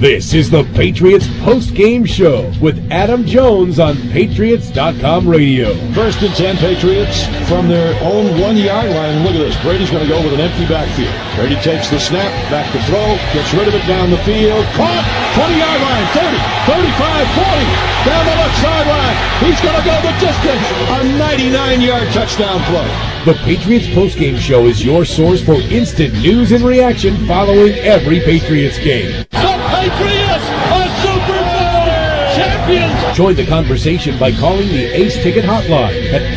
This is the Patriots post-game show with Adam Jones on Patriots.com radio. 1st and 10 Patriots from their own 1-yard line. Look at this. Brady's going to go with an empty backfield. Brady takes the snap, back to throw, gets rid of it down the field. Caught! 20-yard line, 30, 35, 40. Down the left sideline. He's going to go the distance. A 99-yard touchdown play. The Patriots post-game show is your source for instant news and reaction following every Patriots game. Patriots are Super Bowl champions! Join the conversation by calling the Ace Ticket hotline at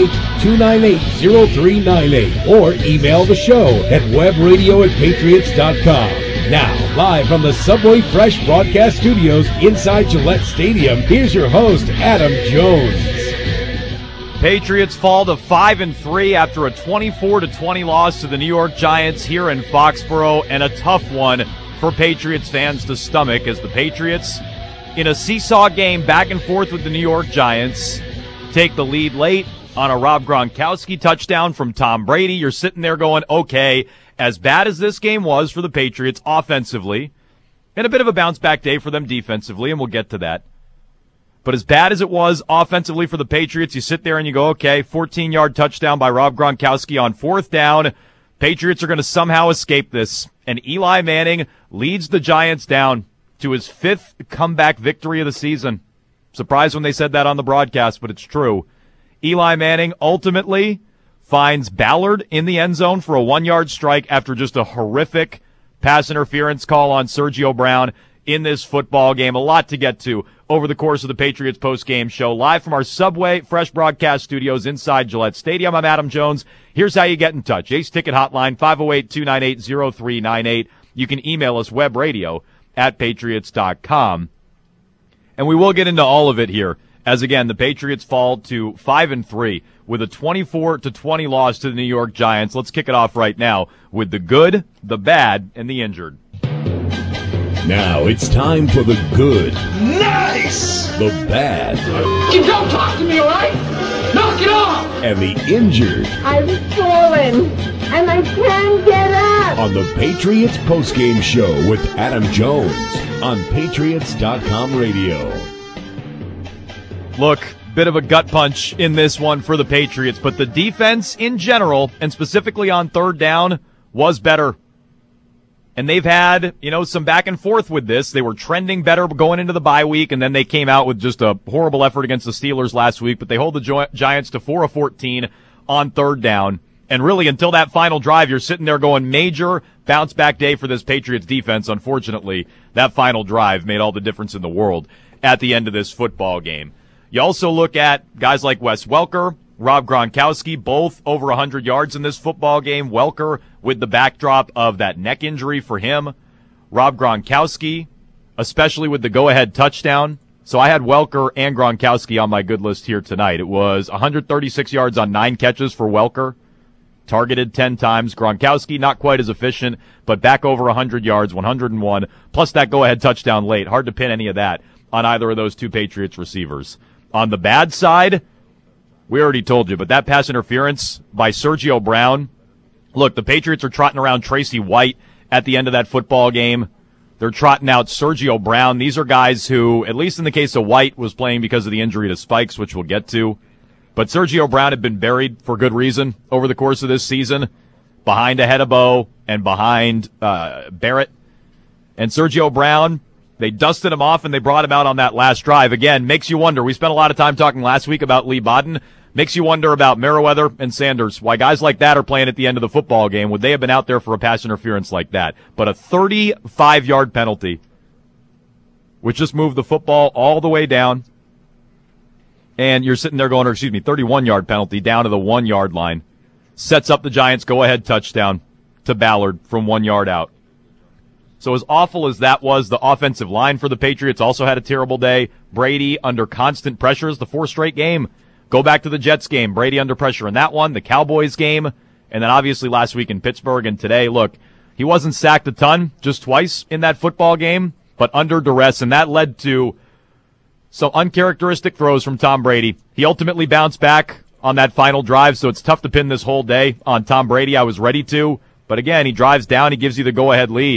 508-298-0398 or email the show at webradio@patriots.com. Now, live from the Subway Fresh broadcast studios inside Gillette Stadium, here's your host, Adam Jones. Patriots fall to 5-3 after a 24-20 loss to the New York Giants here in Foxborough, and a tough one for Patriots fans to stomach as the Patriots, in a seesaw game back and forth with the New York Giants, take the lead late on a Rob Gronkowski touchdown from Tom Brady. You're sitting there going, okay, as bad as this game was for the Patriots offensively, and a bit of a bounce-back day for them defensively, and we'll get to that. But as bad as it was offensively for the Patriots, you sit there and you go, okay, 14-yard touchdown by Rob Gronkowski on 4th down. Patriots are going to somehow escape this. And Eli Manning leads the Giants down to his 5th comeback victory of the season. Surprised when they said that on the broadcast, but it's true. Eli Manning ultimately finds Ballard in the end zone for a 1-yard strike after just a horrific pass interference call on Sergio Brown in this football game. A lot to get to over the course of the Patriots post-game show. Live from our Subway Fresh broadcast studios inside Gillette Stadium, I'm Adam Jones. Here's how you get in touch. Ace Ticket Hotline, 508-298-0398. You can email us, webradio@patriots.com. And we will get into all of it here, as again, the Patriots fall to 5-3 with a 24-20 loss to the New York Giants. Let's kick it off right now with the good, the bad, and the injured. Now it's time for the good, Nice! the bad, You don't talk to me, all right? Knock it off! and the injured I've fallen, and I can't get up. on the Patriots postgame show with Adam Jones on Patriots.com radio. Look, bit of a gut punch in this one for the Patriots, but the defense in general, and specifically on 3rd down, was better. And they've had, some back and forth with this. They were trending better going into the bye week, and then they came out with just a horrible effort against the Steelers last week, but they hold the Giants to 4 of 14 on 3rd down. And really, until that final drive, you're sitting there going, major bounce-back day for this Patriots defense. Unfortunately, that final drive made all the difference in the world at the end of this football game. You also look at guys like Wes Welker, Rob Gronkowski, both over 100 yards in this football game. Welker with the backdrop of that neck injury for him. Rob Gronkowski, especially with the go-ahead touchdown. So I had Welker and Gronkowski on my good list here tonight. It was 136 yards on 9 catches for Welker, targeted 10 times. Gronkowski, not quite as efficient, but back over 100 yards, 101, plus that go-ahead touchdown late. Hard to pin any of that on either of those two Patriots receivers. On the bad side, we already told you, but that pass interference by Sergio Brown. Look, the Patriots are trotting around Tracy White at the end of that football game. They're trotting out Sergio Brown. These are guys who, at least in the case of White, was playing because of the injury to Spikes, which we'll get to. But Sergio Brown had been buried for good reason over the course of this season, behind Ahedebo and behind Barrett. And Sergio Brown, they dusted him off and they brought him out on that last drive. Again, makes you wonder. We spent a lot of time talking last week about Lee Bodden. Makes you wonder about Merriweather and Sanders, why guys like that are playing at the end of the football game. Would they have been out there for a pass interference like that? But a 35-yard penalty, which just moved the football all the way down. And you're sitting there going, 31-yard penalty down to the 1-yard line. Sets up the Giants' go-ahead touchdown to Ballard from 1 yard out. So as awful as that was, the offensive line for the Patriots also had a terrible day. Brady under constant pressure is the 4th straight game. Go back to the Jets game. Brady under pressure in that one, the Cowboys game, and then obviously last week in Pittsburgh and today. Look, he wasn't sacked a ton, just twice in that football game, but under duress, and that led to some uncharacteristic throws from Tom Brady. He ultimately bounced back on that final drive, so it's tough to pin this whole day on Tom Brady. I was ready to, but again, he drives down, he gives you the go-ahead lead.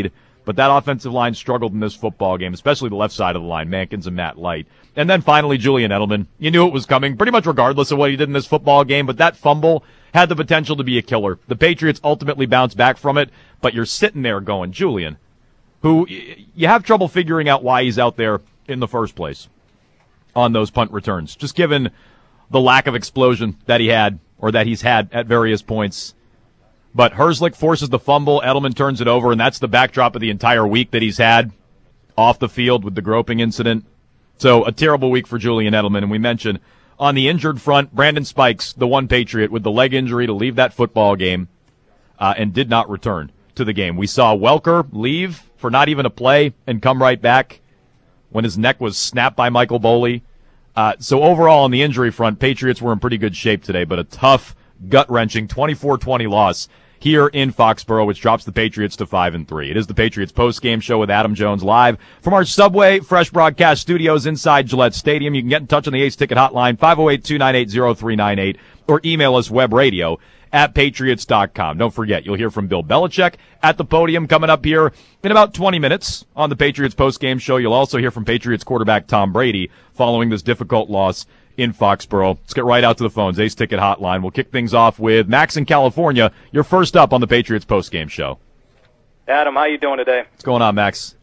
But that offensive line struggled in this football game, especially the left side of the line, Mankins and Matt Light. And then finally, Julian Edelman. You knew it was coming, pretty much regardless of what he did in this football game, but that fumble had the potential to be a killer. The Patriots ultimately bounced back from it, but you're sitting there going, Julian, who you have trouble figuring out why he's out there in the first place on those punt returns, just given the lack of explosion that he had or that he's had at various points. But Herzlich forces the fumble, Edelman turns it over, and that's the backdrop of the entire week that he's had off the field with the groping incident. So a terrible week for Julian Edelman. And we mentioned on the injured front, Brandon Spikes, the one Patriot with the leg injury to leave that football game and did not return to the game. We saw Welker leave for not even a play and come right back when his neck was snapped by Michael Boley. So overall on the injury front, Patriots were in pretty good shape today, but a tough, gut-wrenching 24-20 loss here in Foxborough, which drops the Patriots to 5-3. It is the Patriots post-game show with Adam Jones live from our Subway Fresh Broadcast studios inside Gillette Stadium. You can get in touch on the Ace Ticket Hotline, 508-298-0398, or email us webradio@patriots.com. Don't forget, you'll hear from Bill Belichick at the podium coming up here in about 20 minutes on the Patriots post-game show. You'll also hear from Patriots quarterback Tom Brady following this difficult loss in Foxborough. Let's get right out to the phones. Ace Ticket Hotline. We'll kick things off with Max in California. You're first up on the Patriots postgame show. Adam, how you doing today? What's going on, Max?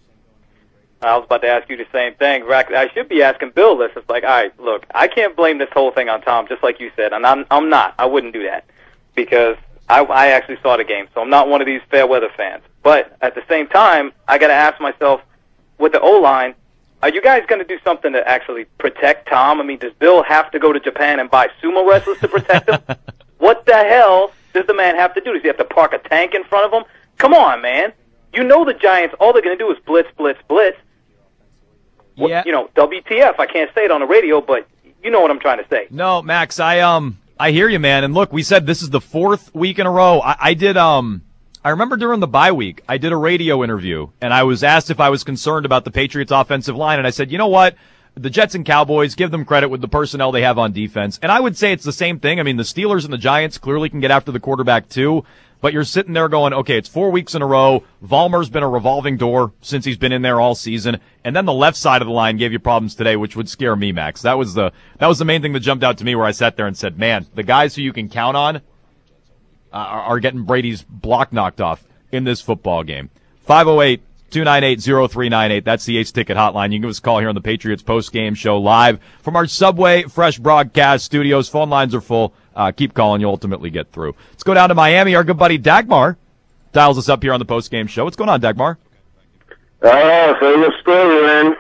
I was about to ask you the same thing. I should be asking Bill this. It's like, all right, look, I can't blame this whole thing on Tom, just like you said, and I'm not. I wouldn't do that because I actually saw the game, so I'm not one of these fair weather fans. But at the same time, I got to ask myself, with the O-line, are you guys going to do something to actually protect Tom? I mean, does Bill have to go to Japan and buy sumo wrestlers to protect him? What the hell does the man have to do? Does he have to park a tank in front of him? Come on, man. You know the Giants, all they're going to do is blitz, blitz, blitz. Yeah. You know, WTF, I can't say it on the radio, but you know what I'm trying to say. No, Max, I hear you, man. And look, we said this is the fourth week in a row. I remember during the bye week, I did a radio interview, and I was asked if I was concerned about the Patriots' offensive line, and I said, you know what? The Jets and Cowboys, give them credit with the personnel they have on defense. And I would say it's the same thing. I mean, the Steelers and the Giants clearly can get after the quarterback too, but you're sitting there going, okay, it's 4 weeks in a row. Vollmer's been a revolving door since he's been in there all season. And then the left side of the line gave you problems today, which would scare me, Max. That was the main thing that jumped out to me where I sat there and said, man, the guys who you can count on are getting Brady's block knocked off in this football game. 508-298-0398. That's the Ace Ticket Hotline. You can give us a call here on the Patriots post-game show live from our Subway Fresh Broadcast studios. Phone lines are full. Keep calling. You'll ultimately get through. Let's go down to Miami. Our good buddy Dagmar dials us up here on the post-game show. What's going on, Dagmar? Famous story, man.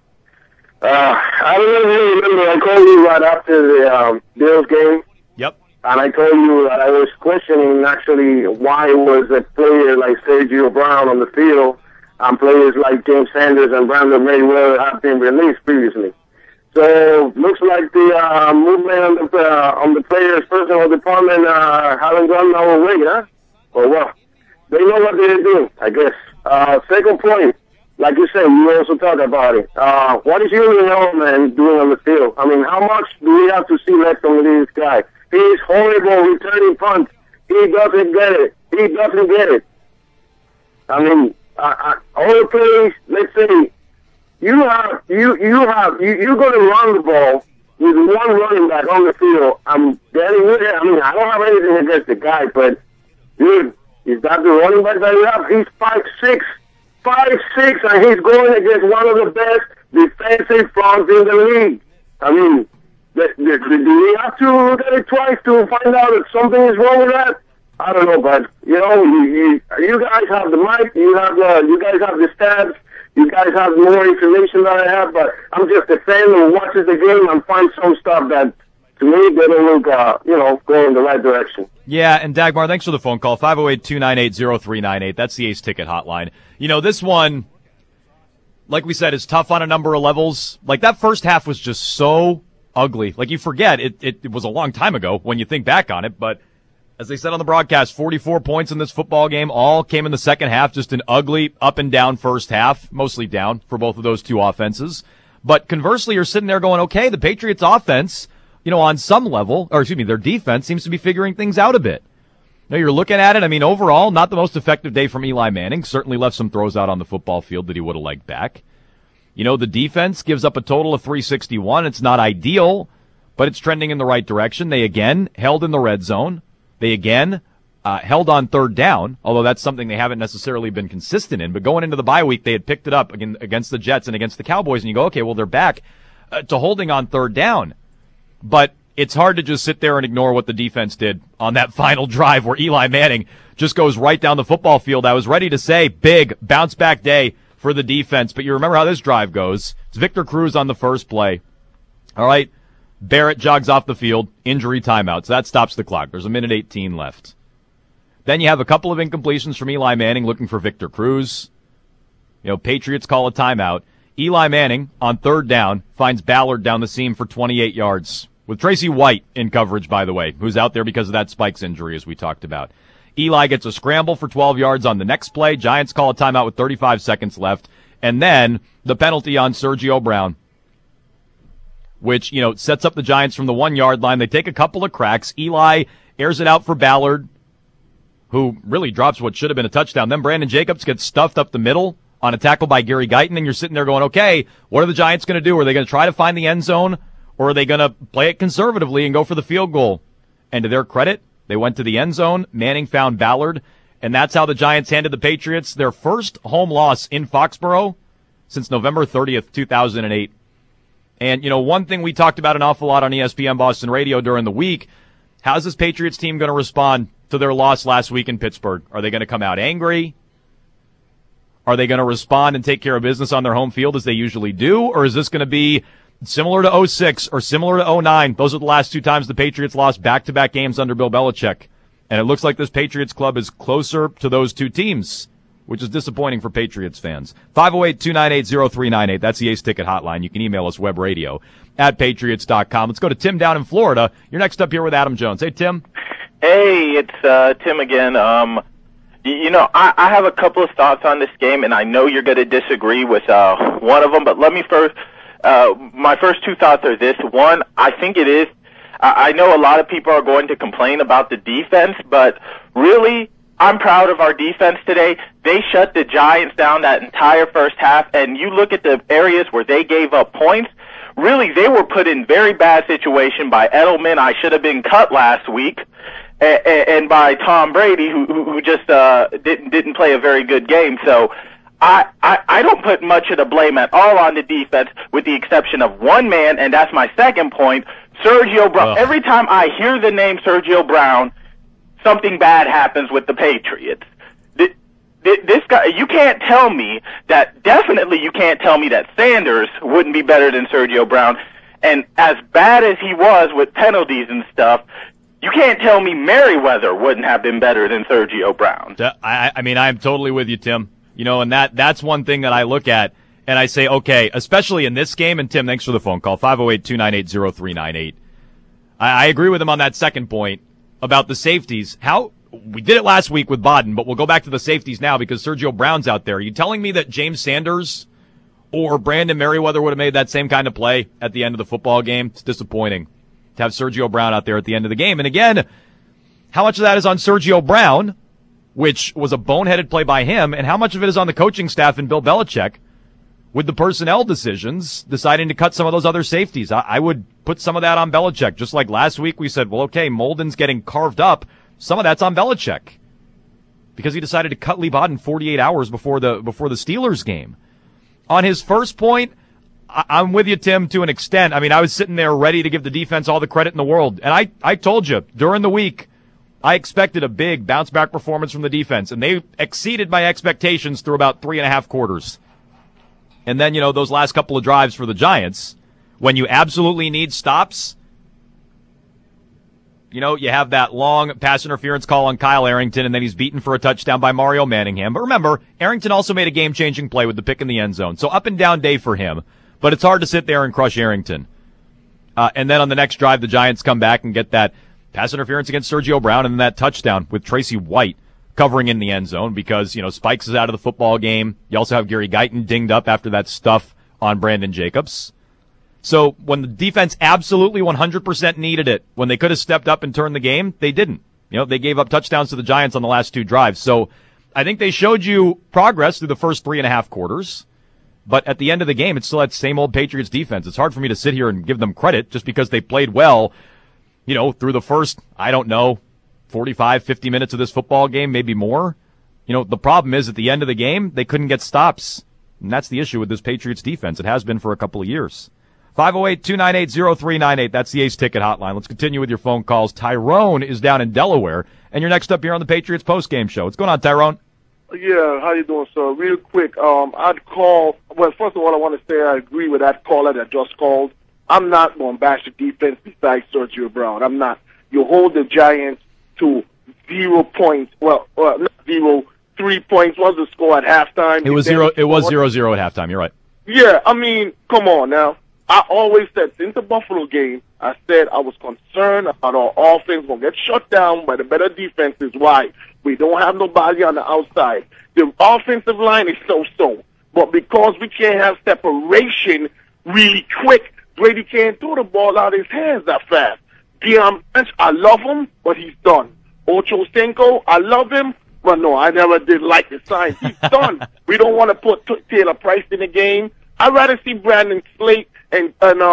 I don't know if you remember, I called you right after the Bills game. Yep. And I told you that I was questioning actually why was a player like Sergio Brown on the field and players like James Sanders and Brandon Mayweather have been released previously. So looks like the movement on the players' personal department haven't gone our way, huh? Or what? They know what they're doing, I guess. Second point, like you said, you also talked about it. What is Julian Edelman doing on the field? I mean, how much do we have to see left on this guy? He's horrible returning punts. He doesn't get it. He doesn't get it. I mean, all the plays, let's say, you're going to run the ball with one running back on the field. I mean, I don't have anything against the guy, but, dude, is that the running back that you have? He's 5'6", and he's going against one of the best defensive fronts in the league. I mean, do we have to look at it twice to find out if something is wrong with that? I don't know, but you guys have the mic, you guys have the stats, you guys have more information than I have. But I'm just a fan who watches the game and finds some stuff that to me doesn't look, go in the right direction. Yeah, and Dagmar, thanks for the phone call. 508-298-0398. That's the Ace Ticket Hotline. You know, this one, like we said, is tough on a number of levels. Like that first half was just so ugly. Like you forget it was a long time ago when you think back on it, but as they said on the broadcast, 44 points in this football game all came in the second half. Just an ugly up and down first half, mostly down for both of those two offenses. But conversely, you're sitting there going, okay, the Patriots offense, on some level, their defense seems to be figuring things out a bit. No, you're looking at it. I mean, overall, not the most effective day from Eli Manning. Certainly left some throws out on the football field that he would have liked back. You know, the defense gives up a total of 361. It's not ideal, but it's trending in the right direction. They again held in the red zone. They again held on third down, although that's something they haven't necessarily been consistent in. But going into the bye week, they had picked it up against the Jets and against the Cowboys, and you go, okay, well, they're back to holding on third down. But it's hard to just sit there and ignore what the defense did on that final drive where Eli Manning just goes right down the football field. I was ready to say big bounce-back day for the defense, but you remember how this drive goes. It's Victor Cruz on the first play. All right, Barrett jogs off the field, injury timeout, so that stops the clock. There's 1:18 left. Then you have a couple of incompletions from Eli Manning looking for Victor Cruz. You know, Patriots call a timeout. Eli Manning, on third down, finds Ballard down the seam for 28 yards. With Tracy White in coverage, by the way, who's out there because of that Spikes injury, as we talked about. Eli gets a scramble for 12 yards on the next play. Giants call a timeout with 35 seconds left. And then the penalty on Sergio Brown, which, you know, sets up the Giants from the 1 yard line. They take a couple of cracks. Eli airs it out for Ballard, who really drops what should have been a touchdown. Then Brandon Jacobs gets stuffed up the middle on a tackle by Gary Guyton, and you're sitting there going, okay, what are the Giants going to do? Are they going to try to find the end zone, or are they going to play it conservatively and go for the field goal? And to their credit, they went to the end zone. Manning found Ballard, and that's how the Giants handed the Patriots their first home loss in Foxborough since November 30th, 2008. And, you know, one thing we talked about an awful lot on ESPN Boston Radio during the week, how's this Patriots team going to respond to their loss last week in Pittsburgh? Are they going to come out angry? Are they going to respond and take care of business on their home field as they usually do? Or is this going to be similar to 06 or similar to 09? Those are the last two times the Patriots lost back-to-back games under Bill Belichick. And it looks like this Patriots club is closer to those two teams, which is disappointing for Patriots fans. 508-298-0398. That's the Ace Ticket hotline. You can email us webradio@patriots.com. Let's go to Tim down in Florida. You're next up here with Adam Jones. Hey, Tim. Hey, it's Tim again. You know, I have a couple of thoughts on this game, and I know you're going to disagree with one of them, but let me first, my first two thoughts are this. One, I think it is, I know a lot of people are going to complain about the defense, but really, I'm proud of our defense today. They shut the Giants down that entire first half, and you look at the areas where they gave up points, really, they were put in very bad situation by Edelman. I should have been cut last week. And by Tom Brady, who just didn't play a very good game. So I don't put much of the blame at all on the defense, with the exception of one man, and that's my second point, Sergio Brown. Every time I hear the name Sergio Brown, something bad happens with the Patriots. This guy, you can't tell me that, definitely you can't tell me that Sanders wouldn't be better than Sergio Brown. And as bad as he was with penalties and stuff, you can't tell me Merriweather wouldn't have been better than Sergio Brown. I mean, I'm totally with you, Tim. You know, and that's one thing that I look at and I say, okay, especially in this game, and Tim, thanks for the phone call, 508-298-0398. I agree with him on that second point about the safeties. We did it last week with Bodden, but we'll go back to the safeties now because Sergio Brown's out there. Are you telling me that James Sanders or Brandon Merriweather would have made that same kind of play at the end of the football game? It's disappointing to have Sergio Brown out there at the end of the game. And again, how much of that is on Sergio Brown, which was a boneheaded play by him, and how much of it is on the coaching staff and Bill Belichick with the personnel decisions deciding to cut some of those other safeties? I would put some of that on Belichick. Just like last week we said, well, okay, Molden's getting carved up. Some of that's on Belichick because he decided to cut Lee Bodden 48 hours before the Steelers game. On his first point, I'm with you, Tim, to an extent. I mean, I was sitting there ready to give the defense all the credit in the world. And I told you, during the week, I expected a big bounce-back performance from the defense. And they exceeded my expectations through about 3.5 quarters. And then, you know, those last couple of drives for the Giants, when you absolutely need stops, you know, you have that long pass interference call on Kyle Arrington, and then he's beaten for a touchdown by Mario Manningham. But remember, Arrington also made a game-changing play with the pick in the end zone. So up and down day for him. But it's hard to sit there and crush Arrington. And then on the next drive, the Giants come back and get that pass interference against Sergio Brown and then that touchdown with Tracy White covering in the end zone because, you know, Spikes is out of the football game. You also have Gary Guyton dinged up after that stuff on Brandon Jacobs. So when the defense absolutely 100% needed it, when they could have stepped up and turned the game, they didn't. You know, they gave up touchdowns to the Giants on the last 2 drives. So I think they showed you progress through the first 3.5 quarters. But at the end of the game, it's still that same old Patriots defense. It's hard for me to sit here and give them credit just because they played well, you know, through the first, 45, 50 minutes of this football game, maybe more. You know, the problem is at the end of the game, they couldn't get stops. And that's the issue with this Patriots defense. It has been for a couple of years. 508-298-0398. That's the Ace Ticket Hotline. Let's continue with your phone calls. Tyrone is down in Delaware, and you're next up here on the Patriots postgame show. What's going on, Tyrone? Yeah, how you doing, sir? Real quick, I'd call. Well, first of all, I want to say I agree with that caller that just called. I'm not going to bash the defense besides Sergio Brown. I'm not. You hold the Giants to 0 points. Well, not 0, 3 points. What was the score at halftime? It was 0-0 at halftime. You're right. Yeah, I mean, come on now. I always said since the Buffalo game, I said I was concerned about our offense going to get shut down by the better defenses. Why? We don't have nobody on the outside. The offensive line is so-so. But because we can't have separation really quick, Brady can't throw the ball out of his hands that fast. Deion Branch, I love him, but he's done. Ocho Cinco, I love him, but no, I never did like his signs. He's done. We don't want to put Taylor Price in the game. I'd rather see Brandon Slate and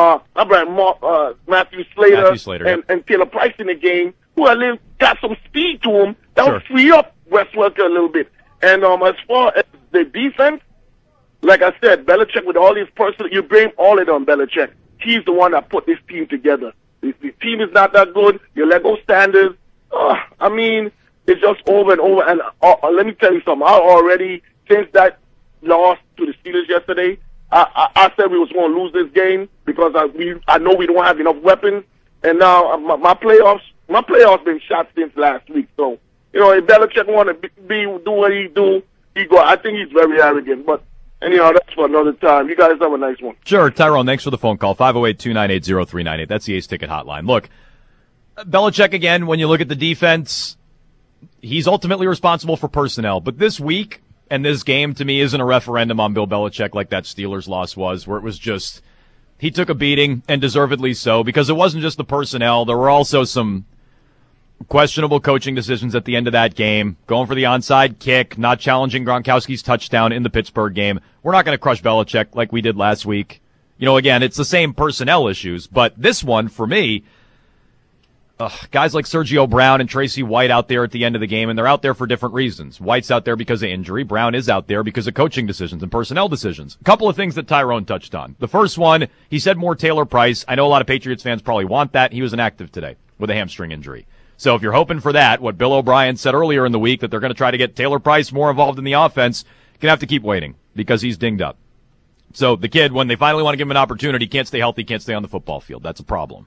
Matthew Slater, and Taylor Price in the game, who at least got some speed to him. That would free up Wes Welker a little bit. And as far as the defense, like I said, Belichick with all these personal, you blame all it on Belichick. He's the one that put this team together. The team is not that good. You let go Sanders. I mean, it's just over and over. And let me tell you something. I already, since that loss to the Steelers yesterday, I said we was going to lose this game because I know we don't have enough weapons. And now my playoffs been shot since last week. So, you know, if Belichick want to do what he do, I think he's very arrogant. But anyhow, that's for another time. You guys have a nice one. Sure, Tyrone, thanks for the phone call. 508-298-0398. That's the Ace Ticket Hotline. Look, Belichick, again, when you look at the defense, he's ultimately responsible for personnel. But this week and this game, to me, isn't a referendum on Bill Belichick like that Steelers loss was, where it was just he took a beating, and deservedly so, because it wasn't just the personnel. There were also some questionable coaching decisions at the end of that game, going for the onside kick, not challenging Gronkowski's touchdown in the Pittsburgh game. We're not going to crush Belichick like we did last week. You know, again, it's the same personnel issues, but this one, for me, guys like Sergio Brown and Tracy White out there at the end of the game, and they're out there for different reasons. White's out there because of injury. Brown is out there because of coaching decisions and personnel decisions. A couple of things that Tyrone touched on. The first one, he said more Taylor Price. I know a lot of Patriots fans probably want that. He was inactive today with a hamstring injury. So if you're hoping for that, what Bill O'Brien said earlier in the week, that they're going to try to get Taylor Price more involved in the offense, you're going to have to keep waiting because he's dinged up. So the kid, when they finally want to give him an opportunity, can't stay healthy, can't stay on the football field. That's a problem.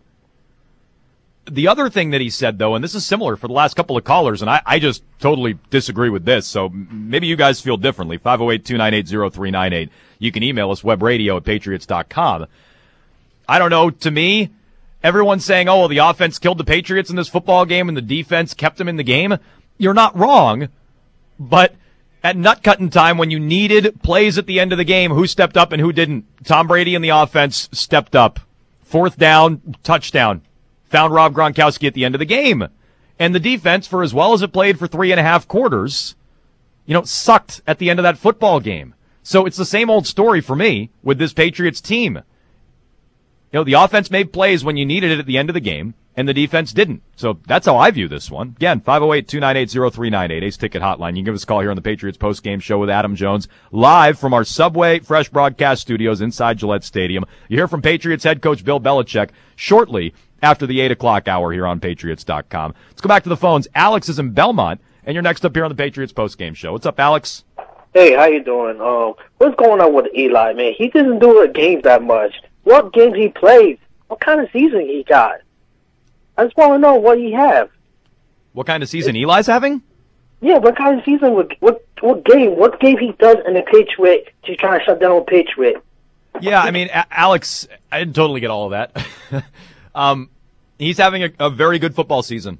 The other thing that he said, though, and this is similar for the last couple of callers, and I just totally disagree with this, so maybe you guys feel differently. 508-298-0398. You can email us, webradio@patriots.com. I don't know, to me, everyone's saying, oh, well, the offense killed the Patriots in this football game and the defense kept them in the game. You're not wrong, but at nut-cutting time, when you needed plays at the end of the game, who stepped up and who didn't? Tom Brady and the offense stepped up. 4th down, touchdown. Found Rob Gronkowski at the end of the game. And the defense, for as well as it played for 3.5 quarters, sucked at the end of that football game. So it's the same old story for me with this Patriots team. The offense made plays when you needed it at the end of the game, and the defense didn't. So that's how I view this one. Again, 508-298-0398, Ace Ticket Hotline. You can give us a call here on the Patriots Post-Game Show with Adam Jones, live from our Subway Fresh Broadcast Studios inside Gillette Stadium. You hear from Patriots head coach Bill Belichick shortly after the 8 o'clock hour here on Patriots.com. Let's go back to the phones. Alex is in Belmont, and you're next up here on the Patriots Post-Game Show. What's up, Alex? Hey, how you doing? What's going on with Eli, man? He doesn't do a game that much. What games he plays? What kind of season he got? I just want to know what he have. What kind of season Eli's having? Yeah, what kind of season? What game he does in the Patriot to try to shut down a Patriot? Yeah, I mean, Alex, I didn't totally get all of that. He's having a very good football season.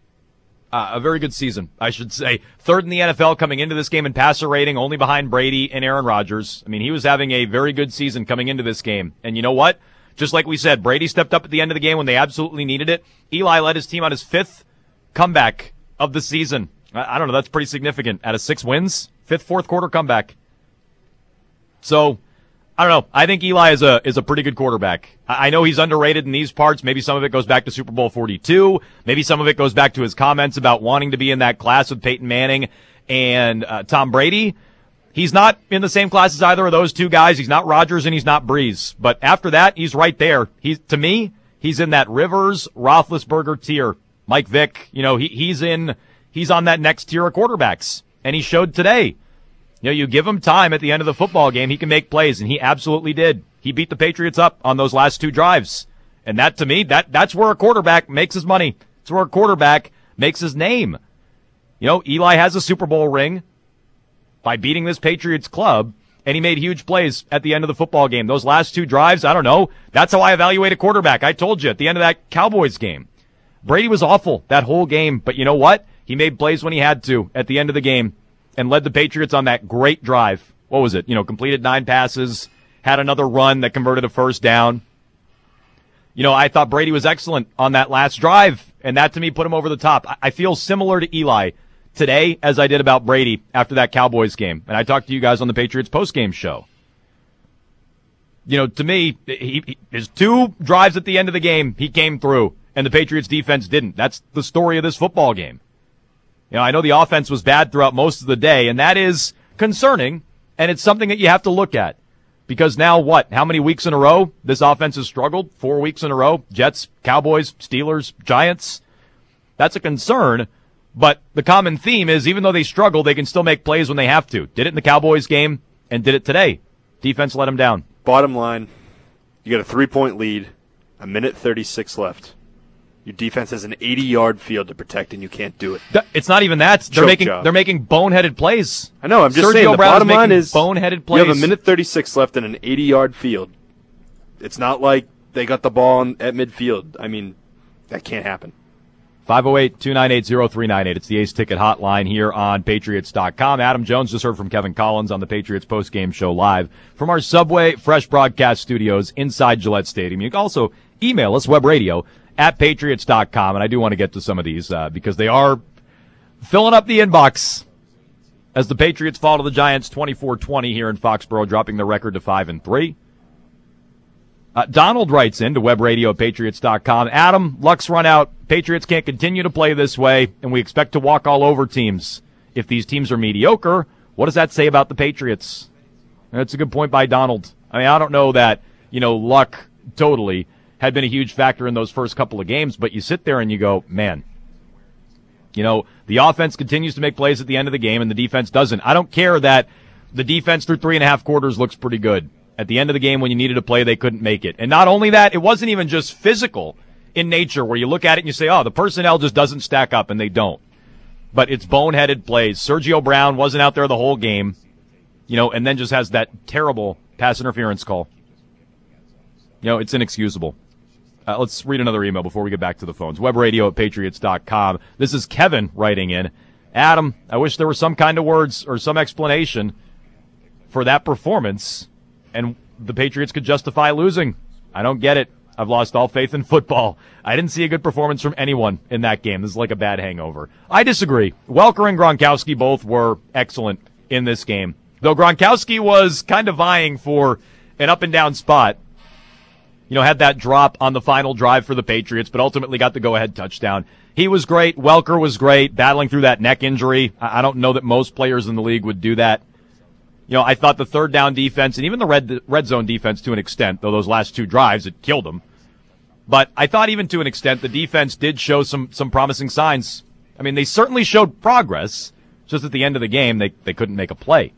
A very good season, I should say. 3rd in the NFL coming into this game in passer rating, only behind Brady and Aaron Rodgers. I mean, he was having a very good season coming into this game. And you know what? Just like we said, Brady stepped up at the end of the game when they absolutely needed it. Eli led his team on his 5th comeback of the season. I don't know. That's pretty significant. Out of 6 wins, 5th fourth quarter comeback. So, I don't know. I think Eli is a pretty good quarterback. I know he's underrated in these parts. Maybe some of it goes back to Super Bowl 42. Maybe some of it goes back to his comments about wanting to be in that class with Peyton Manning and Tom Brady. He's not in the same class as either of those two guys. He's not Rodgers and he's not Breeze. But after that, he's right there. To me, he's in that Rivers, Roethlisberger tier. Mike Vick, he's on that next tier of quarterbacks. And he showed today. You give him time at the end of the football game, he can make plays, and he absolutely did. He beat the Patriots up on those last 2 drives. And that, to me, that's where a quarterback makes his money. It's where a quarterback makes his name. Eli has a Super Bowl ring by beating this Patriots club, and he made huge plays at the end of the football game. Those last 2 drives, I don't know. That's how I evaluate a quarterback. I told you at the end of that Cowboys game. Brady was awful that whole game, but you know what? He made plays when he had to at the end of the game and led the Patriots on that great drive. What was it? Completed 9 passes, had another run that converted a first down. I thought Brady was excellent on that last drive, and that to me put him over the top. I feel similar to Eli today as I did about Brady after that Cowboys game. And I talked to you guys on the Patriots postgame show. To me, his 2 drives at the end of the game, he came through, and the Patriots defense didn't. That's the story of this football game. I know the offense was bad throughout most of the day, and that is concerning, and it's something that you have to look at. Because now what? How many weeks in a row this offense has struggled? 4 weeks in a row? Jets, Cowboys, Steelers, Giants? That's a concern, but the common theme is even though they struggle, they can still make plays when they have to. Did it in the Cowboys game and did it today. Defense let them down. Bottom line, you got a 3-point lead, 1:36 left. Your defense has an 80-yard field to protect, and you can't do it. It's not even that. They're making boneheaded plays. I know. I'm just Sergio saying. The Brown's bottom line is boneheaded plays. You have 1:36 left in an 80-yard field. It's not like they got the ball at midfield. I mean, that can't happen. 508-298-0398. It's the Ace Ticket Hotline here on Patriots.com. Adam Jones just heard from Kevin Collins on the Patriots postgame show live from our Subway Fresh Broadcast studios inside Gillette Stadium. You can also email us, webradio@Patriots.com. And I do want to get to some of these because they are filling up the inbox as the Patriots fall to the Giants 24-20 here in Foxborough, dropping the record to 5-3. Donald writes in to webradio@Patriots.com. Adam, luck's run out. Patriots can't continue to play this way, and we expect to walk all over teams. If these teams are mediocre, what does that say about the Patriots? That's a good point by Donald. I mean, I don't know that, luck totally had been a huge factor in those first couple of games, but you sit there and you go, man, the offense continues to make plays at the end of the game and the defense doesn't. I don't care that the defense through 3.5 quarters looks pretty good. At the end of the game when you needed to play, they couldn't make it. And not only that, it wasn't even just physical in nature where you look at it and you say, oh, the personnel just doesn't stack up, and they don't. But it's boneheaded plays. Sergio Brown wasn't out there the whole game, and then just has that terrible pass interference call. It's inexcusable. Let's read another email before we get back to the phones. webradio@Patriots.com. This is Kevin writing in. Adam, I wish there were some kind of words or some explanation for that performance and the Patriots could justify losing. I don't get it. I've lost all faith in football. I didn't see a good performance from anyone in that game. This is like a bad hangover. I disagree. Welker and Gronkowski both were excellent in this game. Though Gronkowski was kind of vying for an up-and-down spot. Had that drop on the final drive for the Patriots, but ultimately got the go-ahead touchdown. He was great. Welker was great, battling through that neck injury. I don't know that most players in the league would do that. I thought the third down defense and even the red zone defense to an extent, though those last 2 drives, it killed them. But I thought even to an extent the defense did show some promising signs. I mean, they certainly showed progress. Just at the end of the game, they couldn't make a play.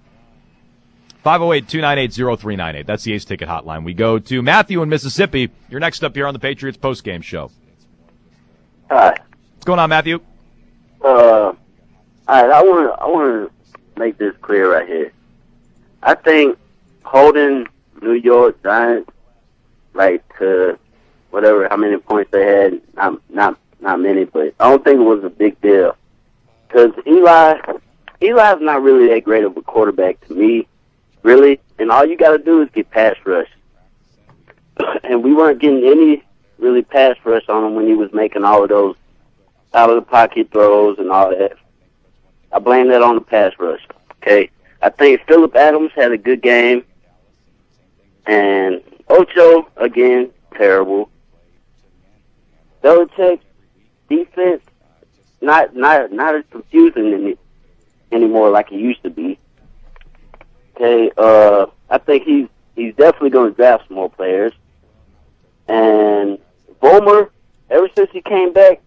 508-298-0398. That's the Ace Ticket Hotline. We go to Matthew in Mississippi. You're next up here on the Patriots postgame show. Hi. What's going on, Matthew? All right, I want to make this clear right here. I think holding New York Giants to whatever how many points they had, not many, but I don't think it was a big deal because Eli's not really that great of a quarterback to me, really. And all you got to do is get pass rush, and we weren't getting any really pass rush on him when he was making all of those out of the pocket throws and all that. I blame that on the pass rush. Okay, I think Phillip Adams had a good game, and Ocho again terrible. Belichick defense not as confusing anymore like it used to be. Okay, I think he's definitely going to draft some more players. And Vollmer, ever since he came back,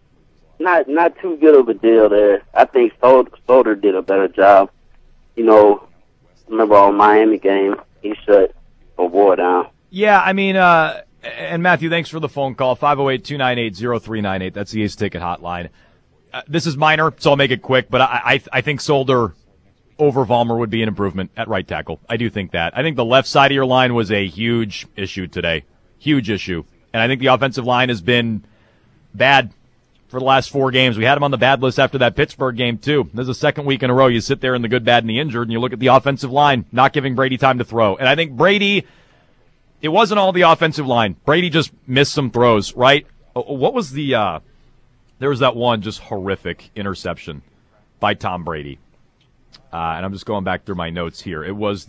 not too good of a deal there. I think Solder did a better job. You know, remember on Miami game, he shut Boy down. Yeah, I mean, and Matthew, thanks for the phone call, 508-298-0398. That's the Ace Ticket hotline. This is minor, so I'll make it quick, but I think Solder over Vollmer would be an improvement at right tackle. I do think that. I think the left side of your line was a huge issue today. Huge issue. And I think the offensive line has been bad for the last 4 games. We had him on the bad list after that Pittsburgh game, too. This is the second week in a row. You sit there in the good, bad, and the injured, and you look at the offensive line, not giving Brady time to throw. And I think Brady, it wasn't all the offensive line. Brady just missed some throws, right? What was the, there was that one just horrific interception by Tom Brady. And I'm just going back through my notes here. It was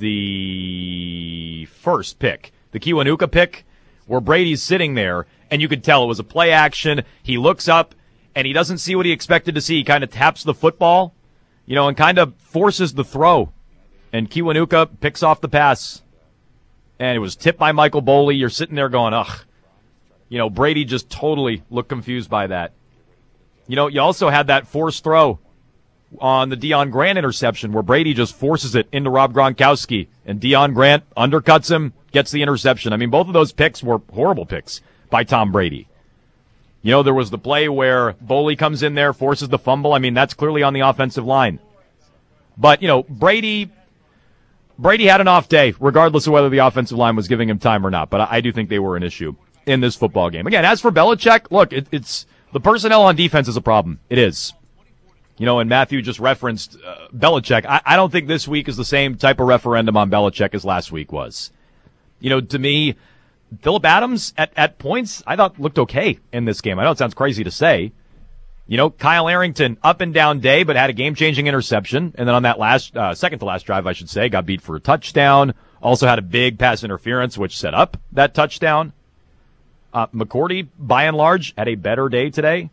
the first pick, the Kiwanuka pick, where Brady's sitting there, and you could tell it was a play action. He looks up, and he doesn't see what he expected to see. He kind of taps the football, you know, and kind of forces the throw. And Kiwanuka picks off the pass. And it was tipped by Michael Boley. You're sitting there going, ugh. You know, Brady just totally looked confused by that. You know, you also had that forced throw on the Deion Grant interception where Brady just forces it into Rob Gronkowski. And Deion Grant undercuts him, gets the interception. I mean, both of those picks were horrible picks by Tom Brady. You know, there was the play where Boley comes in there, forces the fumble. I mean, that's clearly on the offensive line. But, you know, Brady had an off day, regardless of whether the offensive line was giving him time or not. But I do think they were an issue in this football game. Again, as for Belichick, look, it's the personnel on defense is a problem. It is. You know, and Matthew just referenced Belichick. I don't think this week is the same type of referendum on Belichick as last week was. You know, to me, Phillip Adams at points I thought looked okay in this game. I know it sounds crazy to say. You know, Kyle Arrington, up and down day, but had a game-changing interception. And then on that last, second to last drive, I should say, got beat for a touchdown. Also had a big pass interference, which set up that touchdown. McCourty, by and large, had a better day today.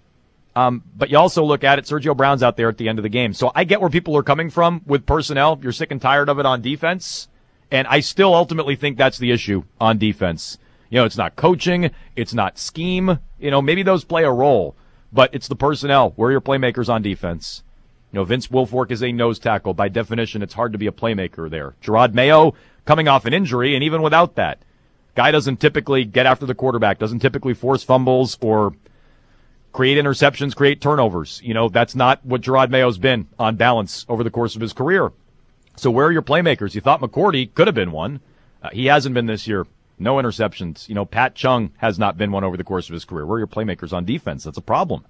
But you also look at it, Sergio Brown's out there at the end of the game. So I get where people are coming from with personnel. You're sick and tired of it on defense. And I still ultimately think that's the issue on defense. You know, it's not coaching. It's not scheme. You know, maybe those play a role. But it's the personnel. Where are your playmakers on defense? You know, Vince Wilfork is a nose tackle. By definition, it's hard to be a playmaker there. Gerard Mayo coming off an injury, and even without that, guy doesn't typically get after the quarterback, doesn't typically force fumbles or create interceptions, create turnovers. You know, that's not what Gerard Mayo's been on balance over the course of his career. So where are your playmakers? You thought McCourty could have been one. He hasn't been this year. No interceptions. You know, Pat Chung has not been one over the course of his career. Where are your playmakers on defense? That's a problem.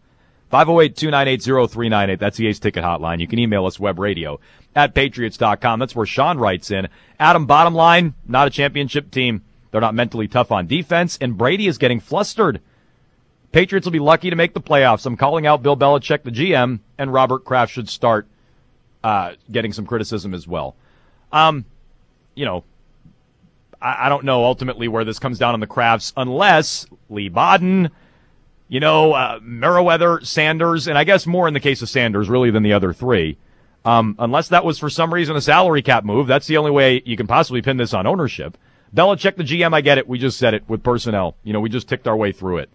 508-298-0398. That's the Ace Ticket hotline. You can email us webradio@patriots.com. That's where Sean writes in. Adam, bottom line, not a championship team. They're not mentally tough on defense, and Brady is getting flustered. Patriots will be lucky to make the playoffs. I'm calling out Bill Belichick, the GM, and Robert Kraft should start getting some criticism as well. You know, I don't know ultimately where this comes down on the Krafts unless Lee Bodden, you know, Meriwether, Sanders, and I guess more in the case of Sanders really than the other three. Unless that was for some reason a salary cap move, that's the only way you can possibly pin this on ownership. Belichick, the GM, I get it. We just said it with personnel. You know, we just ticked our way through it.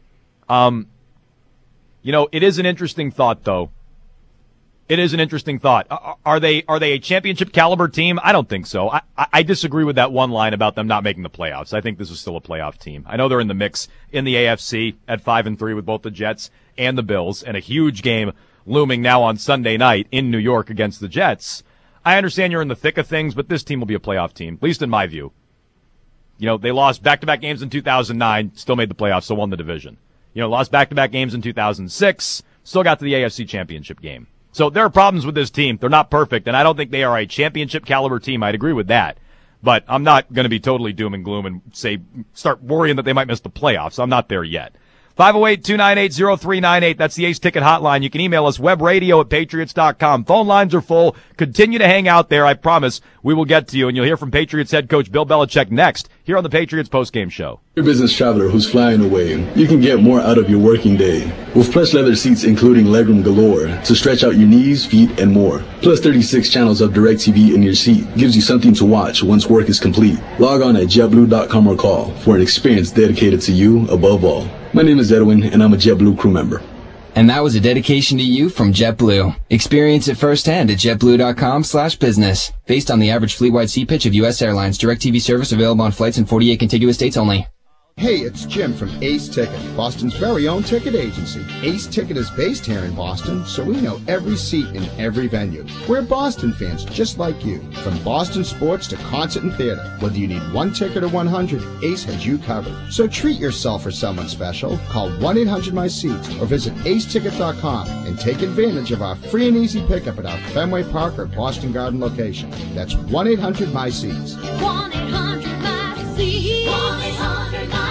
You know, it is an interesting thought, though. It is an interesting thought. Are they a championship caliber team? I don't think so. I disagree with that one line about them not making the playoffs. I think this is still a playoff team. I know they're in the mix in the AFC at 5-3 with both the Jets and the Bills, and a huge game looming now on Sunday night in New York against the Jets. I understand you're in the thick of things, but this team will be a playoff team, at least in my view. You know, they lost back-to-back games in 2009, still made the playoffs, so won the division. You know, lost back-to-back games in 2006, still got to the AFC Championship game. So there are problems with this team. They're not perfect, and I don't think they are a championship caliber team. I'd agree with that. But I'm not going to be totally doom and gloom and start worrying that they might miss the playoffs. I'm not there yet. 508-298-0398. That's the Ace Ticket hotline. You can email us, webradio@patriots.com. Phone lines are full. Continue to hang out there. I promise we will get to you. And you'll hear from Patriots head coach Bill Belichick next here on the Patriots postgame show. You're a business traveler who's flying away. You can get more out of your working day with plush leather seats including legroom galore to stretch out your knees, feet, and more. Plus 36 channels of DirecTV in your seat gives you something to watch once work is complete. Log on at JetBlue.com or call for an experience dedicated to you above all. My name is Edwin, and I'm a JetBlue crew member. And that was a dedication to you from JetBlue. Experience it firsthand at JetBlue.com/business. Based on the average fleet-wide seat pitch of U.S. Airlines, DirecTV service available on flights in 48 contiguous states only. Hey, it's Jim from Ace Ticket, Boston's very own ticket agency. Ace Ticket is based here in Boston, so we know every seat in every venue. We're Boston fans just like you. From Boston sports to concert and theater, whether you need one ticket or 100, Ace has you covered. So treat yourself or someone special. Call 1-800-MY-SEATS or visit aceticket.com and take advantage of our free and easy pickup at our Fenway Park or Boston Garden location. That's 1-800-MY-SEATS. 1-800-MY-SEATS. 1-800-MY-SEATS.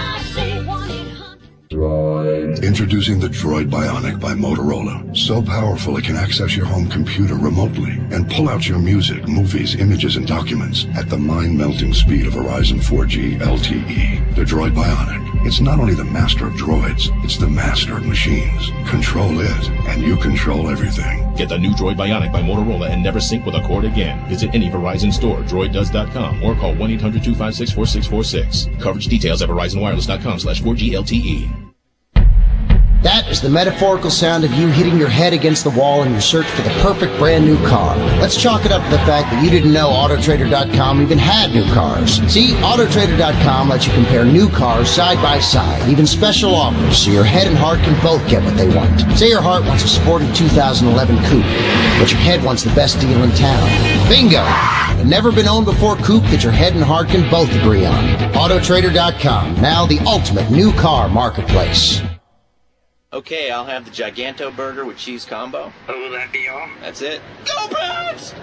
Introducing the Droid Bionic by Motorola. So powerful it can access your home computer remotely and pull out your music, movies, images, and documents at the mind-melting speed of Verizon 4G LTE. The Droid Bionic. It's not only the master of droids, it's the master of machines. Control it, and you control everything. Get the new Droid Bionic by Motorola and never sync with a cord again. Visit any Verizon store, droiddoes.com, or call 1-800-256-4646. Coverage details at verizonwireless.com/4G LTE. That is the metaphorical sound of you hitting your head against the wall in your search for the perfect brand new car. Let's chalk it up to the fact that you didn't know Autotrader.com even had new cars. See, Autotrader.com lets you compare new cars side by side, even special offers, so your head and heart can both get what they want. Say your heart wants a sporty 2011 coupe, but your head wants the best deal in town. Bingo! A never-been-owned-before coupe that your head and heart can both agree on. Autotrader.com, now the ultimate new car marketplace. Okay, I'll have the Giganto burger with cheese combo. Oh, will that be all? That's it. Go Pats!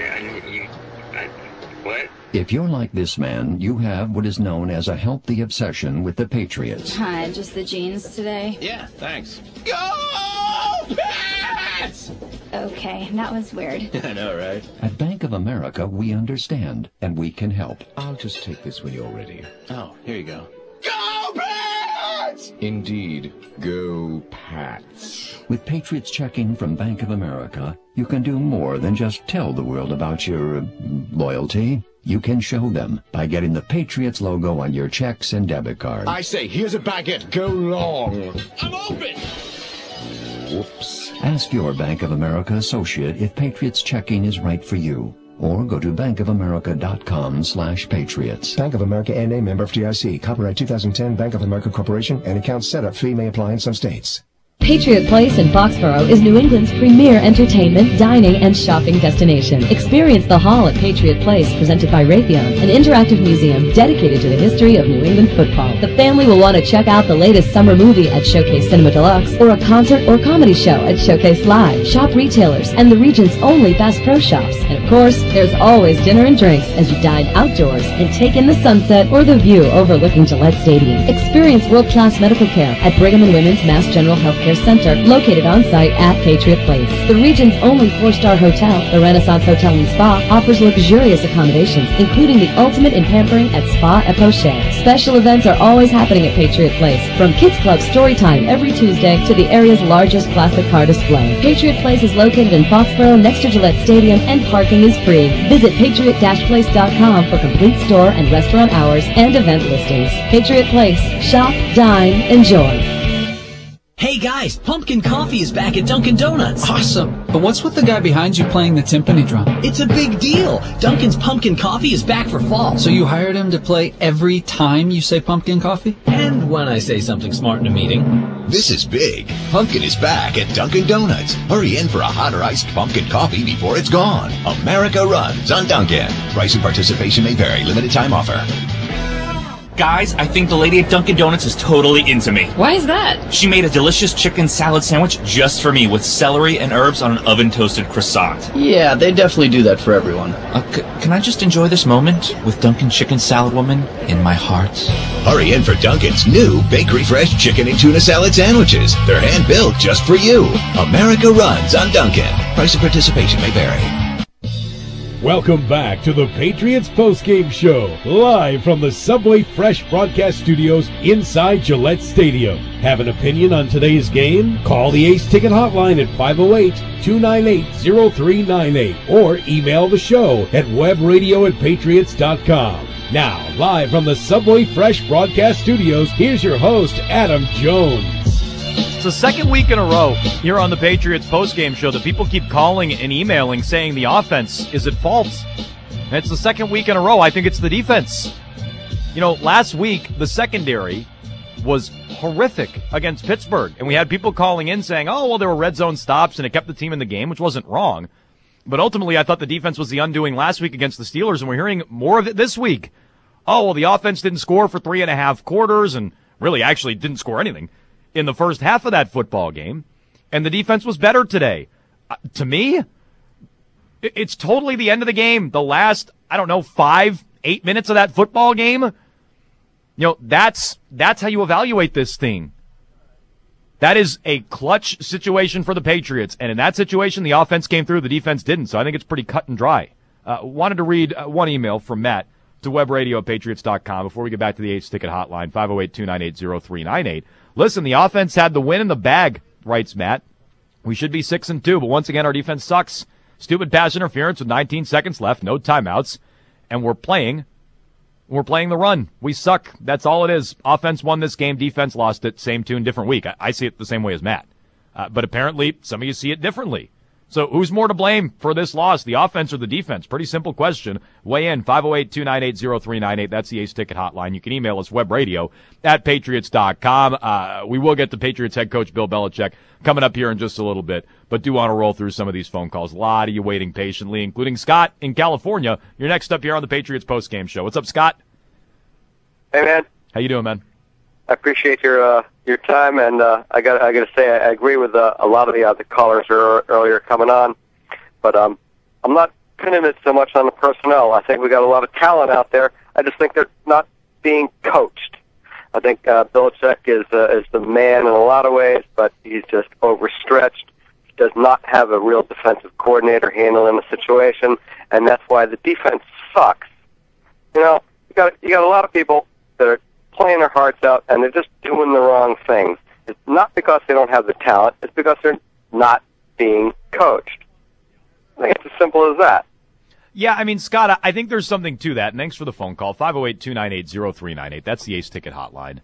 What? If you're like this man, you have what is known as a healthy obsession with the Patriots. Hi, just the jeans today? Yeah, thanks. Go Pats! Okay, that was weird. I know, right? At Bank of America, we understand, and we can help. I'll just take this when you're ready. Oh, here you go. Go Pats! Indeed. Go Pats. With Patriots checking from Bank of America, you can do more than just tell the world about your loyalty. You can show them by getting the Patriots logo on your checks and debit cards. I say, here's a baguette. Go long. I'm open! Whoops. Ask your Bank of America associate if Patriots checking is right for you. Or go to bankofamerica.com/patriots. Bank of America N.A. member FDIC. Copyright 2010 Bank of America Corporation. And account setup fee may apply in some states. Patriot Place in Foxborough is New England's premier entertainment, dining, and shopping destination. Experience the Hall at Patriot Place, presented by Raytheon, an interactive museum dedicated to the history of New England football. The family will want to check out the latest summer movie at Showcase Cinema Deluxe, or a concert or comedy show at Showcase Live. Shop retailers and the region's only Bass Pro Shops. And of course, there's always dinner and drinks as you dine outdoors and take in the sunset or the view overlooking Gillette Stadium. Experience world-class medical care at Brigham and Women's Mass General Healthcare Center, located on site at Patriot Place. The region's only 4-star hotel, the Renaissance Hotel and Spa, offers luxurious accommodations, including the ultimate in pampering at Spa et Pocher. Special events are always happening at Patriot Place, from Kids Club Storytime every Tuesday to the area's largest classic car display. Patriot Place is located in Foxborough next to Gillette Stadium, and parking is free. Visit patriot-place.com for complete store and restaurant hours and event listings. Patriot Place. Shop, dine, enjoy. Hey guys, pumpkin coffee is back at Dunkin' Donuts. Awesome. But what's with the guy behind you playing the timpani drum? It's a big deal. Dunkin's pumpkin coffee is back for fall. So you hired him to play every time you say pumpkin coffee? And when I say something smart in a meeting. This is big. Pumpkin is back at Dunkin' Donuts. Hurry in for a hot or iced pumpkin coffee before it's gone. America runs on Dunkin'. Price and participation may vary. Limited time offer. Guys, I think the lady at Dunkin' Donuts is totally into me. Why is that? She made a delicious chicken salad sandwich just for me with celery and herbs on an oven-toasted croissant. Yeah, they definitely do that for everyone. Can I just enjoy this moment with Dunkin' Chicken Salad Woman in my heart? Hurry in for Dunkin's new Bakery Fresh chicken and tuna salad sandwiches. They're hand-built just for you. America runs on Dunkin'. Price of participation may vary. Welcome back to the Patriots postgame show, live from the Subway Fresh broadcast studios inside Gillette Stadium. Have an opinion on today's game? Call the Ace Ticket hotline at 508-298-0398 or email the show at webradio@patriots.com. Now, live from the Subway Fresh broadcast studios, here's your host, Adam Jones. It's the second week in a row here on the Patriots postgame show that people keep calling and emailing saying the offense is at fault. And it's the second week in a row. I think it's the defense. You know, last week, the secondary was horrific against Pittsburgh. And we had people calling in saying, oh, well, there were red zone stops and it kept the team in the game, which wasn't wrong. But ultimately, I thought the defense was the undoing last week against the Steelers, and we're hearing more of it this week. Oh, well, the offense didn't score for 3.5 quarters and really actually didn't score anything in the first half of that football game, and the defense was better today. To me, it's totally the end of the game. The last, 5-8 minutes of that football game, you know, that's how you evaluate this thing. That is a clutch situation for the Patriots, and in that situation, the offense came through, the defense didn't, so I think it's pretty cut and dry. Wanted to read one email from Matt to webradio@patriots.com before we get back to the Ace Ticket hotline, 508-298-0398. Listen, the offense had the win in the bag, writes Matt. We should be 6-2, but once again, our defense sucks. Stupid pass interference with 19 seconds left, no timeouts, and we're playing the run. We suck. That's all it is. Offense won this game, defense lost it. Same tune, different week. I see it the same way as Matt. But apparently, some of you see it differently. So who's more to blame for this loss, the offense or the defense? Pretty simple question. Weigh in, 508-298-0398. That's the Ace Ticket hotline. You can email us, webradio@patriots.com. We will get to Patriots head coach Bill Belichick coming up here in just a little bit, but do want to roll through some of these phone calls. A lot of you waiting patiently, including Scott in California. You're next up here on the Patriots postgame show. What's up, Scott? Hey, man. How you doing, man? I appreciate your time, and I gotta say I agree with a lot of the callers earlier coming on, but I'm not pinning it so much on the personnel. I think we got a lot of talent out there. I just think they're not being coached. I think Belichick is the man in a lot of ways, but he's just overstretched. He does not have a real defensive coordinator handling the situation, and that's why the defense sucks. You know, you got a lot of people that are playing their hearts out, and they're just doing the wrong things. It's not because they don't have the talent. It's because they're not being coached. I think it's as simple as that. Yeah, I mean, Scott, I think there's something to that. And thanks for the phone call, 508-298-0398. That's the Ace Ticket hotline.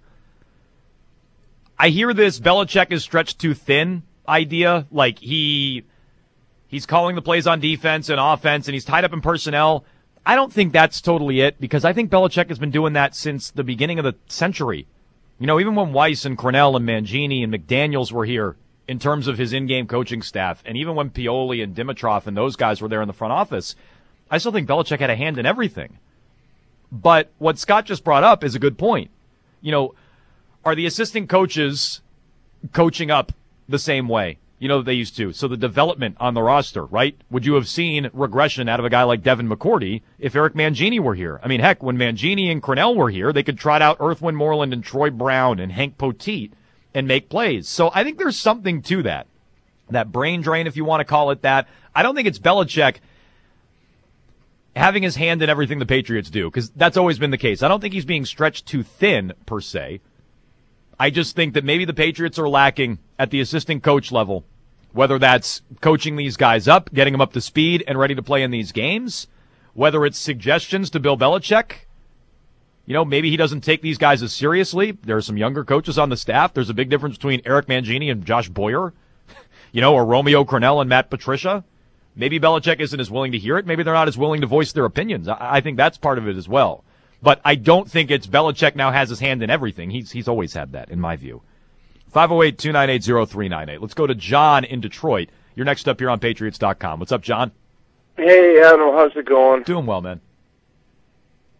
I hear this Belichick is stretched too thin idea. Like he's calling the plays on defense and offense, and he's tied up in personnel. I don't think that's totally it, because I think Belichick has been doing that since the beginning of the century. You know, even when Weiss and Cornell and Mangini and McDaniels were here in terms of his in-game coaching staff, and even when Pioli and Dimitroff and those guys were there in the front office, I still think Belichick had a hand in everything. But what Scott just brought up is a good point. You know, are the assistant coaches coaching up the same way? You know, they used to. So the development on the roster, right? Would you have seen regression out of a guy like Devin McCourty if Eric Mangini were here? I mean, heck, when Mangini and Cornell were here, they could trot out Earthwind Moreland and Troy Brown and Hank Poteet and make plays. So I think there's something to that. That brain drain, if you want to call it that. I don't think it's Belichick having his hand in everything the Patriots do, because that's always been the case. I don't think he's being stretched too thin, per se. I just think that maybe the Patriots are lacking at the assistant coach level, whether that's coaching these guys up, getting them up to speed and ready to play in these games, whether it's suggestions to Bill Belichick. You know, maybe he doesn't take these guys as seriously. There are some younger coaches on the staff. There's a big difference between Eric Mangini and Josh Boyer, you know, or Romeo Cornell and Matt Patricia. Maybe Belichick isn't as willing to hear it. Maybe they're not as willing to voice their opinions. I think that's part of it as well. But I don't think it's Belichick now has his hand in everything. He's always had that, in my view. 508-298-0398. Let's go to John in Detroit. You're next up here on Patriots.com. What's up, John? Hey, Adam. How's it going? Doing well, man. You know,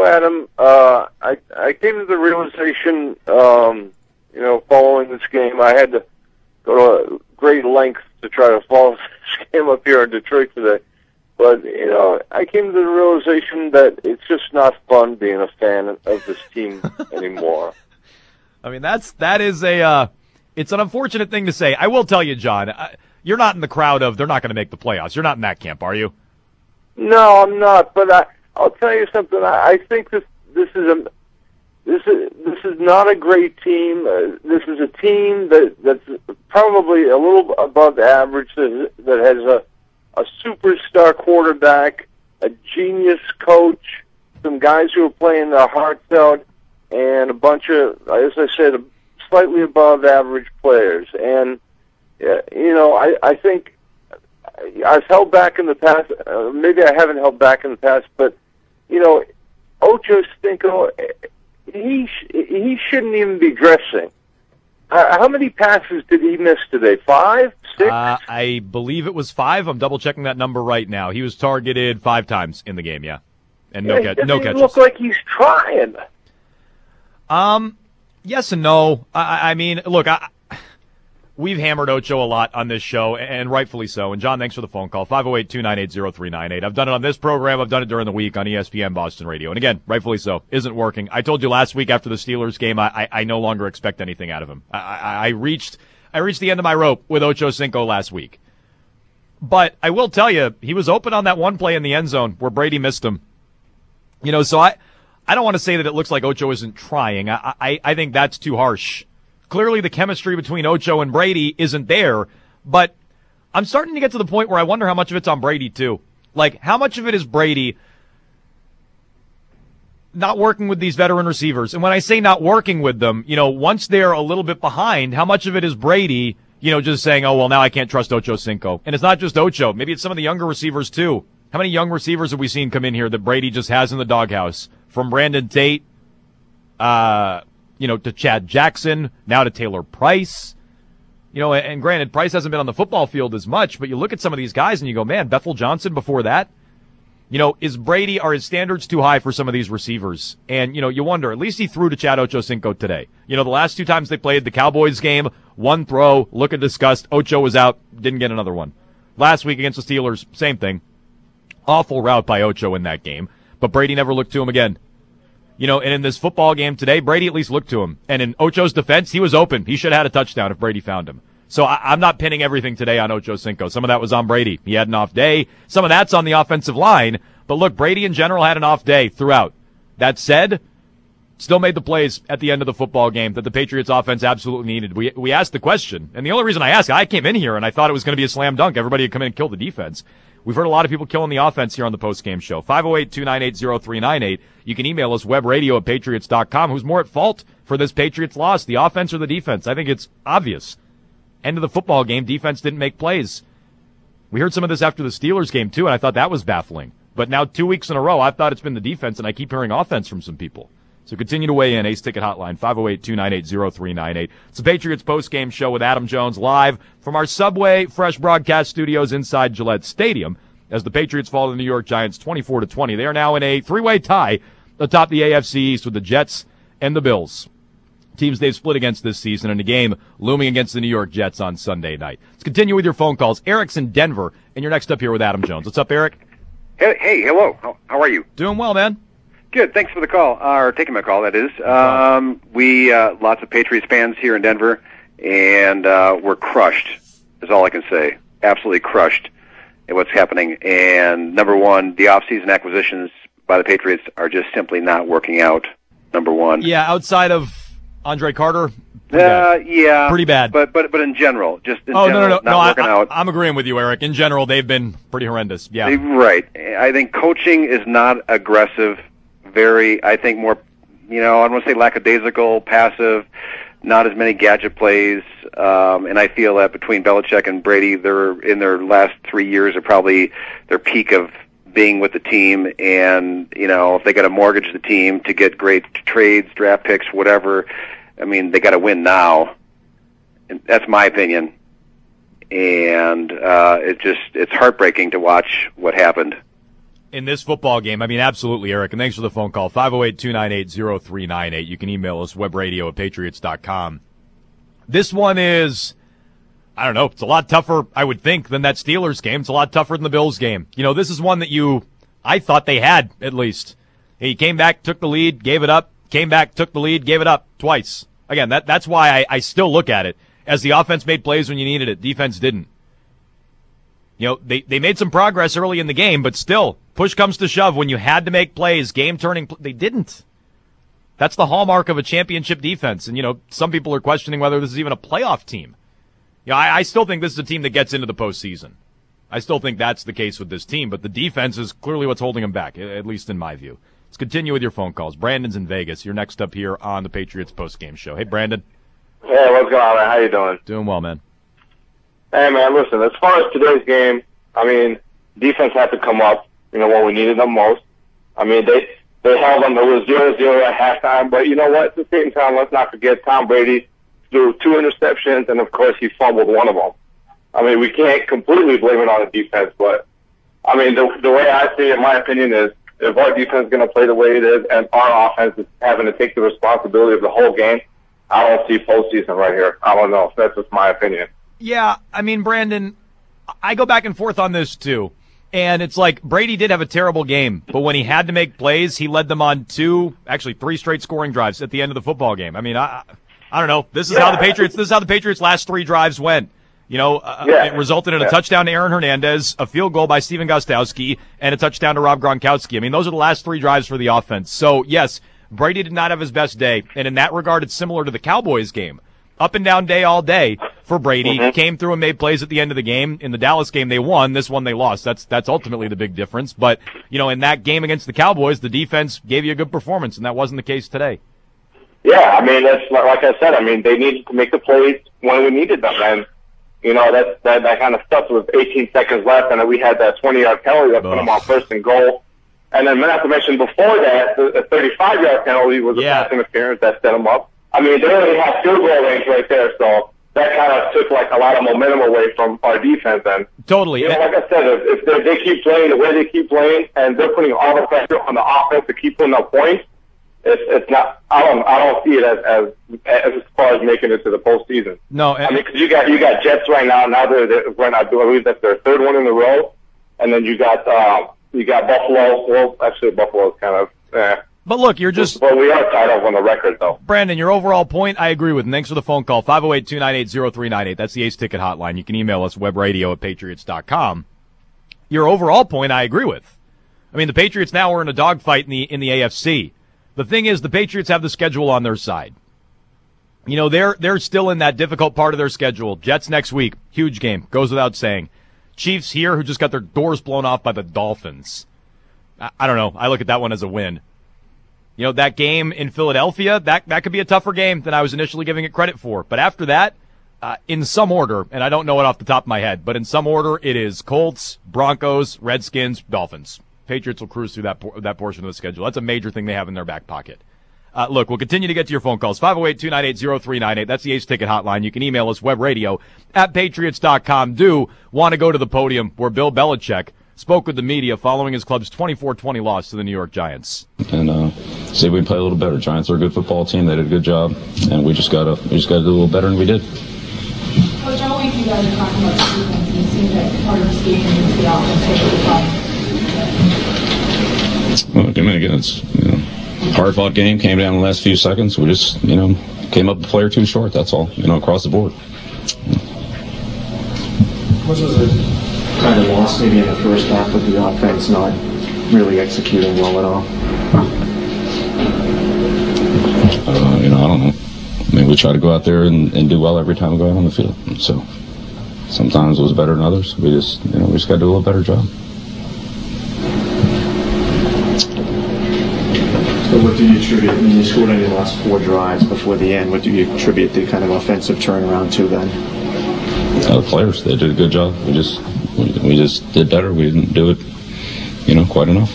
Adam. I came to the realization, following this game, I had to go to great lengths to try to follow this game up here in Detroit today. But, I came to the realization that it's just not fun being a fan of this team anymore. I mean, that is it's an unfortunate thing to say. I will tell you, John, you're not in the crowd of they're not going to make the playoffs. You're not in that camp, are you? No, I'm not. But I'll tell you something. I think this is not a great team. This is a team that's probably a little above average. That has a superstar quarterback, a genius coach, some guys who are playing their hearts out, and a bunch of, as I said, slightly above average players. And I think I've held back in the past. Maybe I haven't held back in the past, but Ocho Cinco, he shouldn't even be dressing. How many passes did he miss today? 5, 6? I believe it was 5. I'm double checking that number right now. He was targeted 5 times in the game, yeah, and no catches. It looks like he's trying. Yes and no. I mean, look, we've hammered Ocho a lot on this show, and rightfully so. And, John, thanks for the phone call, 508-298-0398. I've done it on this program. I've done it during the week on ESPN Boston Radio. And, again, rightfully so. Isn't working. I told you last week after the Steelers game, I no longer expect anything out of him. I reached the end of my rope with Ocho Cinco last week. But I will tell you, he was open on that one play in the end zone where Brady missed him. So I don't want to say that it looks like Ocho isn't trying. I think that's too harsh. Clearly the chemistry between Ocho and Brady isn't there, but I'm starting to get to the point where I wonder how much of it's on Brady too. Like, how much of it is Brady not working with these veteran receivers? And when I say not working with them, once they're a little bit behind, how much of it is Brady, just saying, oh, well, now I can't trust Ocho Cinco. And it's not just Ocho. Maybe it's some of the younger receivers too. How many young receivers have we seen come in here that Brady just has in the doghouse? From Brandon Tate, to Chad Jackson, now to Taylor Price. And granted, Price hasn't been on the football field as much, but you look at some of these guys and you go, man, Bethel Johnson before that. Are his standards too high for some of these receivers? And, you wonder, at least he threw to Chad Ochocinco today. The last 2 times they played the Cowboys game, one throw, look of disgust, Ocho was out, didn't get another one. Last week against the Steelers, same thing. Awful route by Ocho in that game, but Brady never looked to him again. And in this football game today, Brady at least looked to him. And in Ocho's defense, he was open. He should have had a touchdown if Brady found him. So I'm not pinning everything today on Ocho Cinco. Some of that was on Brady. He had an off day. Some of that's on the offensive line. But look, Brady in general had an off day throughout. That said, still made the plays at the end of the football game that the Patriots offense absolutely needed. We asked the question. And the only reason I asked, I came in here and I thought it was going to be a slam dunk. Everybody would come in and kill the defense. We've heard a lot of people killing the offense here on the postgame show. 508-298-0398. You can email us, webradio@patriots.com. Who's more at fault for this Patriots loss, the offense or the defense? I think it's obvious. End of the football game, defense didn't make plays. We heard some of this after the Steelers game, too, and I thought that was baffling. But now 2 weeks in a row, I've thought it's been the defense, and I keep hearing offense from some people. So continue to weigh in. Ace Ticket Hotline, 508-298-0398. It's the Patriots postgame show with Adam Jones live from our Subway Fresh broadcast studios inside Gillette Stadium as the Patriots fall to the New York Giants 24-20. They are now in a 3-way tie atop the AFC East with the Jets and the Bills. Teams they've split against this season in a game looming against the New York Jets on Sunday night. Let's continue with your phone calls. Eric's in Denver, and you're next up here with Adam Jones. What's up, Eric? Hey, hello. How are you? Doing well, man. Good. Thanks for the call, or taking my call, that is. We, lots of Patriots fans here in Denver, and we're crushed, is all I can say. Absolutely crushed at what's happening. And number one, the off-season acquisitions by the Patriots are just simply not working out, number one. Yeah, outside of Andre Carter? Yeah. Pretty bad. But in general, just in general, not working out. I'm agreeing with you, Eric. In general, they've been pretty horrendous. Yeah. Right. I think coaching is not aggressive. I think more, I don't want to say lackadaisical, passive, not as many gadget plays. And I feel that between Belichick and Brady, they're in their last 3 years are probably their peak of being with the team. And, if they got to mortgage the team to get great trades, draft picks, whatever, I mean, they got to win now. And that's my opinion. And it's heartbreaking to watch what happened. in this football game, I mean, absolutely, Eric, and thanks for the phone call, 508-298-0398. You can email us, webradio@patriots.com. This one is, I don't know, it's a lot tougher, I would think, than that Steelers game. It's a lot tougher than the Bills game. You know, this is one that I thought they had, at least. He came back, took the lead, gave it up, came back, took the lead, gave it up twice. Again, that's why I still look at it as the offense made plays when you needed it. Defense didn't. You know, they made some progress early in the game, but still, push comes to shove. When you had to make plays, game-turning, they didn't. That's the hallmark of a championship defense. And, you know, some people are questioning whether this is even a playoff team. You know, I still think this is a team that gets into the postseason. I still think that's the case with this team, but the defense is clearly what's holding them back, at least in my view. Let's continue with your phone calls. Brandon's in Vegas. You're next up here on the Patriots postgame show. Hey, Brandon. Hey, what's going on, man? How you doing? Doing well, man. Hey, man, listen, as far as today's game, I mean, defense had to come up, you know, when we needed them most. I mean, they held them. It was 0-0 at halftime, but you know what? At the same time, let's not forget Tom Brady threw 2 interceptions, and, of course, he fumbled one of them. I mean, we can't completely blame it on the defense, but, I mean, the way I see it, in my opinion, is if our defense is going to play the way it is and our offense is having to take the responsibility of the whole game, I don't see postseason right here. I don't know. That's just my opinion. Yeah, I mean, Brandon, I go back and forth on this, too. And it's like Brady did have a terrible game, but when he had to make plays, he led them on 3 straight scoring drives at the end of the football game. I mean, I don't know. This is how the Patriots' last 3 drives went. You know, it resulted in a touchdown to Aaron Hernandez, a field goal by Steven Gostkowski, and a touchdown to Rob Gronkowski. I mean, those are the last 3 drives for the offense. So, yes, Brady did not have his best day, and in that regard, it's similar to the Cowboys game. Up and down day all day for Brady. Came through and made plays at the end of the game. In the Dallas game, they won. This one, they lost. That's ultimately the big difference. But, you know, in that game against the Cowboys, the defense gave you a good performance, and that wasn't the case today. Yeah, I mean, that's like I said. I mean, they needed to make the plays when we needed them, and you know that kind of stuff with 18 seconds left, and then we had that 20-yard penalty that put them on 1st and goal. And then, not to mention, before that, the 35-yard penalty was a pass interference that set them up. I mean, they already had field goal range right there, so that kind of took like a lot of momentum away from our defense. And totally, you know, like I said, if they keep playing the way they keep playing, and they're putting all the pressure on the offense to keep putting up points, it's not. I don't see it as far as making it to the postseason. No, I mean, because you got Jets right now. Now they're right now. I believe that's their 3rd one in a row, and then you got Buffalo. Well, actually, Buffalo's kind of. But look, But we are tied up on the record, though. Brandon, your overall point, I agree with. And thanks for the phone call. 508-298-0398. That's the Ace Ticket hotline. You can email us, webradio@patriots.com. Your overall point, I agree with. I mean, the Patriots now are in a dogfight in the AFC. The thing is, the Patriots have the schedule on their side. You know, they're still in that difficult part of their schedule. Jets next week, huge game, goes without saying. Chiefs here, who just got their doors blown off by the Dolphins. I don't know. I look at that one as a win. You know, that game in Philadelphia, that could be a tougher game than I was initially giving it credit for. But after that, in some order, and I don't know it off the top of my head, but in some order, it is Colts, Broncos, Redskins, Dolphins. Patriots will cruise through that portion of the schedule. That's a major thing they have in their back pocket. Look, we'll continue to get to your phone calls. 508-298-0398. That's the Ace Ticket hotline. You can email us, webradio@patriots.com. Do want to go to the podium where Bill Belichick spoke with the media following his club's 24-20 loss to the New York Giants. And see if we can play a little better. Giants are a good football team. They did a good job, and we just gotta do a little better, and we did. Coach, all week you guys are talking about the defense, and it seems that part of this game is the offense. Well, again, it's hard-fought game. Came down in the last few seconds. We just came up a player too short. That's all. Across the board. What was it? Kind of lost maybe in the first half with the offense not really executing well at all? I don't know. I mean, we try to go out there and do well every time we go out on the field. So sometimes it was better than others. We just got to do a little better job. So what do you attribute, when you scored on your last 4 drives before the end, what do you attribute the kind of offensive turnaround to then? The players, they did a good job. We just did better. We didn't do it, quite enough.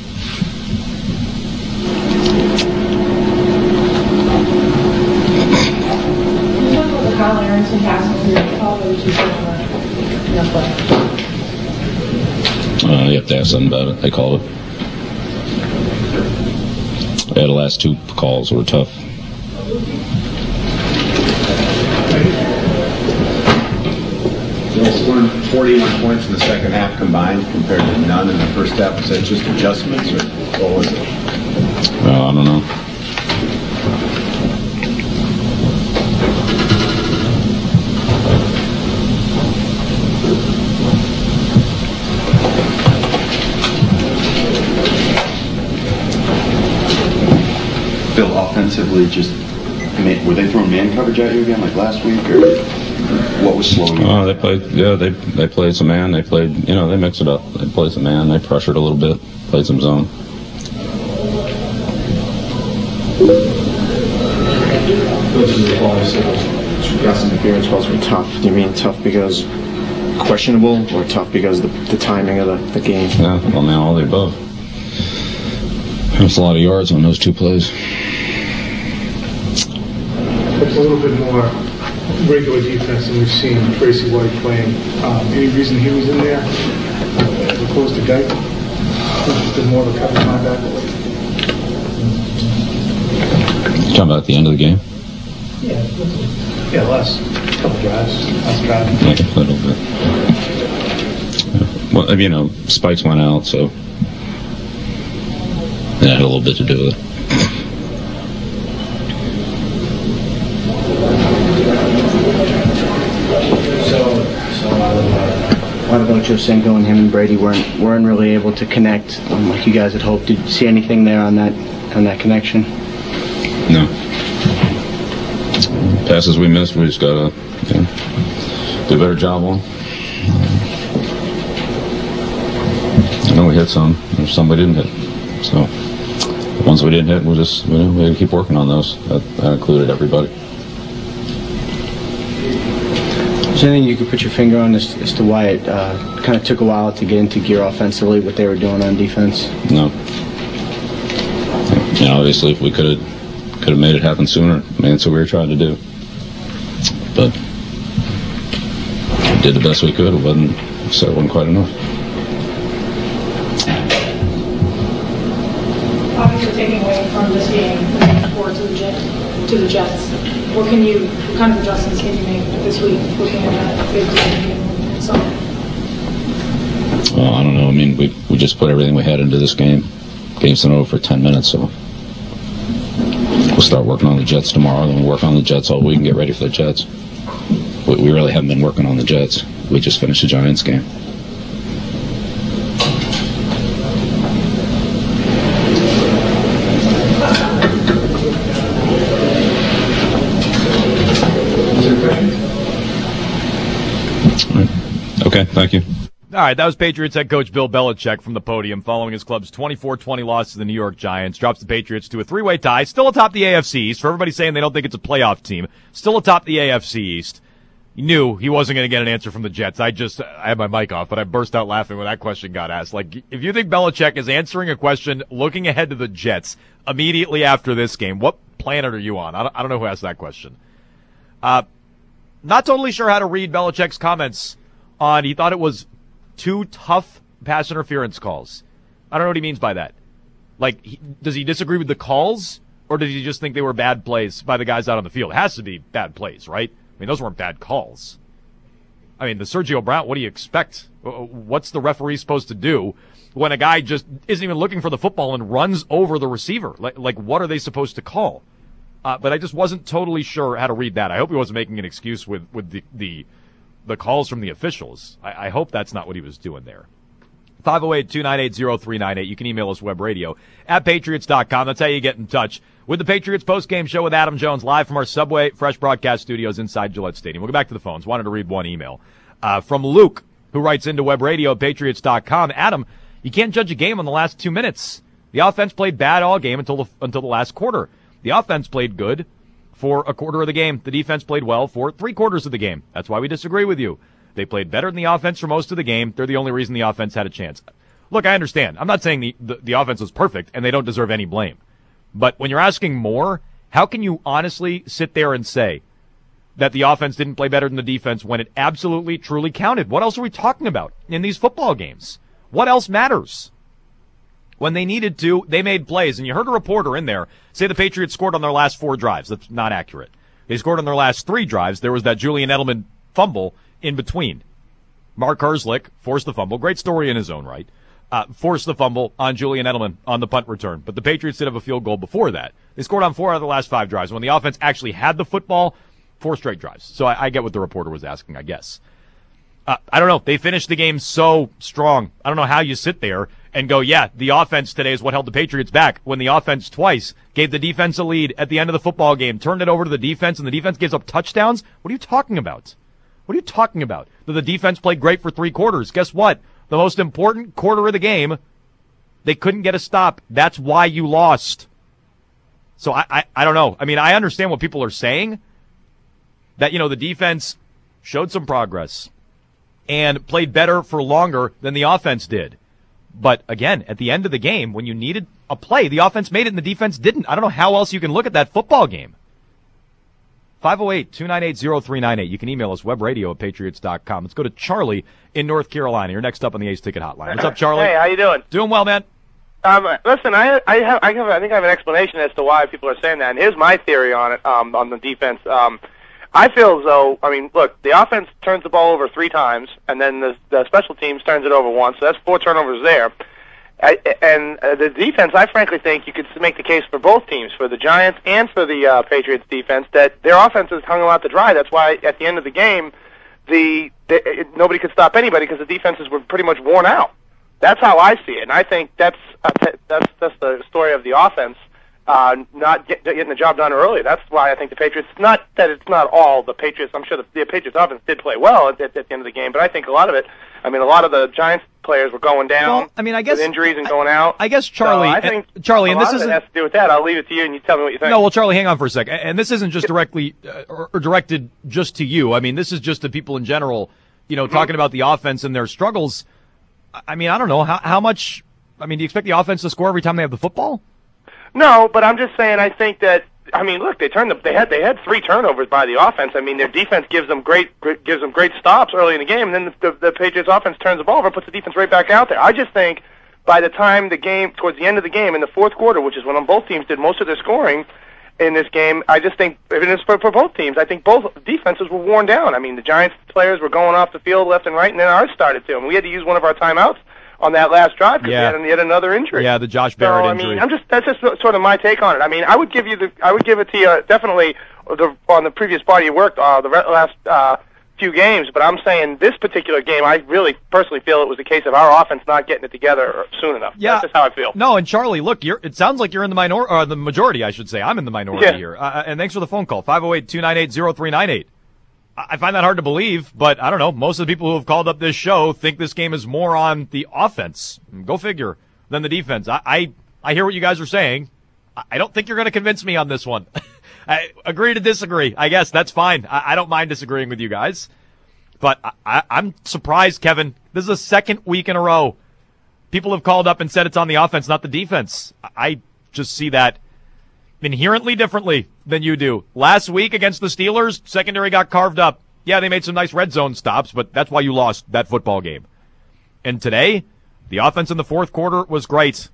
Kyle Aronson passing through the call, which is You have to ask them about it. They called it. Yeah, the last 2 calls were tough. You scored 41 points in the second half combined compared to none in the first half. Was that just adjustments, or what was it? Well, I don't know. Bill, offensively, were they throwing man coverage at you again like last week, or what was slowing you? Oh, they played. Yeah, they played some man. They played. They mixed it up. They played some man. They pressured a little bit. Played some zone. Pass interference calls were tough. Do you mean tough because questionable, or tough because the timing of the game? Yeah, well, now all the above. There's a lot of yards on those 2 plays. It's a little bit more regular defense than we've seen Tracy White playing. Any reason he was in there as opposed to Guyton? Just been more of a cover linebacker. You talking about at the end of the game? Yeah, last couple drives. Last drive. Yeah, a little bit. Yeah. Well, spikes went out, so that had a little bit to do with it. What about Josenko and him and Brady weren't really able to connect like you guys had hoped? Did you see anything there on that connection? No. Passes we missed, we just gotta do a better job on. I know we hit some. There's some we didn't hit. So the ones we didn't hit, we gotta keep working on those. That included everybody. Is there anything you could put your finger on as to why it kind of took a while to get into gear offensively, what they were doing on defense? No. Obviously, if we could have made it happen sooner, that's what we were trying to do. But we did the best we could. It wasn't quite enough. Obviously, taking away from this game, looking forward to the Jets. What kind of adjustments can you make this week, looking at that big game and so on? Well, I don't know. We just put everything we had into this game. Game's been over for 10 minutes, so we'll start working on the Jets tomorrow. Then we'll work on the Jets all week and get ready for the Jets. We really haven't been working on the Jets. We just finished the Giants game. Okay, thank you. All right, that was Patriots head coach Bill Belichick from the podium following his club's 24-20 loss to the New York Giants. Drops the Patriots to a 3-way tie, still atop the AFC East. For everybody saying they don't think it's a playoff team, still atop the AFC East. He knew he wasn't going to get an answer from the Jets. I had my mic off, but I burst out laughing when that question got asked. Like, if you think Belichick is answering a question looking ahead to the Jets immediately after this game, what planet are you on? I don't know who asked that question. Not totally sure how to read Belichick's comments on he thought it was 2 tough pass interference calls. I don't know what he means by that. Like, does he disagree with the calls, or does he just think they were bad plays by the guys out on the field? It has to be bad plays, right? I mean, those weren't bad calls. I mean, the Sergio Brown, what do you expect? What's the referee supposed to do when a guy just isn't even looking for the football and runs over the receiver? Like what are they supposed to call? But I just wasn't totally sure how to read that. I hope he wasn't making an excuse with the calls from the officials. I hope that's not what he was doing there. 508-298-0398. You can email us webradio at patriots.com. That's how you get in touch with the Patriots postgame show with Adam Jones live from our Subway Fresh broadcast studios inside Gillette Stadium. We'll go back to the phones. Wanted to read one email from Luke, who writes into webradio at patriots.com. Adam, you can't judge a game on the last 2 minutes. The offense played bad all game until the last quarter. The offense played good for a quarter of the game. The defense played well for 3/4 of the game. That's why we disagree with you. They played better than the offense for most of the game. They're the only reason the offense had a chance. Look, I understand. I'm not saying the offense was perfect and they don't deserve any blame. But when you're asking more, how can you honestly sit there and say that the offense didn't play better than the defense when it absolutely, truly counted? What else are we talking about in these football games? What else matters? When they needed to, they made plays. And you heard a reporter in there say the Patriots scored on their last 4 drives. That's not accurate. They scored on their last 3 drives. There was that Julian Edelman fumble in between. Mark Herzlich forced the fumble. Great story in his own right. Forced the fumble on Julian Edelman on the punt return. But the Patriots did have a field goal before that. They scored on 4 out of the last 5 drives. When the offense actually had the football, 4 straight drives. So I get what the reporter was asking, I guess. I don't know. They finished the game so strong. I don't know how you sit there and go, yeah, the offense today is what held the Patriots back, when the offense twice gave the defense a lead at the end of the football game, turned it over to the defense, and the defense gives up touchdowns? What are you talking about? What are you talking about? The defense played great for 3 quarters. Guess what? The most important quarter of the game, they couldn't get a stop. That's why you lost. So I don't know. I mean, I understand what people are saying, that, the defense showed some progress and played better for longer than the offense did. But again, at the end of the game, when you needed a play, the offense made it and the defense didn't. I don't know how else you can look at that football game. 508-298-0398. You can email us, webradio@patriots.com. Let's go to Charlie in North Carolina. You're next up on the Ace Ticket Hotline. What's up, Charlie? Hey, how you doing? Doing well, man. Listen, I think I have an explanation as to why people are saying that, and here's my theory on it, on the defense. I feel as though, look, the offense turns the ball over 3 times, and then the special teams turns it over once, so that's 4 turnovers there. And the defense, I frankly think you could make the case for both teams, for the Giants and for the Patriots defense, that their offense is hung out to dry. That's why at the end of the game, nobody could stop anybody because the defenses were pretty much worn out. That's how I see it, and I think that's the story of the offense. Not getting the job done early. That's why I think the Patriots, not that it's not all the Patriots, I'm sure the Patriots offense did play well at the end of the game, but I think a lot of it, a lot of the Giants players were going down I guess, with injuries and going out. I guess, Charlie, so I think Charlie, and this isn't has to do with that. I'll leave it to you and you tell me what you think. No, well, Charlie, hang on for a second. And this isn't just directly or directed just to you. This is just to people in general, talking about the offense and their struggles. I don't know how much, do you expect the offense to score every time they have the football? No, but I'm just saying I think that look, they had 3 turnovers by the offense. Their defense gives them great stops early in the game, and then the Patriots offense turns the ball over and puts the defense right back out there. I just think by the time towards the end of the game in the 4th quarter, which is when both teams did most of their scoring in this game, I just think for both teams, I think both defenses were worn down. The Giants players were going off the field left and right, and then ours started to, and we had to use one of our timeouts on that last drive because we had yet another injury. Yeah, the Josh Barrett injury. That's just sort of my take on it. I would give it to you definitely on the previous party you worked the last few games, but I'm saying this particular game, I really personally feel it was a case of our offense not getting it together soon enough. Yeah. That's just how I feel. No, and Charlie, look, it sounds like you're in the majority, I should say. I'm in the minority here. And thanks for the phone call, 508-298-0398. I find that hard to believe, but I don't know. Most of the people who have called up this show think this game is more on the offense, go figure, than the defense. I hear what you guys are saying. I don't think you're going to convince me on this one. I agree to disagree. I guess that's fine. I don't mind disagreeing with you guys. But I'm surprised, Kevin. This is the 2nd week in a row. People have called up and said it's on the offense, not the defense. I just see that inherently differently than you do. Last week against the Steelers, secondary got carved up. Yeah, they made some nice red zone stops, but that's why you lost that football game. And today, the offense in the 4th quarter was great.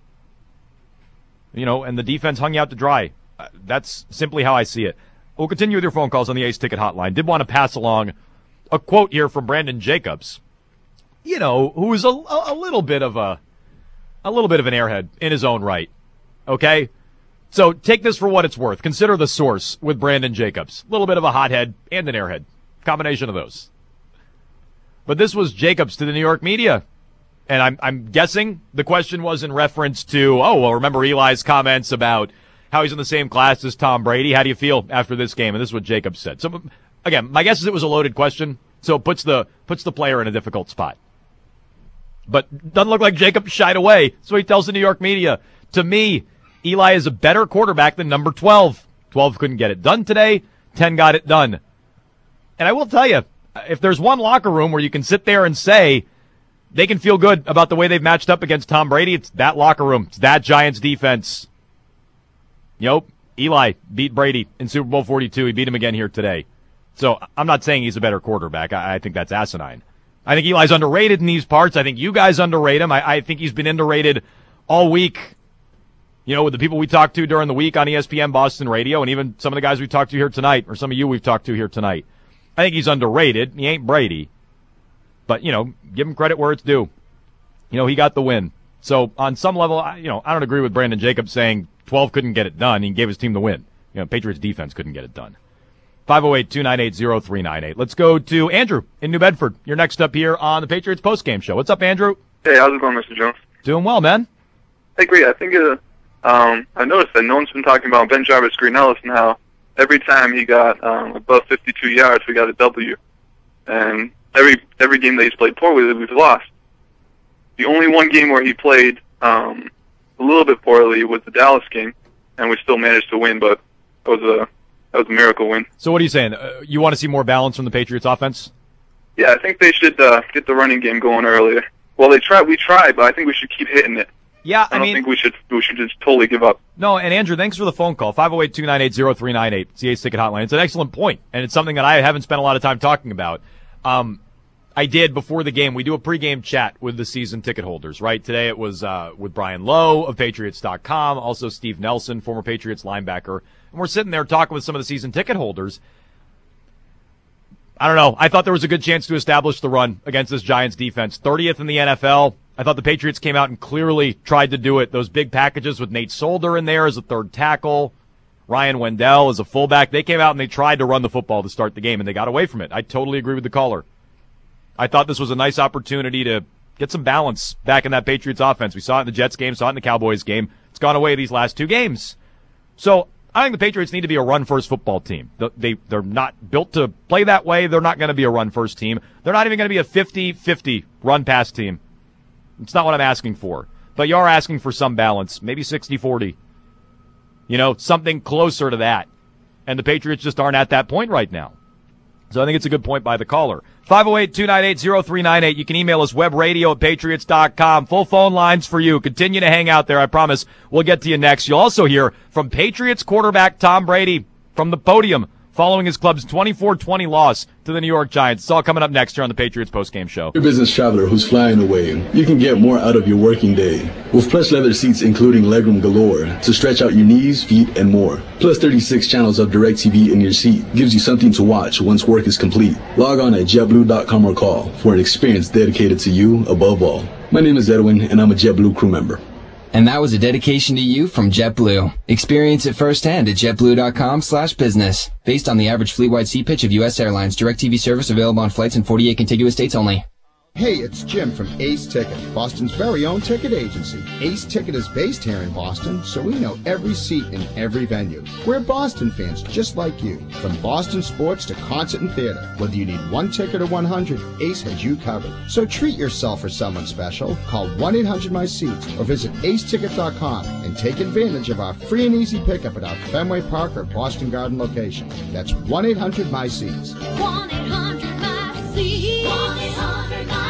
And the defense hung you out to dry. That's simply how I see it. We'll continue with your phone calls on the Ace Ticket Hotline. Did want to pass along a quote here from Brandon Jacobs, who's a little bit of an airhead in his own right. Okay? So take this for what it's worth. Consider the source with Brandon Jacobs. A little bit of a hothead and an airhead. Combination of those. But this was Jacobs to the New York media. And I'm guessing the question was in reference to, remember Eli's comments about how he's in the same class as Tom Brady. How do you feel after this game? And this is what Jacobs said. So, again, my guess is it was a loaded question, so it puts the player in a difficult spot. But doesn't look like Jacobs shied away. So he tells the New York media, to me, Eli is a better quarterback than number 12. 12 couldn't get it done today. 10 got it done. And I will tell you, if there's one locker room where you can sit there and say they can feel good about the way they've matched up against Tom Brady, it's that locker room. It's that Giants defense. Eli beat Brady in Super Bowl 42. He beat him again here today. So I'm not saying he's a better quarterback. I think that's asinine. I think Eli's underrated in these parts. I think you guys underrate him. I think he's been underrated all week, with the people we talked to during the week on ESPN Boston Radio, and even some of the guys we talked to here tonight, or some of you we've talked to here tonight. I think he's underrated. He ain't Brady. But, give him credit where it's due. He got the win. So on some level, I don't agree with Brandon Jacobs saying 12 couldn't get it done. He gave his team the win. Patriots defense couldn't get it done. 508-298-0398. Let's go to Andrew in New Bedford. You're next up here on the Patriots postgame show. What's up, Andrew? Hey, how's it going, Mr. Jones? Doing well, man. Hey, great. I think I noticed that no one's been talking about Ben Jarvis Green Ellis and how every time he got above 52 yards, we got a W. And every game that he's played poorly, we've lost. The only one game where he played a little bit poorly was the Dallas game, and we still managed to win, but that was a miracle win. So what are you saying? You want to see more balance from the Patriots offense? Yeah, I think they should get the running game going earlier. Well, we tried, but I think we should keep hitting it. Yeah, I don't think we should just totally give up. No, and Andrew, thanks for the phone call. 508-298-0398. It's the Ace Ticket Hotline. It's an excellent point, and it's something that I haven't spent a lot of time talking about. I did before the game. We do a pregame chat with the season ticket holders, right? Today it was with Brian Lowe of Patriots.com, also Steve Nelson, former Patriots linebacker. And we're sitting there talking with some of the season ticket holders. I don't know. I thought there was a good chance to establish the run against this Giants defense. 30th in the NFL. I thought the Patriots came out and clearly tried to do it. Those big packages with Nate Solder in there as a third tackle, Ryan Wendell as a fullback. They came out and they tried to run the football to start the game, and they got away from it. I totally agree with the caller. I thought this was a nice opportunity to get some balance back in that Patriots offense. We saw it in the Jets game, saw it in the Cowboys game. It's gone away these last two games. So I think the Patriots need to be a run-first football team. They're not built to play that way. They're not going to be a run-first team. They're not even going to be a 50-50 run-pass team. It's not what I'm asking for. But you are asking for some balance, maybe 60-40. Something closer to that. And the Patriots just aren't at that point right now. So I think it's a good point by the caller. 508-298-0398. You can email us, webradio@patriots.com. Full phone lines for you. Continue to hang out there. I promise we'll get to you next. You'll also hear from Patriots quarterback Tom Brady from the podium following his club's 24-20 loss to the New York Giants. It's all coming up next here on the Patriots postgame show. Your business traveler who's flying away, you can get more out of your working day with plush leather seats including legroom galore to stretch out your knees, feet, and more. Plus 36 channels of DirecTV in your seat gives you something to watch once work is complete. Log on at JetBlue.com or call for an experience dedicated to you above all. My name is Edwin, and I'm a JetBlue crew member. And that was a dedication to you from JetBlue. Experience it firsthand at JetBlue.com/business. Based on the average fleet-wide seat pitch of U.S. Airlines. DirecTV service available on flights in 48 contiguous states only. Hey, it's Jim from Ace Ticket, Boston's very own ticket agency. Ace Ticket is based here in Boston, so we know every seat in every venue. We're Boston fans just like you. From Boston sports to concert and theater, whether you need one ticket or 100, Ace has you covered. So treat yourself for someone special. Call 1-800-MY-SEATS or visit aceticket.com and take advantage of our free and easy pickup at our Fenway Park or Boston Garden location. That's 1-800-MY-SEATS. 1-800-MY-SEATS. 1-800-MY-SEATS.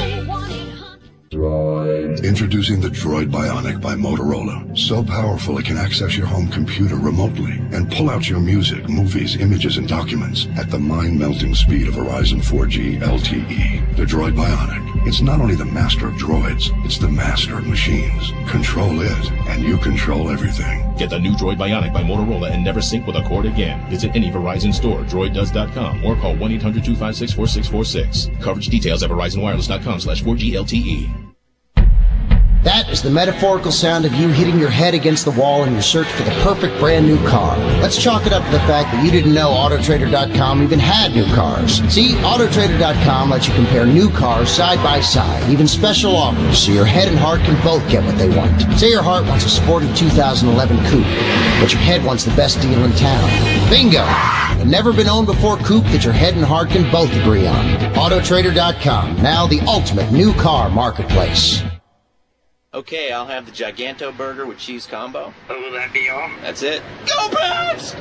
Introducing the Droid Bionic by Motorola. So powerful it can access your home computer remotely and pull out your music, movies, images, and documents at the mind-melting speed of Verizon 4G LTE. The Droid Bionic. It's not only the master of droids, it's the master of machines. Control it, and you control everything. Get the new Droid Bionic by Motorola and never sync with a cord again. Visit any Verizon store, droiddoes.com, or call 1-800-256-4646. Coverage details at verizonwireless.com/4G LTE. That is the metaphorical sound of you hitting your head against the wall in your search for the perfect brand new car. Let's chalk it up to the fact that you didn't know Autotrader.com even had new cars. See, Autotrader.com lets you compare new cars side by side, even special offers, so your head and heart can both get what they want. Say your heart wants a sporty 2011 coupe, but your head wants the best deal in town. Bingo! A never-been-owned-before coupe that your head and heart can both agree on. Autotrader.com, now the ultimate new car marketplace. Okay, I'll have the Giganto burger with cheese combo. Oh, will that be all? That's it. Go Pats!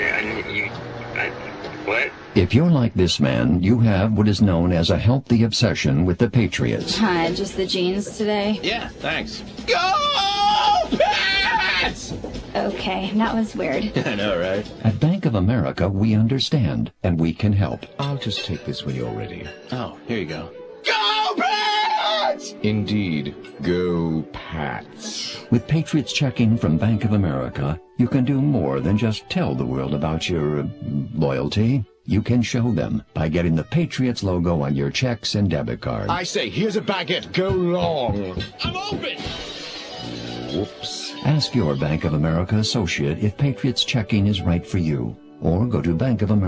What? If you're like this man, you have what is known as a healthy obsession with the Patriots. Hi, just the jeans today? Yeah, thanks. Go Pats! Okay, that was weird. I know, right? At Bank of America, we understand, and we can help. I'll just take this when you're ready. Oh, here you go. Indeed. Go Pats. With Patriots Checking from Bank of America, you can do more than just tell the world about your loyalty. You can show them by getting the Patriots logo on your checks and debit cards. I say, here's a baguette. Go long. I'm open. Whoops. Ask your Bank of America associate if Patriots Checking is right for you. Or go to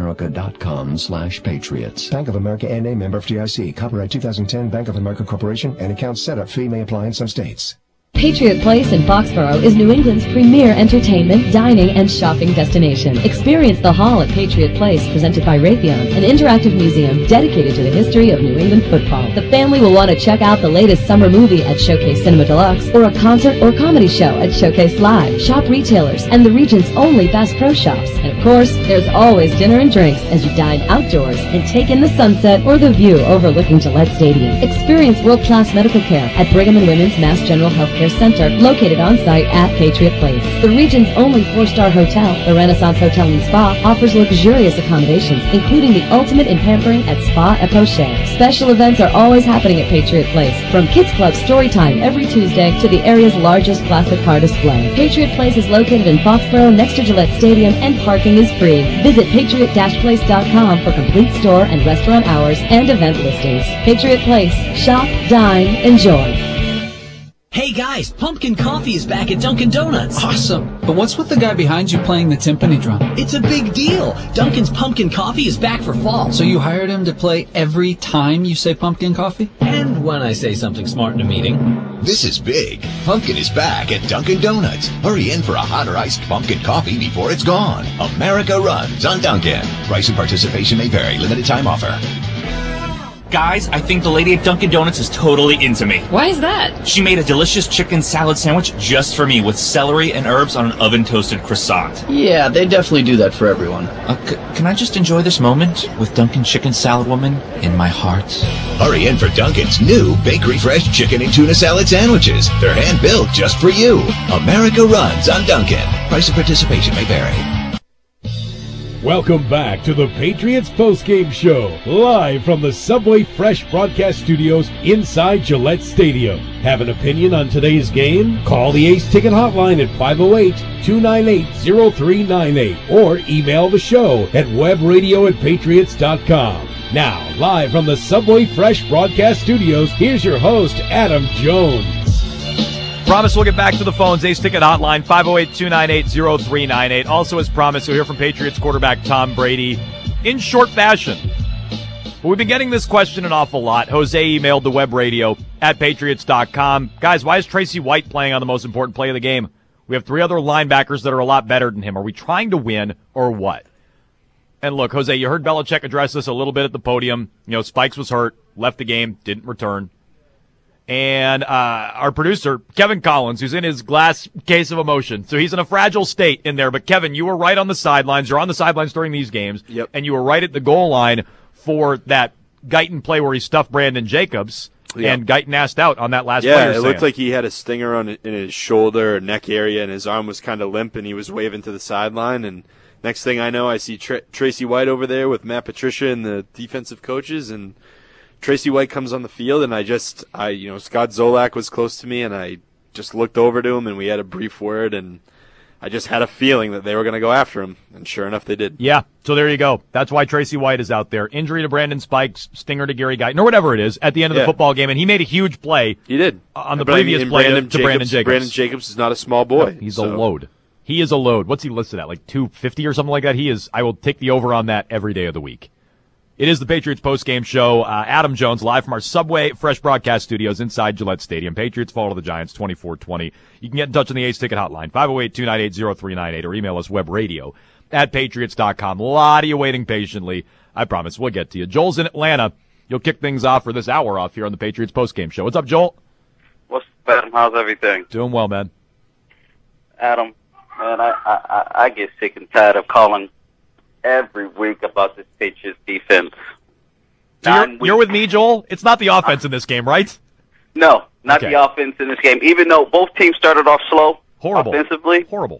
bankofamerica.com/patriots. Bank of America N.A. member FDIC. Copyright 2010 Bank of America Corporation and account setup fee may apply in some states. Patriot Place in Foxborough is New England's premier entertainment, dining, and shopping destination. Experience the Hall at Patriot Place, presented by Raytheon, an interactive museum dedicated to the history of New England football. The family will want to check out the latest summer movie at Showcase Cinema Deluxe, or a concert or comedy show at Showcase Live. Shop retailers and the region's only Bass Pro Shops. And of course, there's always dinner and drinks as you dine outdoors and take in the sunset or the view overlooking Gillette Stadium. Experience world-class medical care at Brigham and Women's Mass General Healthcare Center, located on site at Patriot Place. The region's only 4-star hotel, the Renaissance Hotel and Spa, offers luxurious accommodations, including the ultimate in pampering at Spa et Poche. Special events are always happening at Patriot Place, from Kids Club Storytime every Tuesday to the area's largest classic car display. Patriot Place is located in Foxborough next to Gillette Stadium, and parking is free. Visit patriot-place.com for complete store and restaurant hours and event listings. Patriot Place. Shop, dine, enjoy. Hey guys, pumpkin coffee is back at Dunkin' Donuts. Awesome. But what's with the guy behind you playing the timpani drum? It's a big deal. Dunkin's pumpkin coffee is back for fall. So you hired him to play every time you say pumpkin coffee? And when I say something smart in a meeting. This is big. Pumpkin is back at Dunkin' Donuts. Hurry in for a hot or iced pumpkin coffee before it's gone. America runs on Dunkin'. Price and participation may vary. Limited time offer. Guys, I think the lady at Dunkin' Donuts is totally into me. Why is that? She made a delicious chicken salad sandwich just for me with celery and herbs on an oven-toasted croissant. Yeah, they definitely do that for everyone. Can I just enjoy this moment with Dunkin' Chicken Salad Woman in my heart? Hurry in for Dunkin's new Bakery Fresh chicken and tuna salad sandwiches. They're hand-built just for you. America runs on Dunkin'. Price and participation may vary. Welcome back to the Patriots postgame show, live from the Subway Fresh broadcast studios inside Gillette Stadium. Have an opinion on today's game? Call the Ace Ticket hotline at 508-298-0398 or email the show at webradio@patriots.com. Now, live from the Subway Fresh broadcast studios, here's your host, Adam Jones. Promise we'll get back to the phones. Ace Ticket hotline, 508-298-0398. Also, as promised, we'll hear from Patriots quarterback Tom Brady in short fashion. But we've been getting this question an awful lot. Jose emailed the webradio@patriots.com. Guys, why is Tracy White playing on the most important play of the game? We have 3 other linebackers that are a lot better than him. Are we trying to win or what? And look, Jose, you heard Belichick address this a little bit at the podium. You know, Spikes was hurt, left the game, didn't return. And our producer, Kevin Collins, who's in his glass case of emotion. So he's in a fragile state in there. But, Kevin, you were right on the sidelines. You're on the sidelines during these games. Yep. And you were right at the goal line for that Guyton play where he stuffed Brandon Jacobs. Yep. And Guyton asked out on that last play. Yeah, it looked like he had a stinger in his shoulder or neck area, and his arm was kind of limp, and he was waving to the sideline. And next thing I know, I see Tracy White over there with Matt Patricia and the defensive coaches, and Tracy White comes on the field, and Scott Zolak was close to me, and I just looked over to him, and we had a brief word, and I just had a feeling that they were going to go after him, and sure enough, they did. Yeah, so there you go. That's why Tracy White is out there. Injury to Brandon Spikes, stinger to Gary Guyton, or whatever it is, at the end of the football game, and he made a huge play. He did. On the previous play to Brandon Jacobs. Brandon Jacobs is not a small boy. No, he's a load. He is a load. What's he listed at, like 250 or something like that? I will take the over on that every day of the week. It is the Patriots postgame show. Adam Jones live from our Subway Fresh broadcast studios inside Gillette Stadium. Patriots fall to the Giants 24-20. You can get in touch on the Ace Ticket hotline, 508-298-0398, or email us webradio@patriots.com. A lot of you waiting patiently. I promise we'll get to you. Joel's in Atlanta. You'll kick things off for this hour off here on the Patriots postgame show. What's up, Joel? What's up, Adam? How's everything? Doing well, man. Adam, man, I get sick and tired of calling every week about this Patriots defense. So you're with me, Joel? It's not the offense in this game, right? No, not the offense in this game. Even though both teams started off slow, offensively, horrible.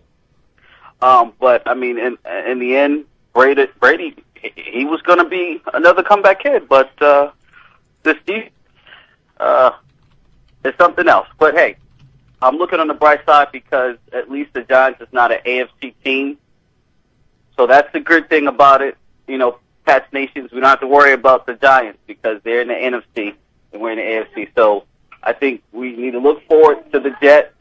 But I mean, in the end, Brady, he was going to be another comeback kid. But this defense, it's something else. But hey, I'm looking on the bright side because at least the Giants is not an AFC team. So that's the good thing about it. You know, Pats Nations, we don't have to worry about the Giants because they're in the NFC and we're in the AFC. So I think we need to look forward to the Jets.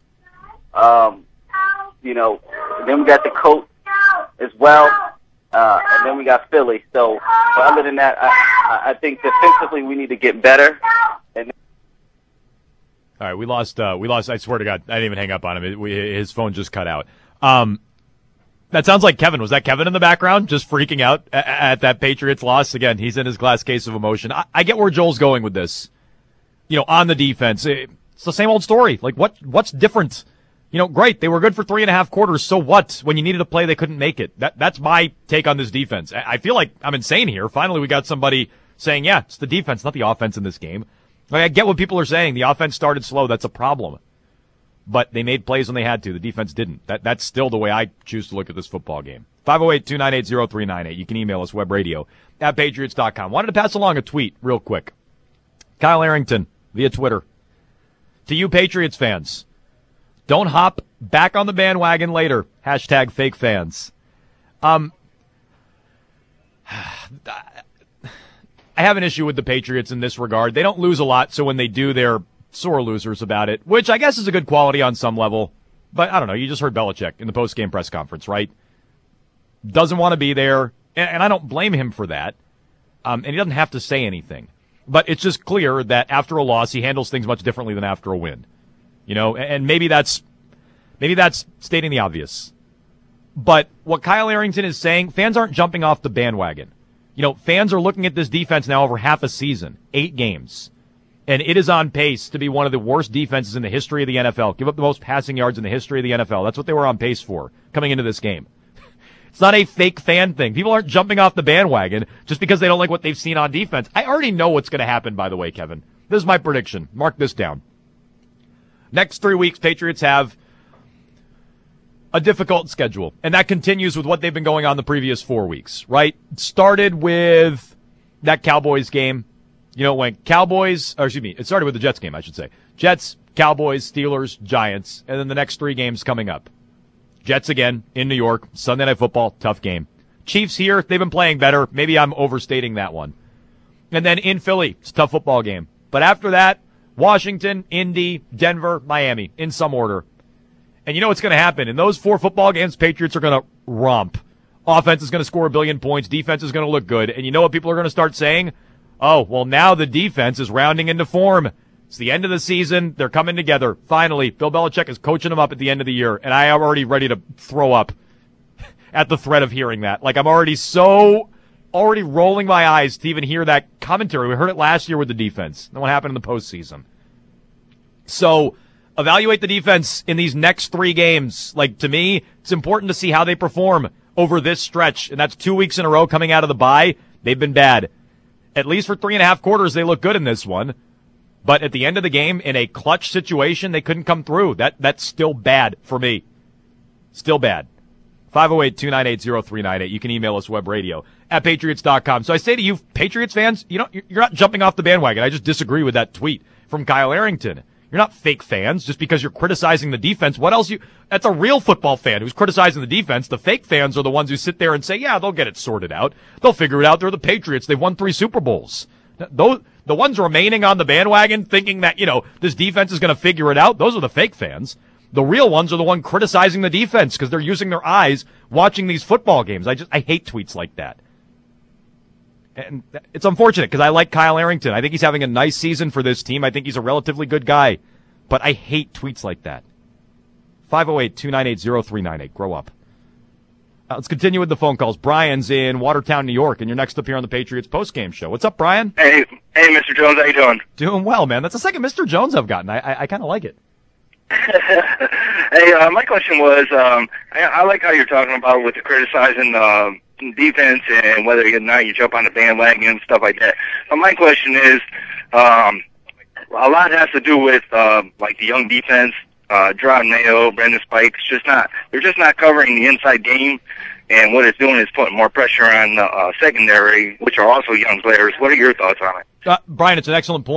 You know, then we got the Colts as well, and then we got Philly. So other than that, I think defensively we need to get better. And all right, we lost. I swear to God, I didn't even hang up on him. His phone just cut out. That sounds like Kevin. Was that Kevin in the background just freaking out at that Patriots loss? Again, he's in his glass case of emotion. I get where Joel's going with this. You know, on the defense, it's the same old story. Like, what's different? You know, great. They were good for 3.5 quarters. So what? When you needed a play, they couldn't make it. That's my take on this defense. I feel like I'm insane here. Finally, we got somebody saying, yeah, it's the defense, not the offense in this game. Like, I get what people are saying. The offense started slow. That's a problem. But they made plays when they had to. The defense didn't. That's still the way I choose to look at this football game. 508-298-0398. You can email us, webradio@patriots.com. Wanted to pass along a tweet real quick. Kyle Arrington via Twitter. To you Patriots fans, don't hop back on the bandwagon later. Hashtag fake fans. I have an issue with the Patriots in this regard. They don't lose a lot, so when they do, they're sore losers about it, which I guess is a good quality on some level. But I don't know. You just heard Belichick in the post-game press conference, right? Doesn't want to be there, and I don't blame him for that. And he doesn't have to say anything. But it's just clear that after a loss, he handles things much differently than after a win. You know, and maybe that's stating the obvious. But what Kyle Arrington is saying, fans aren't jumping off the bandwagon. You know, fans are looking at this defense now over half a season, 8 games. And it is on pace to be one of the worst defenses in the history of the NFL. Give up the most passing yards in the history of the NFL. That's what they were on pace for coming into this game. It's not a fake fan thing. People aren't jumping off the bandwagon just because they don't like what they've seen on defense. I already know what's going to happen, by the way, Kevin. This is my prediction. Mark this down. Next 3 weeks, Patriots have a difficult schedule. And that continues with what they've been going on the previous 4 weeks, right? It started with that Cowboys game. You know, it started with the Jets game, I should say. Jets, Cowboys, Steelers, Giants, and then the next 3 games coming up. Jets again in New York, Sunday Night Football, tough game. Chiefs here, they've been playing better. Maybe I'm overstating that one. And then in Philly, it's a tough football game. But after that, Washington, Indy, Denver, Miami, in some order. And you know what's going to happen. In those 4 football games, Patriots are going to romp. Offense is going to score 1 billion points. Defense is going to look good. And you know what people are going to start saying? Oh, well, now the defense is rounding into form. It's the end of the season. They're coming together. Finally, Bill Belichick is coaching them up at the end of the year. And I am already ready to throw up at the threat of hearing that. Like, I'm already rolling my eyes to even hear that commentary. We heard it last year with the defense. Then what happened in the postseason? So, evaluate the defense in these next 3 games. Like, to me, it's important to see how they perform over this stretch. And that's 2 weeks in a row coming out of the bye. They've been bad. At least for 3.5 quarters, they look good in this one. But at the end of the game, in a clutch situation, they couldn't come through. That's still bad for me. Still bad. 508-298-0398. You can email us, webradio@patriots.com. So I say to you, Patriots fans, you're not jumping off the bandwagon. I just disagree with that tweet from Kyle Arrington. You're not fake fans just because you're criticizing the defense. What else that's a real football fan who's criticizing the defense. The fake fans are the ones who sit there and say, yeah, they'll get it sorted out. They'll figure it out. They're the Patriots. They've won 3 Super Bowls. The ones remaining on the bandwagon thinking that, this defense is going to figure it out, those are the fake fans. The real ones are the one criticizing the defense because they're using their eyes watching these football games. I hate tweets like that. And it's unfortunate because I like Kyle Arrington. I think he's having a nice season for this team. I think he's a relatively good guy. But I hate tweets like that. 508-298-0398. Grow up. Let's continue with the phone calls. Brian's in Watertown, New York, and you're next up here on the Patriots postgame show. What's up, Brian? Hey, Mr. Jones. How you doing? Doing well, man. That's the second Mr. Jones I've gotten. I kind of like it. Hey, my question was, I like how you're talking about with the criticizing defense and whether or not you jump on the bandwagon and stuff like that. But my question is, a lot has to do with like the young defense, Jerod Mayo, Brandon Spikes. They're just not covering the inside game, and what it's doing is putting more pressure on the secondary, which are also young players. What are your thoughts on it? Brian, it's an excellent point.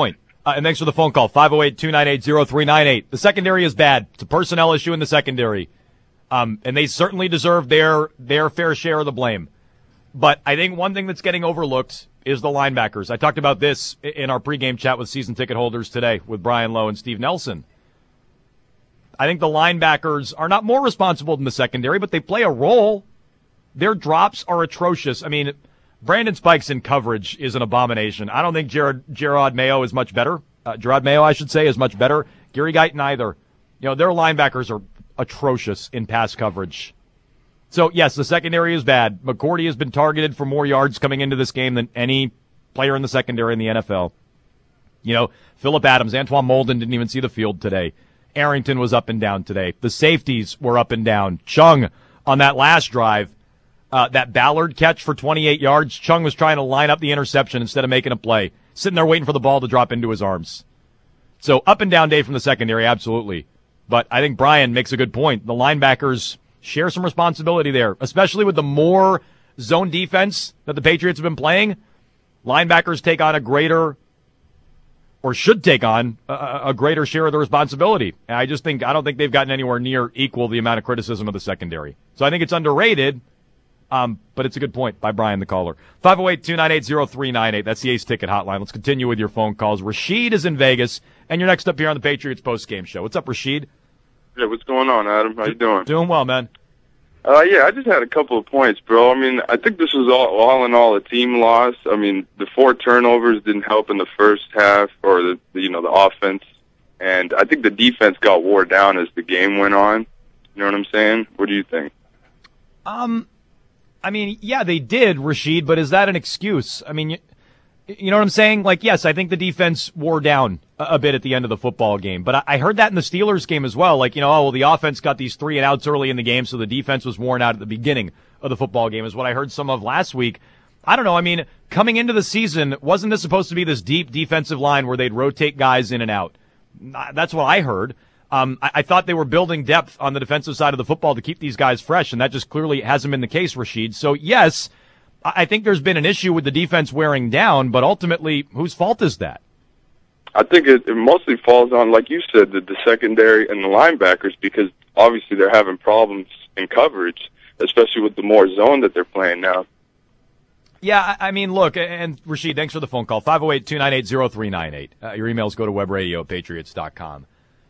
And thanks for the phone call, 508-298-0398. The secondary is bad. It's a personnel issue in the secondary. And they certainly deserve their fair share of the blame. But I think one thing that's getting overlooked is the linebackers. I talked about this in our pregame chat with season ticket holders today with Brian Lowe and Steve Nelson. I think the linebackers are not more responsible than the secondary, but they play a role. Their drops are atrocious. I mean, Brandon Spikes in coverage is an abomination. I don't think Gerard Mayo is much better. Gerard Mayo, I should say, is much better. Gary Guyton either. Their linebackers are atrocious in pass coverage. So, yes, the secondary is bad. McCourty has been targeted for more yards coming into this game than any player in the secondary in the NFL. Phillip Adams, Antoine Molden didn't even see the field today. Arrington was up and down today. The safeties were up and down. Chung, on that last drive, that Ballard catch for 28 yards, Chung was trying to line up the interception instead of making a play, sitting there waiting for the ball to drop into his arms. So, up and down day from the secondary, absolutely. But I think Brian makes a good point. The linebackers share some responsibility there, especially with the more zone defense that the Patriots have been playing. Linebackers take on should take on a greater share of the responsibility. And I don't think they've gotten anywhere near equal the amount of criticism of the secondary. So I think it's underrated, but it's a good point by Brian, the caller. 508-298-0398. That's the Ace Ticket Hotline. Let's continue with your phone calls. Rashid is in Vegas, and you're next up here on the Patriots post-game show. What's up, Rashid? Yeah, what's going on, Adam? How you doing? Doing well, man. Yeah, I just had a couple of points, bro. I mean, I think this was all in all a team loss. I mean, the 4 turnovers didn't help in the first half, or the offense, and I think the defense got wore down as the game went on. You know what I'm saying? What do you think? I mean, yeah, they did, Rashid, but is that an excuse? I mean, you know what I'm saying? Like, yes, I think the defense wore down a bit at the end of the football game, but I heard that in the Steelers game as well. Like, the offense got these 3 and outs early in the game, so the defense was worn out at the beginning of the football game is what I heard some of last week. I don't know. I mean, coming into the season, wasn't this supposed to be this deep defensive line where they'd rotate guys in and out? That's what I heard. I thought they were building depth on the defensive side of the football to keep these guys fresh, and that just clearly hasn't been the case, Rashid. So, yes, I think there's been an issue with the defense wearing down, but ultimately, whose fault is that? I think it mostly falls on, like you said, the secondary and the linebackers, because obviously they're having problems in coverage, especially with the more zone that they're playing now. Yeah, I mean, look, and Rashid, thanks for the phone call, 508-298-0398. Your emails go to webradio@patriots.com.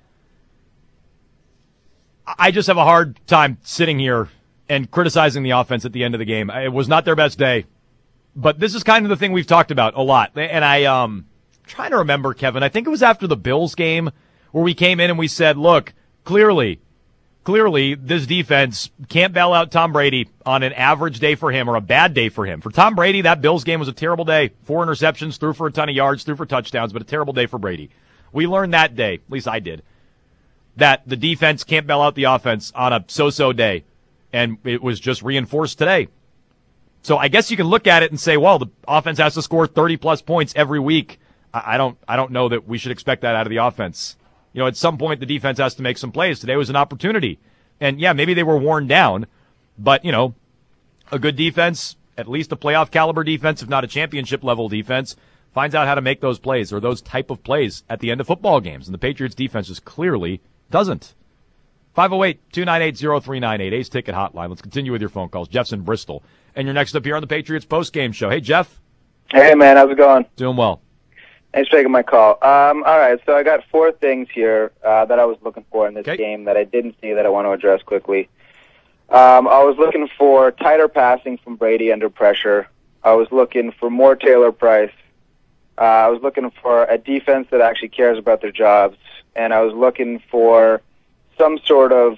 I just have a hard time sitting here and criticizing the offense at the end of the game. It was not their best day. But this is kind of the thing we've talked about a lot. And I'm trying to remember, Kevin, I think it was after the Bills game where we came in and we said, look, clearly this defense can't bail out Tom Brady on an average day for him or a bad day for him. For Tom Brady, that Bills game was a terrible day. 4 interceptions, threw for a ton of yards, threw for touchdowns, but a terrible day for Brady. We learned that day, at least I did, that the defense can't bail out the offense on a so-so day. And it was just reinforced today. So I guess you can look at it and say, well, the offense has to score 30-plus points every week. I don't know that we should expect that out of the offense. At some point the defense has to make some plays. Today was an opportunity. And, yeah, maybe they were worn down. But, a good defense, at least a playoff caliber defense, if not a championship-level defense, finds out how to make those plays or those type of plays at the end of football games. And the Patriots defense just clearly doesn't. 508-298-0398, Ace Ticket Hotline. Let's continue with your phone calls. Jeff's in Bristol. And you're next up here on the Patriots postgame show. Hey, Jeff. Hey, man. How's it going? Doing well. Thanks for taking my call. All right, so I got 4 things here that I was looking for in this game that I didn't see that I want to address quickly. I was looking for tighter passing from Brady under pressure. I was looking for more Taylor Price. I was looking for a defense that actually cares about their jobs. And I was looking for some sort of,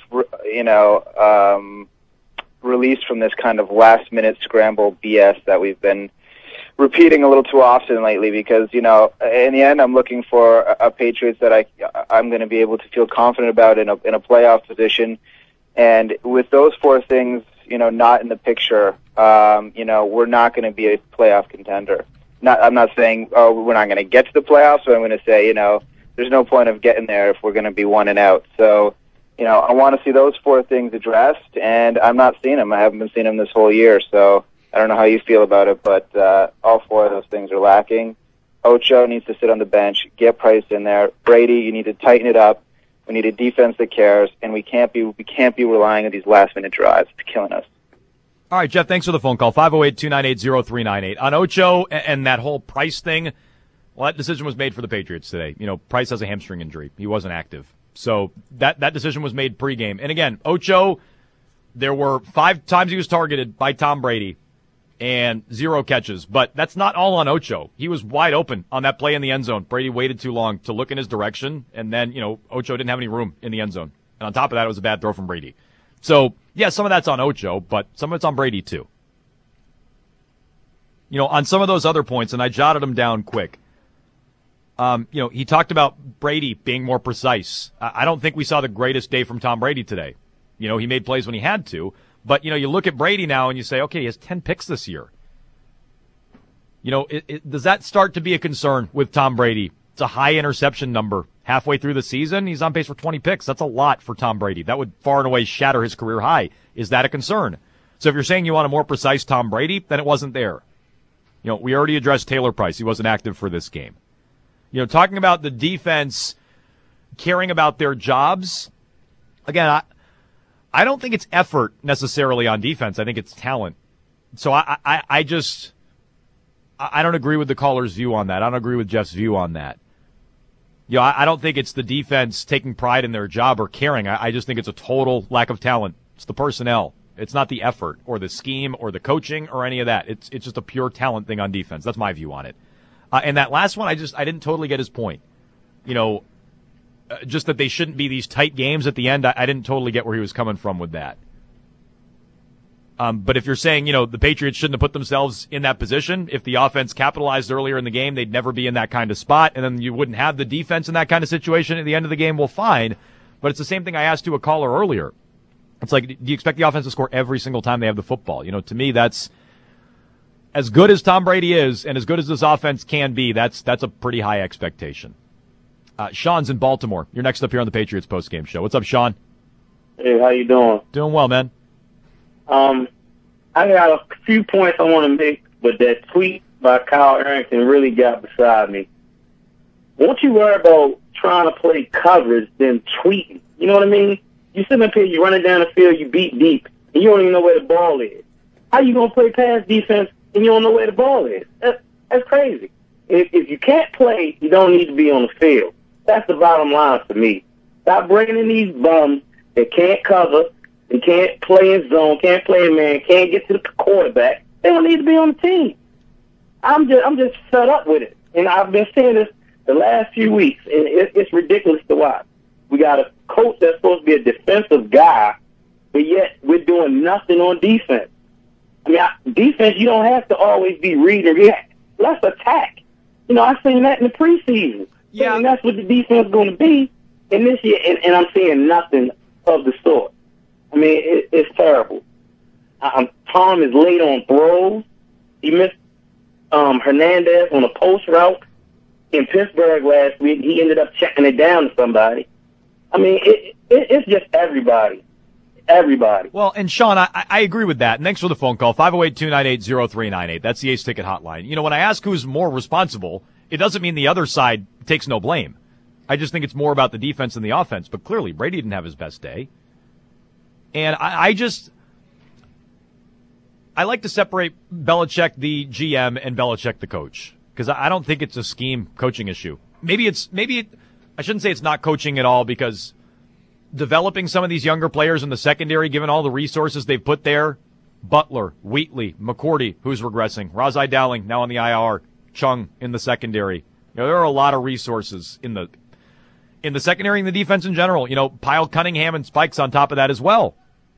release from this kind of last-minute scramble BS that we've been repeating a little too often lately because, in the end, I'm looking for a Patriots that I'm going to be able to feel confident about in a playoff position. And with those 4 things, not in the picture, we're not going to be a playoff contender. I'm not saying, we're not going to get to the playoffs, but I'm going to say, there's no point of getting there if we're going to be 1 and out. So, I want to see those 4 things addressed, and I'm not seeing them. I haven't been seeing them this whole year, so I don't know how you feel about it, but all 4 of those things are lacking. Ocho needs to sit on the bench, get Price in there. Brady, you need to tighten it up. We need a defense that cares, and we can't be relying on these last-minute drives. It's killing us. All right, Jeff, thanks for the phone call. 508-298-0398. On Ocho and that whole Price thing, well, that decision was made for the Patriots today. You know, Price has a hamstring injury. He wasn't active. So that decision was made pregame. And again, Ocho, there were 5 times he was targeted by Tom Brady and 0 catches. But that's not all on Ocho. He was wide open on that play in the end zone. Brady waited too long to look in his direction, and then, you know, Ocho didn't have any room in the end zone. And on top of that, it was a bad throw from Brady. So, yeah, some of that's on Ocho, but some of it's on Brady too. You know, on some of those other points, and I jotted them down quick, you know, he talked about Brady being more precise. I don't think we saw the greatest day from Tom Brady today. You know, he made plays when he had to. But, you know, you look at Brady now and you say, okay, he has 10 picks this year. You know, does that start to be a concern with Tom Brady? It's a high interception number. Halfway through the season, he's on pace for 20 picks. That's a lot for Tom Brady. That would far and away shatter his career high. Is that a concern? So if you're saying you want a more precise Tom Brady, then it wasn't there. You know, we already addressed Taylor Price. He wasn't active for this game. You know, talking about the defense caring about their jobs, again, I don't think it's effort necessarily on defense. I think it's talent. So I don't agree with the caller's view on that. I don't agree with Jeff's view on that. You know, I don't think it's the defense taking pride in their job or caring. I just think it's a total lack of talent. It's the personnel. It's not the effort or the scheme or the coaching or any of that. It's just a pure talent thing on defense. That's my view on it. And that last one, I didn't totally get his point. You know, just that they shouldn't be these tight games at the end. I didn't totally get where he was coming from with that. But if you're saying, you know, the Patriots shouldn't have put themselves in that position, if the offense capitalized earlier in the game, they'd never be in that kind of spot, and then you wouldn't have the defense in that kind of situation at the end of the game, well, fine. But it's the same thing I asked to a caller earlier. It's like, do you expect the offense to score every single time they have the football? You know, to me, that's as good as Tom Brady is and as good as this offense can be, that's a pretty high expectation. Sean's in Baltimore. You're next up here on the Patriots postgame show. What's up, Sean? Hey, how you doing? Doing well, man. I got a few points I want to make, but that tweet by Kyle Arrington really got beside me. Won't you worry about trying to play coverage than tweeting? You know what I mean? You sitting up here, you running down the field, you beat deep, and you don't even know where the ball is. How you going to play pass defense and you don't know where the ball is? That's crazy. If you can't play, you don't need to be on the field. That's the bottom line for me. Stop bringing in these bums that can't cover, they can't play in zone, can't play in man, can't get to the quarterback. They don't need to be on the team. I'm just fed up with it. And I've been saying this the last few weeks, and it's ridiculous to watch. We got a coach that's supposed to be a defensive guy, but yet we're doing nothing on defense. I mean, defense, you don't have to always be read and react. Let's attack. You know, I seen that in the preseason. Yeah. And that's what the defense is going to be in this year, and I'm seeing nothing of the sort. I mean, it's terrible. Tom is late on throws. He missed Hernandez on a post route in Pittsburgh last week. He ended up checking it down to somebody. I mean, it's just everybody. Everybody. Well, and Sean, I agree with that. And thanks for the phone call. 508-298-0398. That's the Ace Ticket hotline. You know, when I ask who's more responsible, it doesn't mean the other side takes no blame. I just think it's more about the defense than the offense. But clearly, Brady didn't have his best day. And I like to separate Belichick, the GM, and Belichick, the coach. Because I don't think it's a scheme coaching issue. Maybe I shouldn't say it's not coaching at all, because developing some of these younger players in the secondary, given all the resources they've put there, Butler, Wheatley, McCourty, who's regressing, Razai Dowling, now on the IR, Chung in the secondary. You know, there are a lot of resources in the secondary and the defense in general. You know, pile Cunningham and Spikes on top of that as well.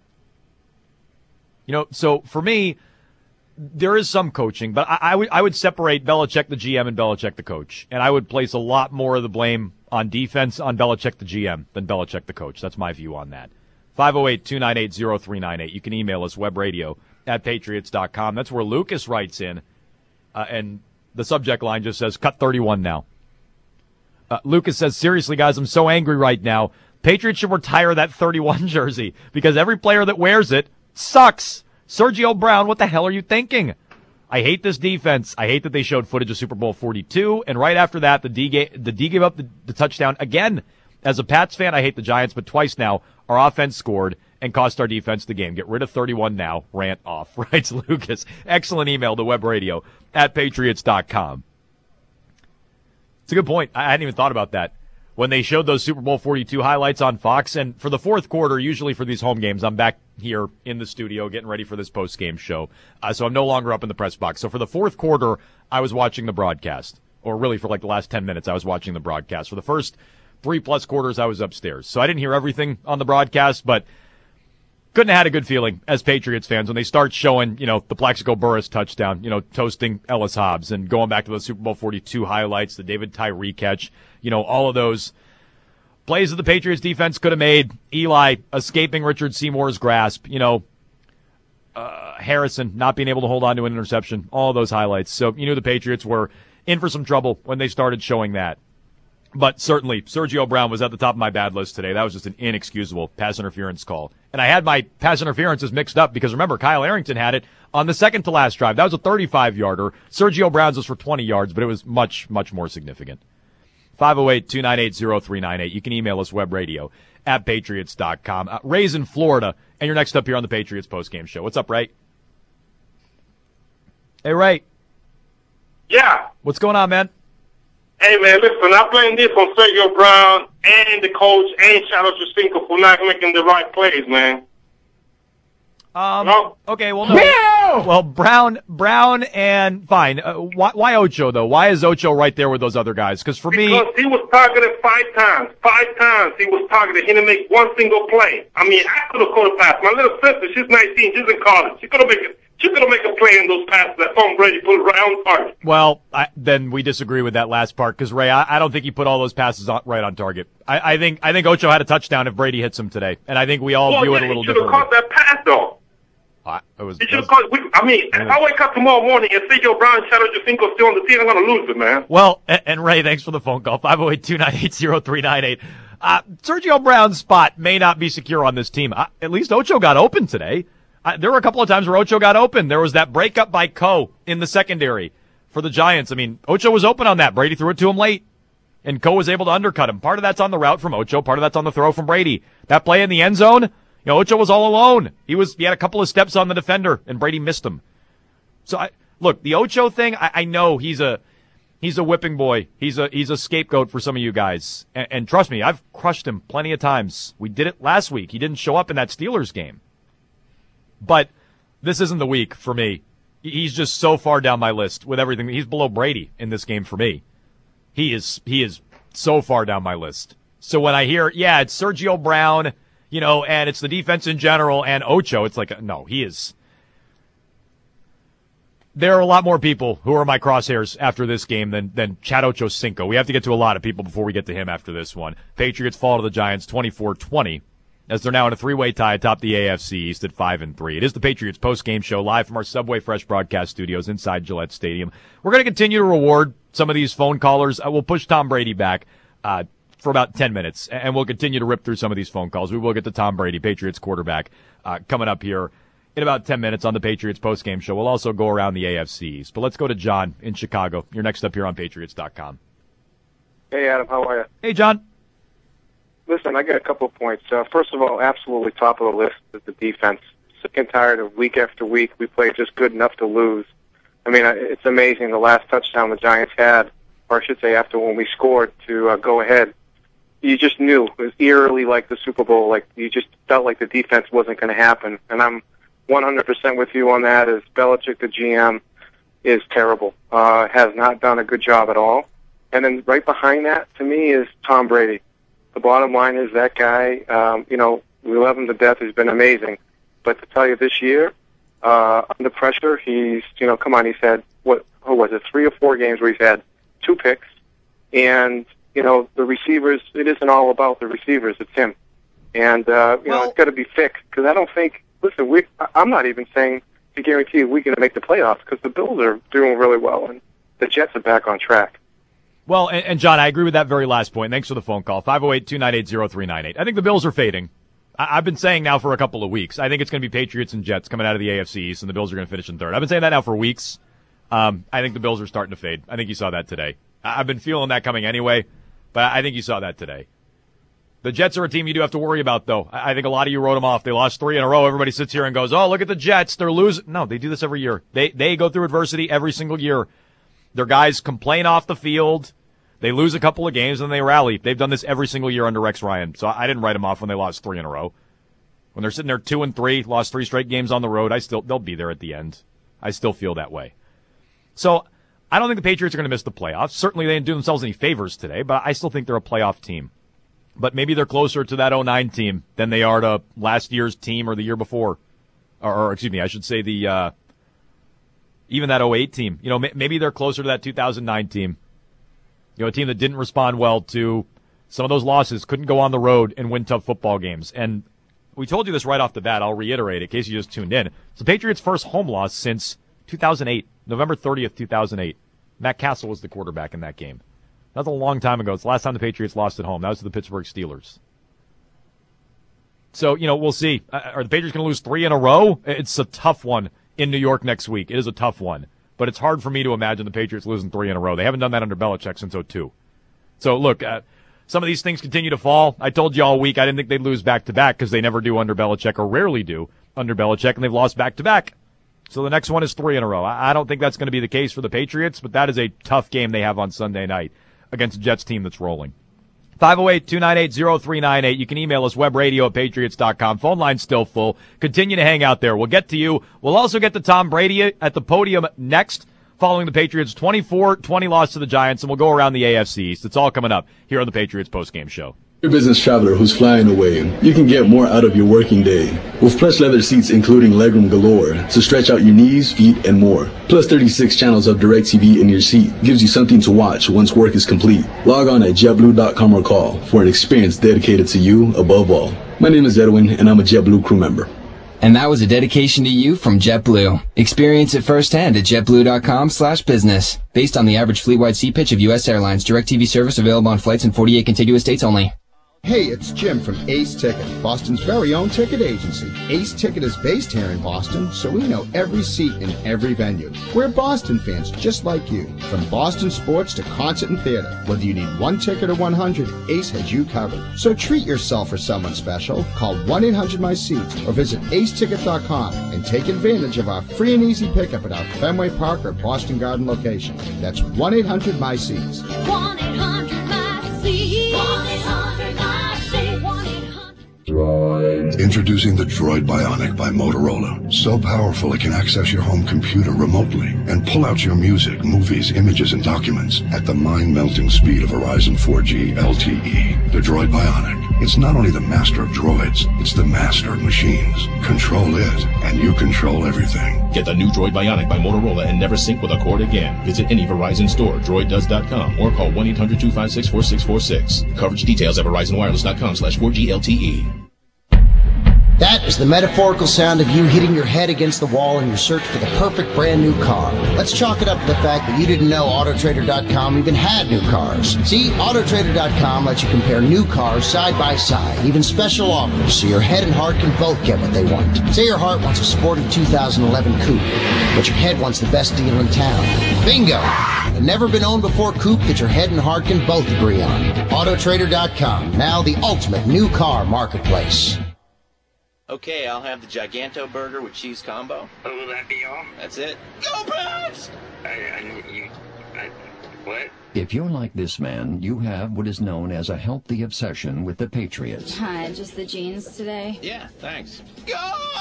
You know, so for me, there is some coaching, but I would separate Belichick, the GM, and Belichick, the coach. And I would place a lot more of the blame on defense on Belichick, the GM, than Belichick, the coach. That's my view on that. 508-298-0398. You can email us, webradio@patriots.com. That's where Lucas writes in, and the subject line just says, cut 31 now. Lucas says, seriously, guys, I'm so angry right now. Patriots should retire that 31 jersey because every player that wears it sucks. Sergio Brown, what the hell are you thinking? I hate this defense. I hate that they showed footage of Super Bowl 42, and right after that, the D gave up the touchdown again. As a Pats fan, I hate the Giants, but twice now, our offense scored and cost our defense the game. Get rid of 31 now. Rant off, writes Lucas. Excellent email to webradio@patriots.com. It's a good point. I hadn't even thought about that. When they showed those Super Bowl 42 highlights on Fox, and for the fourth quarter, usually for these home games, I'm back here in the studio getting ready for this post-game show. So I'm no longer up in the press box. So for the fourth quarter, I was watching the broadcast. Or really for like the last 10 minutes, I was watching the broadcast. For the first 3+ quarters, I was upstairs. So I didn't hear everything on the broadcast, but couldn't have had a good feeling as Patriots fans when they start showing, the Plaxico Burress touchdown, toasting Ellis Hobbs, and going back to the Super Bowl 42 highlights, the David Tyree catch, all of those plays that the Patriots defense could have made. Eli escaping Richard Seymour's grasp, Harrison not being able to hold on to an interception, all of those highlights. So you knew the Patriots were in for some trouble when they started showing that. But certainly, Sergio Brown was at the top of my bad list today. That was just an inexcusable pass interference call. And I had my pass interferences mixed up because, remember, Kyle Arrington had it on the second-to-last drive. That was a 35-yarder. Sergio Brown's was for 20 yards, but it was much, much more significant. 508-298-0398. You can email us, webradio@patriots.com. Ray's in Florida, and you're next up here on the Patriots postgame show. What's up, Ray? Hey, Ray. Yeah. What's going on, man? Hey, man, listen, I blame this on Sergio Brown and the coach and Chad Ochocinco for not making the right plays, man. Okay, well, no. Well, Brown, and fine. Why Ocho, though? Why is Ocho right there with those other guys? Because he was targeted 5 times. 5 times he was targeted. He didn't make one single play. I mean, I could have caught a pass. My little sister, she's 19, she's in college. She could have made a play in those passes that Tom Brady put right on target. Well, then we disagree with that last part because, Ray, I don't think he put all those passes right on target. I think Ocho had a touchdown if Brady hits him today, and I think we all view it a little differently. He should have caught that pass, though. He should have caught. If I wake up tomorrow morning and Sergio Brown and Chad Ochocinco still on the team, I'm going to lose it, man. Well, and Ray, thanks for the phone call. 508-298-0398. Sergio Brown's spot may not be secure on this team. At least Ocho got open today. There were a couple of times where Ocho got open. There was that breakup by Coe in the secondary for the Giants. I mean, Ocho was open on that. Brady threw it to him late, and Coe was able to undercut him. Part of that's on the route from Ocho. Part of that's on the throw from Brady. That play in the end zone, Ocho was all alone. He had a couple of steps on the defender, and Brady missed him. So, look, the Ocho thing, I know he's a whipping boy. He's a scapegoat for some of you guys. And trust me, I've crushed him plenty of times. We did it last week. He didn't show up in that Steelers game. But this isn't the week for me. He's just so far down my list with everything. He's below Brady in this game for me. He is so far down my list. So when I hear, it's Sergio Brown, and it's the defense in general and Ocho, it's like, no, he is. There are a lot more people who are my crosshairs after this game than Chad Ochocinco. We have to get to a lot of people before we get to him after this one. Patriots fall to the Giants 24-20. As they're now in a 3-way tie atop the AFC East at 5-3. It is the Patriots post-game show live from our Subway Fresh broadcast studios inside Gillette Stadium. We're going to continue to reward some of these phone callers. We'll push Tom Brady back for about 10 minutes, and we'll continue to rip through some of these phone calls. We will get to Tom Brady, Patriots quarterback, coming up here in about 10 minutes on the Patriots post-game show. We'll also go around the AFC East. But let's go to John in Chicago. You're next up here on Patriots.com. Hey, Adam. How are you? Hey, John. Listen, I got a couple of points. First of all, absolutely top of the list is the defense. Sick and tired of week after week we play just good enough to lose. I mean, it's amazing the last touchdown the Giants had, or I should say after when we scored to go ahead. You just knew. It was eerily like the Super Bowl. Like you just felt like the defense wasn't going to happen. And I'm 100% with you on that. As Belichick, the GM, is terrible. Has not done a good job at all. And then right behind that, to me, is Tom Brady. The bottom line is that guy, we love him to death. He's been amazing. But to tell you this year, under pressure, he's had, who was it, 3 or 4 games where he's had 2 picks. And, the receivers, it isn't all about the receivers. It's him. And, it's got to be fixed. Because I don't think, I'm not even saying to guarantee we're going to make the playoffs because the Bills are doing really well and the Jets are back on track. Well, and John, I agree with that very last point. Thanks for the phone call. 508-298-0398. I think the Bills are fading. I've been saying now for a couple of weeks. I think it's going to be Patriots and Jets coming out of the AFC East, and the Bills are going to finish in third. I've been saying that now for weeks. I think the Bills are starting to fade. I think you saw that today. I've been feeling that coming anyway, but I think you saw that today. The Jets are a team you do have to worry about, though. I think a lot of you wrote them off. They lost 3 in a row. Everybody sits here and goes, oh, look at the Jets. They're losing. No, they do this every year. They go through adversity every single year. Their guys complain off the field. They lose a couple of games, and they rally. They've done this every single year under Rex Ryan. So I didn't write them off when they lost 3 in a row. When they're sitting there 2-3, lost 3 straight games on the road, they'll be there at the end. I still feel that way. So I don't think the Patriots are going to miss the playoffs. Certainly they didn't do themselves any favors today, but I still think they're a playoff team. But maybe they're closer to that 2009 team than they are to last year's team or the year before. Or excuse me, I should say even that 2008 team. You know, maybe they're closer to that 2009 team. You know, a team that didn't respond well to some of those losses, couldn't go on the road and win tough football games. And we told you this right off the bat. I'll reiterate it in case you just tuned in. It's the Patriots' first home loss since 2008, November 30th, 2008. Matt Castle was the quarterback in that game. That was a long time ago. It's the last time the Patriots lost at home. That was to the Pittsburgh Steelers. So, you know, we'll see. Are the Patriots going to lose 3 in a row? It's a tough one in New York next week. It is a tough one. But it's hard for me to imagine the Patriots losing 3 in a row. They haven't done that under Belichick since 2002. So, look, some of these things continue to fall. I told you all week I didn't think they'd lose back-to-back because they never do under Belichick or rarely do under Belichick, and they've lost back-to-back. So the next one is 3 in a row. I don't think that's going to be the case for the Patriots, but that is a tough game they have on Sunday night against a Jets team that's rolling. 508-298-0398. You can email us, webradio@patriots.com. Phone line's still full. Continue to hang out there. We'll get to you. We'll also get to Tom Brady at the podium next, following the Patriots' 24-20 loss to the Giants, and we'll go around the AFC East. It's all coming up here on the Patriots postgame show. You're a business traveler who's flying away. You can get more out of your working day with plush leather seats including legroom galore to stretch out your knees, feet, and more. Plus 36 channels of DirecTV in your seat gives you something to watch once work is complete. Log on at JetBlue.com or call for an experience dedicated to you above all. My name is Edwin, and I'm a JetBlue crew member. And that was a dedication to you from JetBlue. Experience it firsthand at JetBlue.com/business. Based on the average fleet-wide seat pitch of U.S. Airlines, DirecTV service available on flights in 48 contiguous states only. Hey, it's Jim from Ace Ticket, Boston's very own ticket agency. Ace Ticket is based here in Boston, so we know every seat in every venue. We're Boston fans just like you. From Boston sports to concert and theater, whether you need 1 ticket or 100, Ace has you covered. So treat yourself or someone special. Call 1-800-MY-SEATS or visit aceticket.com and take advantage of our free and easy pickup at our Fenway Park or Boston Garden location. That's 1-800-MY-SEATS. 1-800-MY-SEATS. 1-800-MY-SEATS. Droid. Introducing the Droid Bionic by Motorola. So powerful it can access your home computer remotely and pull out your music, movies, images, and documents at the mind-melting speed of Verizon 4G LTE. The Droid Bionic. It's not only the master of droids, it's the master of machines. Control it, and you control everything. Get the new Droid Bionic by Motorola and never sync with a cord again. Visit any Verizon store, droiddoes.com, or call 1-800-256-4646. Coverage details at verizonwireless.com/4G LTE. That is the metaphorical sound of you hitting your head against the wall in your search for the perfect brand new car. Let's chalk it up to the fact that you didn't know Autotrader.com even had new cars. See, Autotrader.com lets you compare new cars side by side, even special offers, so your head and heart can both get what they want. Say your heart wants a sporty 2011 coupe, but your head wants the best deal in town. Bingo! A never-been-owned-before coupe that your head and heart can both agree on. Autotrader.com, now the ultimate new car marketplace. Okay, I'll have the Giganto burger with cheese combo. Oh, will that be all? That's it. Go Pats! What? If you're like this man, you have what is known as a healthy obsession with the Patriots. Hi, just the jeans today? Yeah, thanks. Go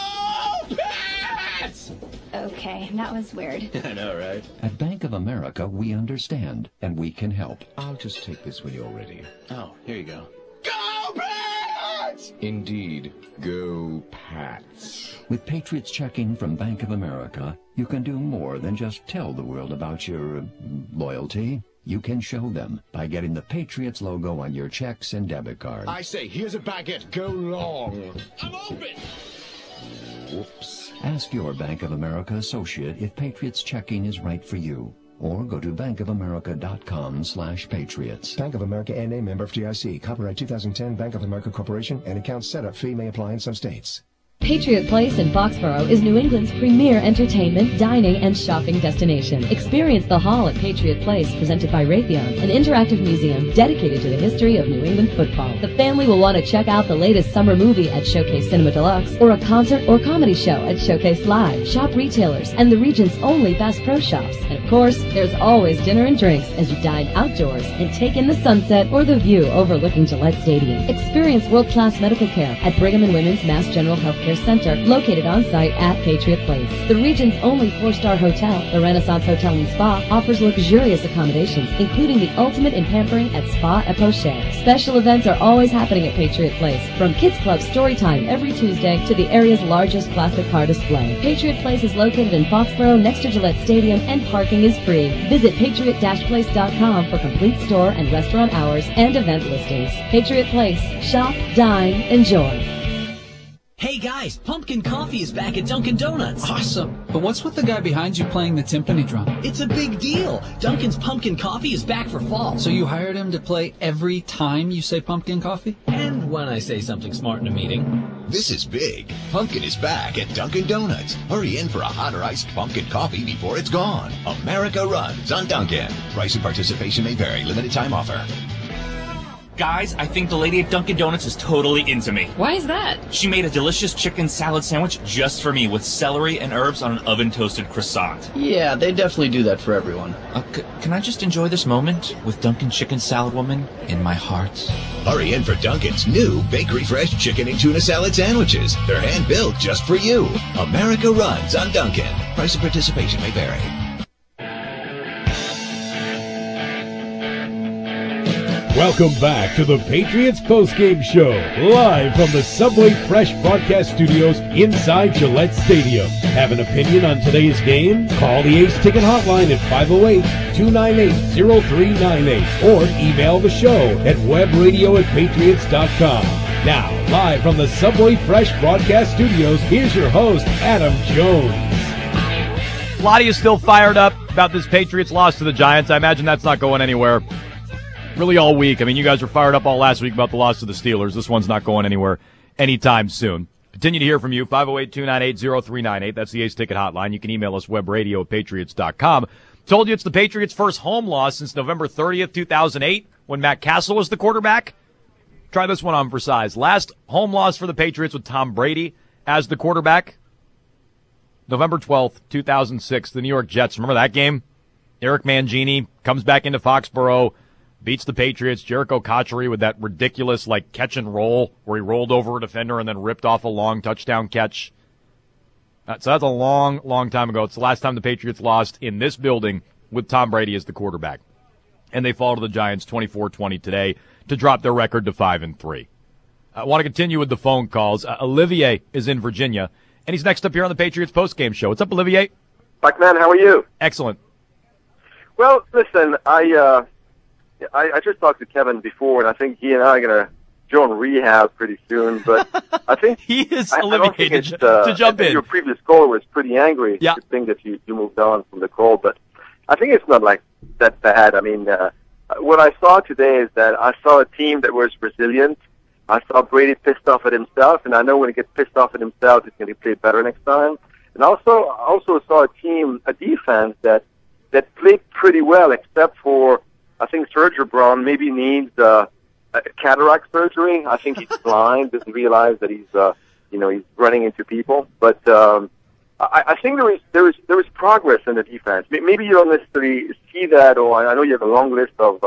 Pats! Okay, that was weird. I know, right? At Bank of America, we understand, and we can help. I'll just take this when you're ready. Oh, here you go. Go Pats! Indeed, go Pats. With Patriots checking from Bank of America, you can do more than just tell the world about your loyalty. You can show them by getting the Patriots logo on your checks and debit cards. I say, here's a baguette. Go long. I'm open. Whoops. Ask your Bank of America associate if Patriots checking is right for you. Or go to bankofamerica.com/patriots. Bank of America N.A. member FDIC. Copyright 2010 Bank of America Corporation and account setup fee may apply in some states. Patriot Place in Foxborough is New England's premier entertainment, dining, and shopping destination. Experience the Hall at Patriot Place, presented by Raytheon, an interactive museum dedicated to the history of New England football. The family will want to check out the latest summer movie at Showcase Cinema Deluxe, or a concert or comedy show at Showcase Live. Shop retailers and the region's only Bass Pro Shops. And of course, there's always dinner and drinks as you dine outdoors and take in the sunset or the view overlooking Gillette Stadium. Experience world-class medical care at Brigham and Women's Mass General Healthcare Center, located on site at Patriot Place. The region's only 4-star hotel, the Renaissance Hotel and Spa, offers luxurious accommodations, including the ultimate in pampering at Spa et Pocher. Special events are always happening at Patriot Place, from Kids Club Story Time every Tuesday to the area's largest classic car display. Patriot Place is located in Foxborough next to Gillette Stadium, and parking is free. Visit patriot-place.com for complete store and restaurant hours and event listings. Patriot Place. Shop, dine, enjoy. Hey guys, pumpkin coffee is back at Dunkin' Donuts. Awesome. But what's with the guy behind you playing the timpani drum? It's a big deal. Dunkin's pumpkin coffee is back for fall. So you hired him to play every time you say pumpkin coffee? And when I say something smart in a meeting. This is big. Pumpkin is back at Dunkin' Donuts. Hurry in for a hot or iced pumpkin coffee before it's gone. America runs on Dunkin'. Price and participation may vary. Limited time offer. Guys, I think the lady at Dunkin' Donuts is totally into me. Why is that? She made a delicious chicken salad sandwich just for me with celery and herbs on an oven-toasted croissant. Yeah, they definitely do that for everyone. Can I just enjoy this moment with Dunkin' Chicken Salad Woman in my heart? Hurry in for Dunkin's new Bakery Fresh chicken and tuna salad sandwiches. They're hand-built just for you. America runs on Dunkin'. Price and participation may vary. Welcome back to the Patriots postgame show, live from the Subway Fresh broadcast studios inside Gillette Stadium. Have an opinion on today's game? Call the Ace Ticket hotline at 508-298-0398 or email the show at webradio@patriots.com. Now, live from the Subway Fresh broadcast studios, here's your host, Adam Jones. A lot of you still fired up about this Patriots loss to the Giants. I imagine that's not going anywhere. Really all week. I mean, you guys were fired up all last week about the loss to the Steelers. This one's not going anywhere anytime soon. Continue to hear from you, 508-298-0398. That's the Ace Ticket hotline. You can email us, webradio@patriots.com. Told you it's the Patriots' first home loss since November 30th, 2008, when Matt Castle was the quarterback. Try this one on for size. Last home loss for the Patriots with Tom Brady as the quarterback, November 12th, 2006, the New York Jets. Remember that game? Eric Mangini comes back into Foxborough, beats the Patriots. Jericho Cotchery with that ridiculous, catch and roll where he rolled over a defender and then ripped off a long touchdown catch. So that's a long, long time ago. It's the last time the Patriots lost in this building with Tom Brady as the quarterback. And they fall to the Giants 24-20 today to drop their record to 5-3. I want to continue with the phone calls. Olivier is in Virginia, and he's next up here on the Patriots postgame show. What's up, Olivier? Buckman, how are you? Excellent. Well, listen, I just talked to Kevin before, and I think he and I are going to join rehab pretty soon. But I think he is Olivier to jump in. Your previous caller was pretty angry. Yeah. To think that you moved on from the call, but I think it's not that bad. I mean, what I saw today is that I saw a team that was resilient. I saw Brady pissed off at himself, and I know when he gets pissed off at himself, he's going to play better next time. And I also saw a defense that played pretty well, except for, I think Sergio Braun maybe needs a cataract surgery. I think he's blind, doesn't realize that he's running into people. But I think there is progress in the defense. Maybe you don't necessarily see that, or I know you have a long list of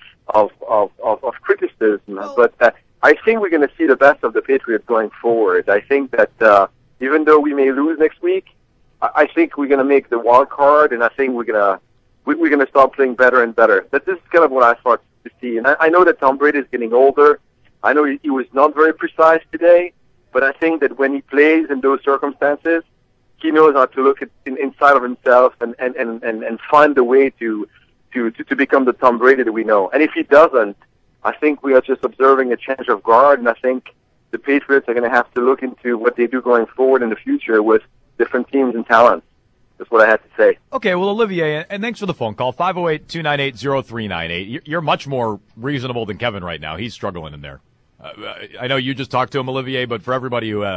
criticism, but I think we're going to see the best of the Patriots going forward. I think that even though we may lose next week, I think we're going to make the wild card, and I think we're going to start playing better and better. This is kind of what I thought to see. And I know that Tom Brady is getting older. I know he was not very precise today, but I think that when he plays in those circumstances, he knows how to look inside of himself and find a way to become the Tom Brady that we know. And if he doesn't, I think we are just observing a change of guard, and I think the Patriots are going to have to look into what they do going forward in the future with different teams and talents. That's what I had to say. Okay, well, Olivier, and thanks for the phone call, 508-298-0398. You're much more reasonable than Kevin right now. He's struggling in there. I know you just talked to him, Olivier, but for everybody who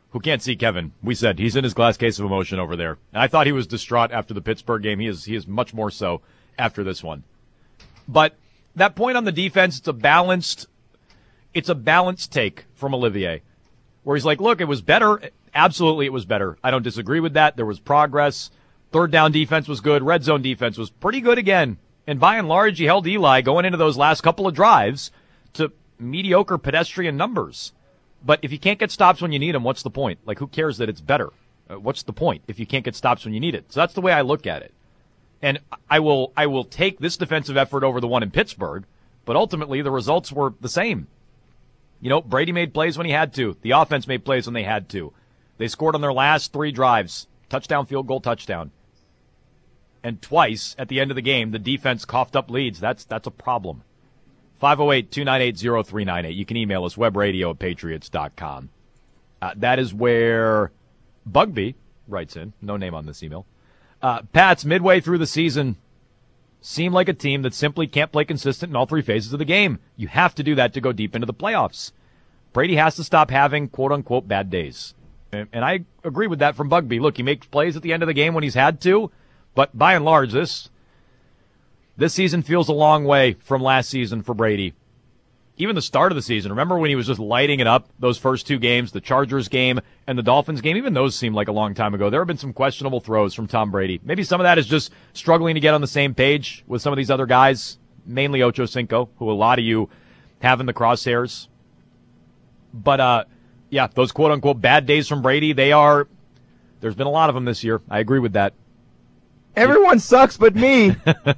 who can't see Kevin, we said he's in his glass case of emotion over there. And I thought he was distraught after the Pittsburgh game. He is much more so after this one. But that point on the defense, it's a balanced take from Olivier, where he's like, look, it was better. Absolutely, it was better. I don't disagree with that. There was progress. Third down defense was good. Red zone defense was pretty good again. And by and large, he held Eli going into those last couple of drives to mediocre pedestrian numbers. But if you can't get stops when you need them, what's the point? Like, who cares that it's better? What's the point if you can't get stops when you need it? So that's the way I look at it. And I will take this defensive effort over the one in Pittsburgh, but ultimately the results were the same. You know, Brady made plays when he had to. The offense made plays when they had to. They scored on their last 3 drives. Touchdown, field goal, touchdown. And twice at the end of the game, the defense coughed up leads. That's a problem. 508-298-0398. You can email us, webradio@patriots.com. That is where Bugby writes in. No name on this email. Pats, midway through the season, seem like a team that simply can't play consistent in all 3 phases of the game. You have to do that to go deep into the playoffs. Brady has to stop having, quote-unquote, bad days. And I agree with that from Bugby. Look, he makes plays at the end of the game when he's had to, but by and large, this season feels a long way from last season for Brady. Even the start of the season, remember when he was just lighting it up, those first 2 games, the Chargers game and the Dolphins game? Even those seemed like a long time ago. There have been some questionable throws from Tom Brady. Maybe some of that is just struggling to get on the same page with some of these other guys, mainly Ocho Cinco, who a lot of you have in the crosshairs. But, yeah, those quote-unquote bad days from Brady, there's been a lot of them this year. I agree with that. Everyone sucks but me.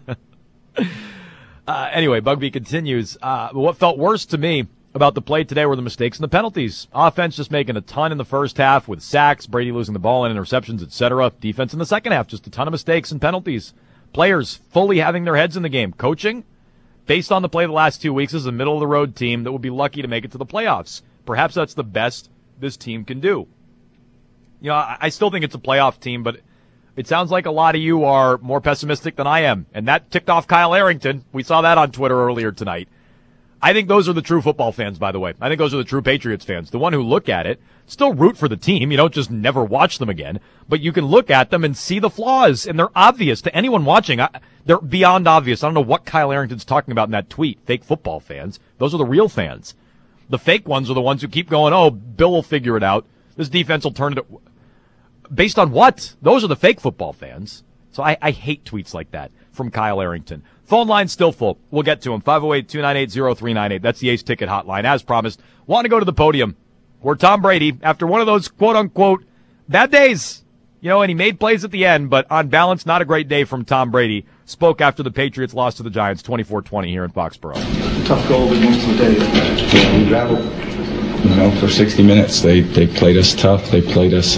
Anyway, Bugby continues. What felt worse to me about the play today were the mistakes and the penalties. Offense just making a ton in the first half with sacks, Brady losing the ball and interceptions, etc. Defense in the second half, just a ton of mistakes and penalties. Players fully having their heads in the game. Coaching, based on the play the last 2 weeks, is a middle-of-the-road team that would be lucky to make it to the playoffs. Perhaps that's the best this team can do. You know, I still think it's a playoff team, but it sounds like a lot of you are more pessimistic than I am, and that ticked off Kyle Arrington. We saw that on Twitter earlier tonight. I think those are the true football fans, by the way. I think those are the true Patriots fans. The one who look at it, still root for the team. You don't just never watch them again, but you can look at them and see the flaws, and they're obvious to anyone watching. They're beyond obvious. I don't know what Kyle Arrington's talking about in that tweet. Fake football fans. Those are the real fans. The fake ones are the ones who keep going, oh, Bill will figure it out. This defense will turn it. Based on what? Those are the fake football fans. So I hate tweets like that from Kyle Arrington. Phone line's still full. We'll get to him. 508-298-0398. That's the Ace Ticket hotline. As promised, want to go to the podium where Tom Brady, after one of those quote-unquote bad days, you know, and he made plays at the end, but on balance, not a great day from Tom Brady, spoke after the Patriots lost to the Giants 24-20 here in Foxborough. Tough goal to win today. Yeah, we battled, you know, for 60 minutes. They played us tough. They played us,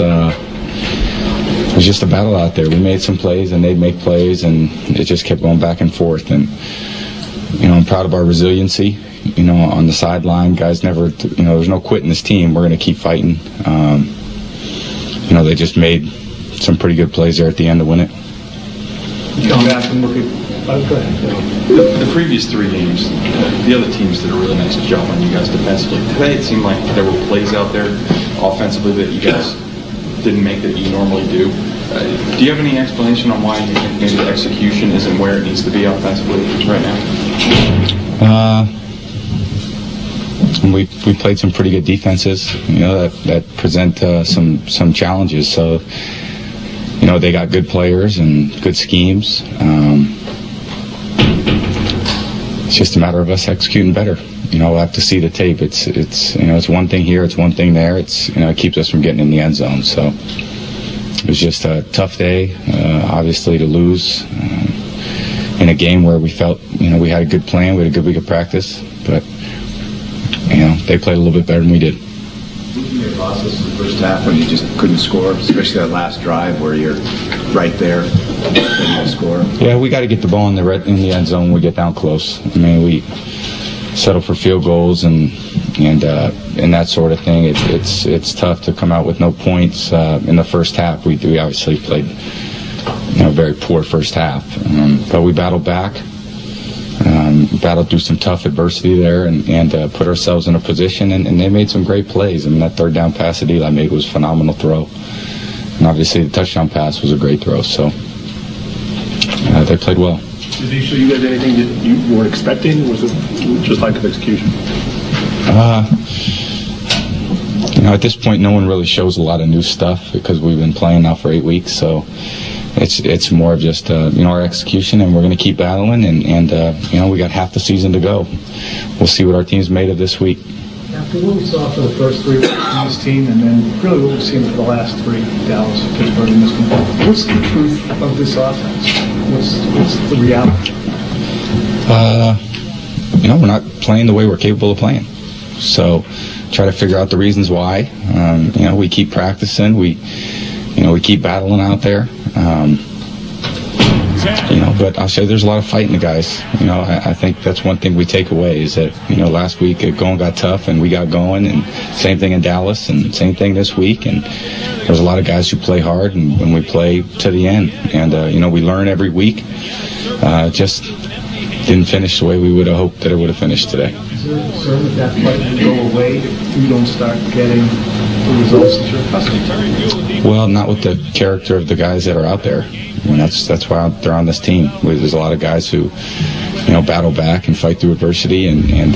it was just a battle out there. We made some plays and they'd make plays, and it just kept going back and forth. And, you know, I'm proud of our resiliency, you know, on the sideline. Guys never, you know, there's no quitting this team. We're going to keep fighting. You know, they just made some pretty good plays there at the end to win it. You come back and look at the previous 3 games. The other teams did a really nice job on you guys defensively. Today it seemed like there were plays out there offensively that you guys didn't make that you normally do. Do you have any explanation on why you think maybe the execution isn't where it needs to be offensively right now? We played some pretty good defenses, you know, that present some challenges. So, you know, they got good players and good schemes. It's just a matter of us executing better. You know, we'll have to see the tape. It's you know, it's one thing here, it's one thing there. It's, you know, it keeps us from getting in the end zone. So it was just a tough day, obviously, to lose in a game where we felt, you know, we had a good plan, we had a good week of practice, but, you know, they played a little bit better than we did. Looking at losses in the first half when you just couldn't score, especially that last drive where you're right there and you score. Yeah, we got to get the ball in the end zone when we get down close. I mean, we settle for field goals and that sort of thing. It's tough to come out with no points in the first half. We obviously played, you know, a very poor first half, but we battled back. battled through some tough adversity there and put ourselves in a position, and they made some great plays. I mean, that third down pass that Eli made was a phenomenal throw. And obviously the touchdown pass was a great throw, so they played well. Did they show you guys anything that you weren't expecting, or was it just lack of execution? At this point, no one really shows a lot of new stuff because we've been playing now for 8 weeks, so it's more of just our execution, and we're going to keep battling, and we got half the season to go. We'll see what our team's made of this week. After what we saw for the first 3 weeks of this team, and then really what we've seen for the last 3, Dallas, Pittsburgh, and this one, what's the truth of this offense? What's the reality? We're not playing the way we're capable of playing. So try to figure out the reasons why. We keep practicing. We keep battling out there. But I'll say there's a lot of fight in the guys. I think that's one thing we take away is that, last week going got tough and we got going, and same thing in Dallas and same thing this week. And there's a lot of guys who play hard and we play to the end. And, we learn every week. Just didn't finish the way we would have hoped that it would have finished today. Is there a concern that fight will go away if you don't start getting the results that you're accustomed to? Well, not with the character of the guys that are out there. That's why they're on this team. There's a lot of guys who, battle back and fight through adversity, and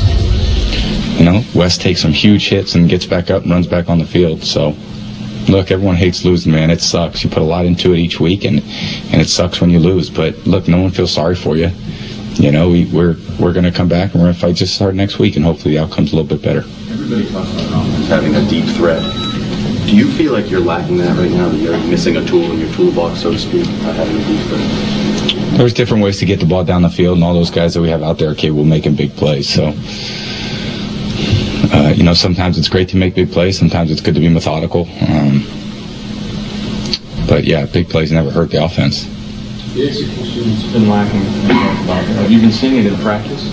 Wes takes some huge hits and gets back up and runs back on the field. So, look, everyone hates losing, man. It sucks. You put a lot into it each week, and it sucks when you lose. But look, no one feels sorry for you. We're going to come back and we're going to fight just as hard next week, and hopefully the outcome's a little bit better. Everybody talks about offense having a deep threat. Do you feel like you're lacking that right now, that you're missing a tool in your toolbox, so to speak, not having a deep threat? There's different ways to get the ball down the field, and all those guys that we have out there are capable of making big plays. So, sometimes it's great to make big plays. Sometimes it's good to be methodical. But, yeah, big plays never hurt the offense. The execution's been lacking. Have you been seeing it in practice?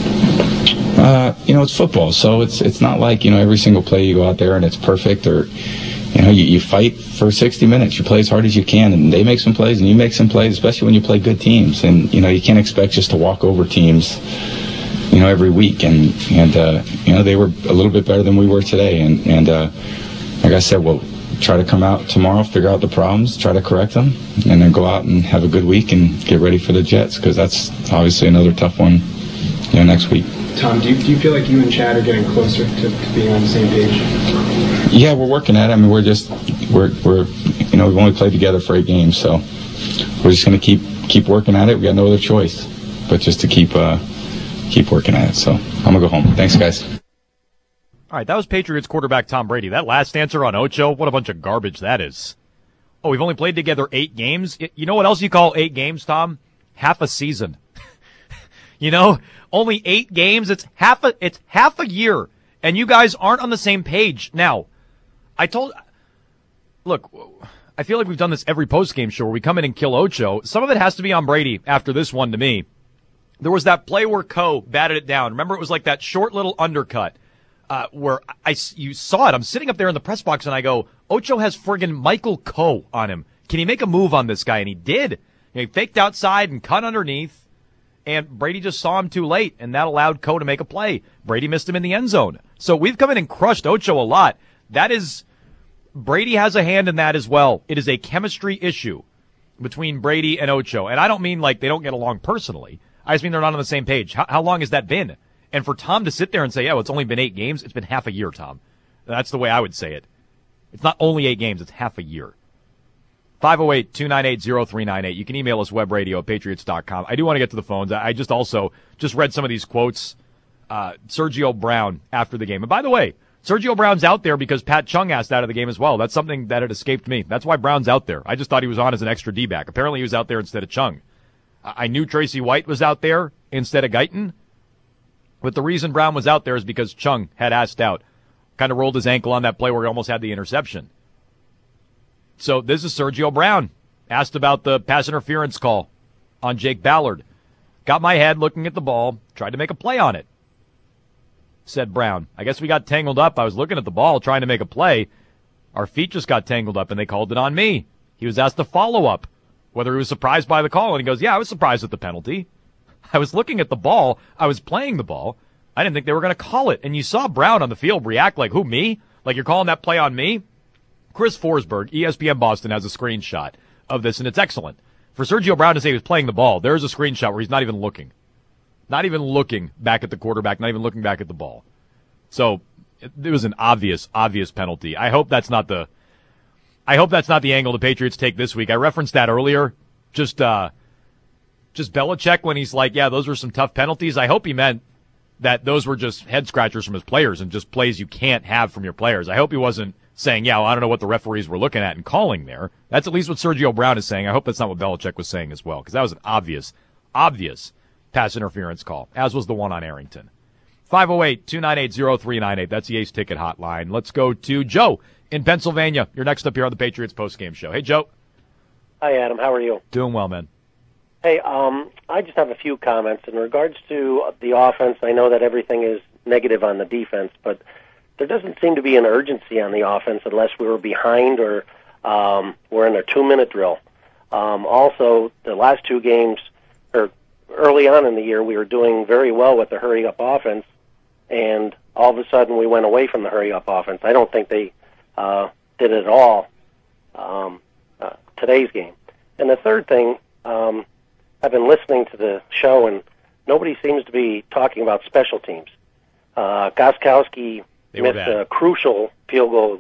It's football, so it's not like, every single play you go out there and it's perfect, or, you fight for 60 minutes. You play as hard as you can, and they make some plays and you make some plays, especially when you play good teams. And, you can't expect just to walk over teams, every week. And they were a little bit better than we were today. And like I said, we'll try to come out tomorrow, figure out the problems, try to correct them, and then go out and have a good week and get ready for the Jets, because that's obviously another tough one, next week. Tom, do you feel like you and Chad are getting closer to being on the same page? Yeah, we're working at it. I mean, we're we've only played together for 8 games, so we're just going to keep working at it. We got no other choice but just to keep working at it. So I'm going to go home. Thanks, guys. All right, that was Patriots quarterback Tom Brady. That last answer on Ocho, what a bunch of garbage that is. Oh, we've only played together 8 games? You know what else you call 8 games, Tom? Half a season. Only 8 games. It's half a year, and you guys aren't on the same page. Now, look, I feel like we've done this every post-game show where we come in and kill Ocho. Some of it has to be on Brady after this one to me. There was that play where Coe batted it down. Remember, it was like that short little undercut where you saw it. I'm sitting up there in the press box, and I go, Ocho has friggin' Michael Coe on him. Can he make a move on this guy? And he did. He faked outside and cut underneath. And Brady just saw him too late, and that allowed Coe to make a play. Brady missed him in the end zone. So we've come in and crushed Ocho a lot. Brady has a hand in that as well. It is a chemistry issue between Brady and Ocho. And I don't mean like they don't get along personally. I just mean they're not on the same page. How long has that been? And for Tom to sit there and say, it's only been 8 games, it's been half a year, Tom. That's the way I would say it. It's not only 8 games, it's half a year. 508-298-0398. You can email us webradio@patriots.com. I do want to get to the phones. I just read some of these quotes. Sergio Brown after the game. And by the way, Sergio Brown's out there because Pat Chung asked out of the game as well. That's something that had escaped me. That's why Brown's out there. I just thought he was on as an extra D-back. Apparently he was out there instead of Chung. I knew Tracy White was out there instead of Guyton. But the reason Brown was out there is because Chung had asked out. Kind of rolled his ankle on that play where he almost had the interception. So this is Sergio Brown. Asked about the pass interference call on Jake Ballard. Got my head looking at the ball. Tried to make a play on it. Said Brown. I guess we got tangled up. I was looking at the ball trying to make a play. Our feet just got tangled up and they called it on me. He was asked to follow up whether he was surprised by the call. And he goes, yeah, I was surprised at the penalty. I was looking at the ball. I was playing the ball. I didn't think they were going to call it. And you saw Brown on the field react like, who, me? Like, you're calling that play on me? Chris Forsberg, ESPN Boston, has a screenshot of this, and it's excellent. For Sergio Brown to say he was playing the ball, there's a screenshot where he's not even looking. Not even looking back at the quarterback, not even looking back at the ball. So it was an obvious penalty. I hope that's not the angle the Patriots take this week. I referenced that earlier. Just Belichick when he's like, yeah, those were some tough penalties. I hope he meant that those were just head scratchers from his players and just plays you can't have from your players. I hope he wasn't saying, yeah, well, I don't know what the referees were looking at and calling there. That's at least what Sergio Brown is saying. I hope that's not what Belichick was saying as well, because that was an obvious pass interference call, as was the one on Arrington. 508-298-0398. That's the Ace Ticket hotline. Let's go to Joe in Pennsylvania. You're next up here on the Patriots postgame show. Hey, Joe. Hi, Adam. How are you? Doing well, man. Hey, I just have a few comments. In regards to the offense, I know that everything is negative on the defense, but there doesn't seem to be an urgency on the offense unless we were behind or we're in a 2-minute drill. Also, the last two games, or early on in the year, we were doing very well with the hurry-up offense, and all of a sudden we went away from the hurry-up offense. I don't think they did it at all today's game. And the third thing, I've been listening to the show, and nobody seems to be talking about special teams. Gostkowski missed a crucial field goal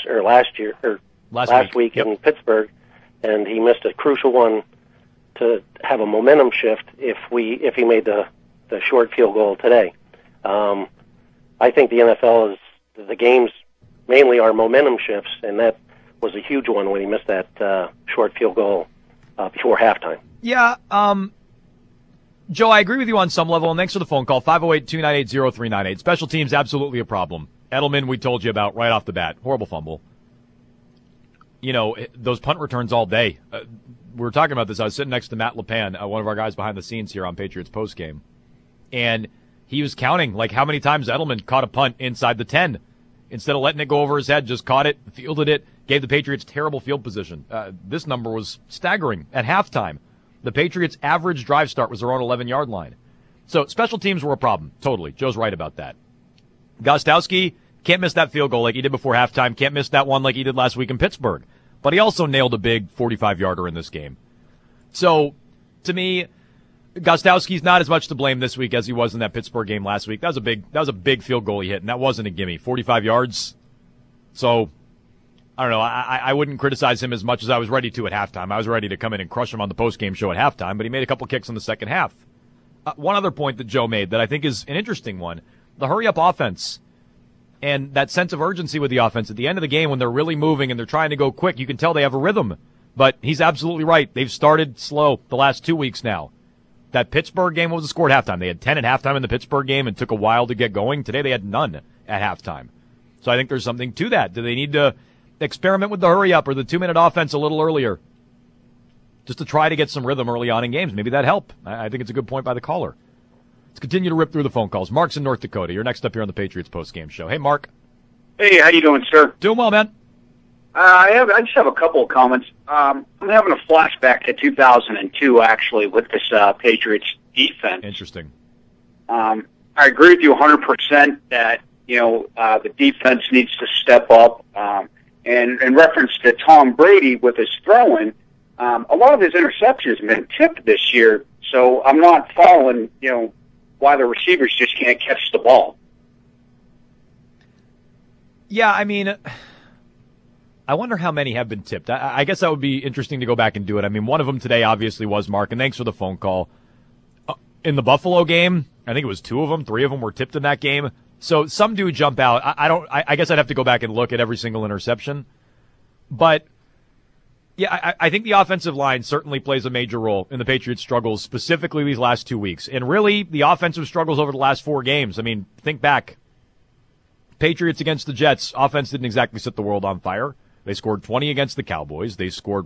last week in Pittsburgh, and he missed a crucial one to have a momentum shift if he made the short field goal today. I think the NFL the games mainly are momentum shifts, and that was a huge one when he missed that short field goal before halftime. Yeah, Joe, I agree with you on some level, and thanks for the phone call, 508-298-0398. Special teams, absolutely a problem. Edelman, we told you about right off the bat. Horrible fumble. You know, those punt returns all day. We were talking about this. I was sitting next to Matt LePan, one of our guys behind the scenes here on Patriots postgame, and he was counting, like, how many times Edelman caught a punt inside the 10. Instead of letting it go over his head, just caught it, fielded it, gave the Patriots terrible field position. This number was staggering at halftime. The Patriots' average drive start was their own 11-yard line. So special teams were a problem, totally. Joe's right about that. Gostkowski can't miss that field goal like he did before halftime, can't miss that one like he did last week in Pittsburgh. But he also nailed a big 45-yarder in this game. So, to me, Gostkowski's not as much to blame this week as he was in that Pittsburgh game last week. That was a big field goal he hit, and that wasn't a gimme. 45 yards. So, I don't know. I wouldn't criticize him as much as I was ready to at halftime. I was ready to come in and crush him on the postgame show at halftime, but he made a couple kicks in the second half. One other point that Joe made that I think is an interesting one, the hurry-up offense and that sense of urgency with the offense. At the end of the game, when they're really moving and they're trying to go quick, you can tell they have a rhythm. But he's absolutely right. They've started slow the last 2 weeks now. That Pittsburgh game, what was the score at halftime? They had 10 at halftime in the Pittsburgh game and took a while to get going. Today they had none at halftime. So I think there's something to that. Do they need to experiment with the hurry-up or the 2-minute offense a little earlier just to try to get some rhythm early on in games? Maybe that'd help. I think it's a good point by the caller. Let's continue to rip through the phone calls. Mark's in North Dakota. You're next up here on the Patriots postgame show. Hey, Mark. Hey, how you doing, sir? Doing well, man. I just have a couple of comments. I'm having a flashback to 2002, actually, with this Patriots defense. Interesting. I agree with you 100% that the defense needs to step up. And in reference to Tom Brady with his throwing, a lot of his interceptions have been tipped this year. So I'm not following, why the receivers just can't catch the ball. Yeah, I mean, I wonder how many have been tipped. I guess that would be interesting to go back and do it. I mean, one of them today obviously was Mark, and thanks for the phone call. In the Buffalo game, I think it was 2 of them, 3 of them were tipped in that game. So some do jump out. I guess I'd have to go back and look at every single interception. But, yeah, I think the offensive line certainly plays a major role in the Patriots' struggles, specifically these last 2 weeks. And really, the offensive struggles over the last 4 games. I mean, think back. Patriots against the Jets, offense didn't exactly set the world on fire. They scored 20 against the Cowboys. They scored,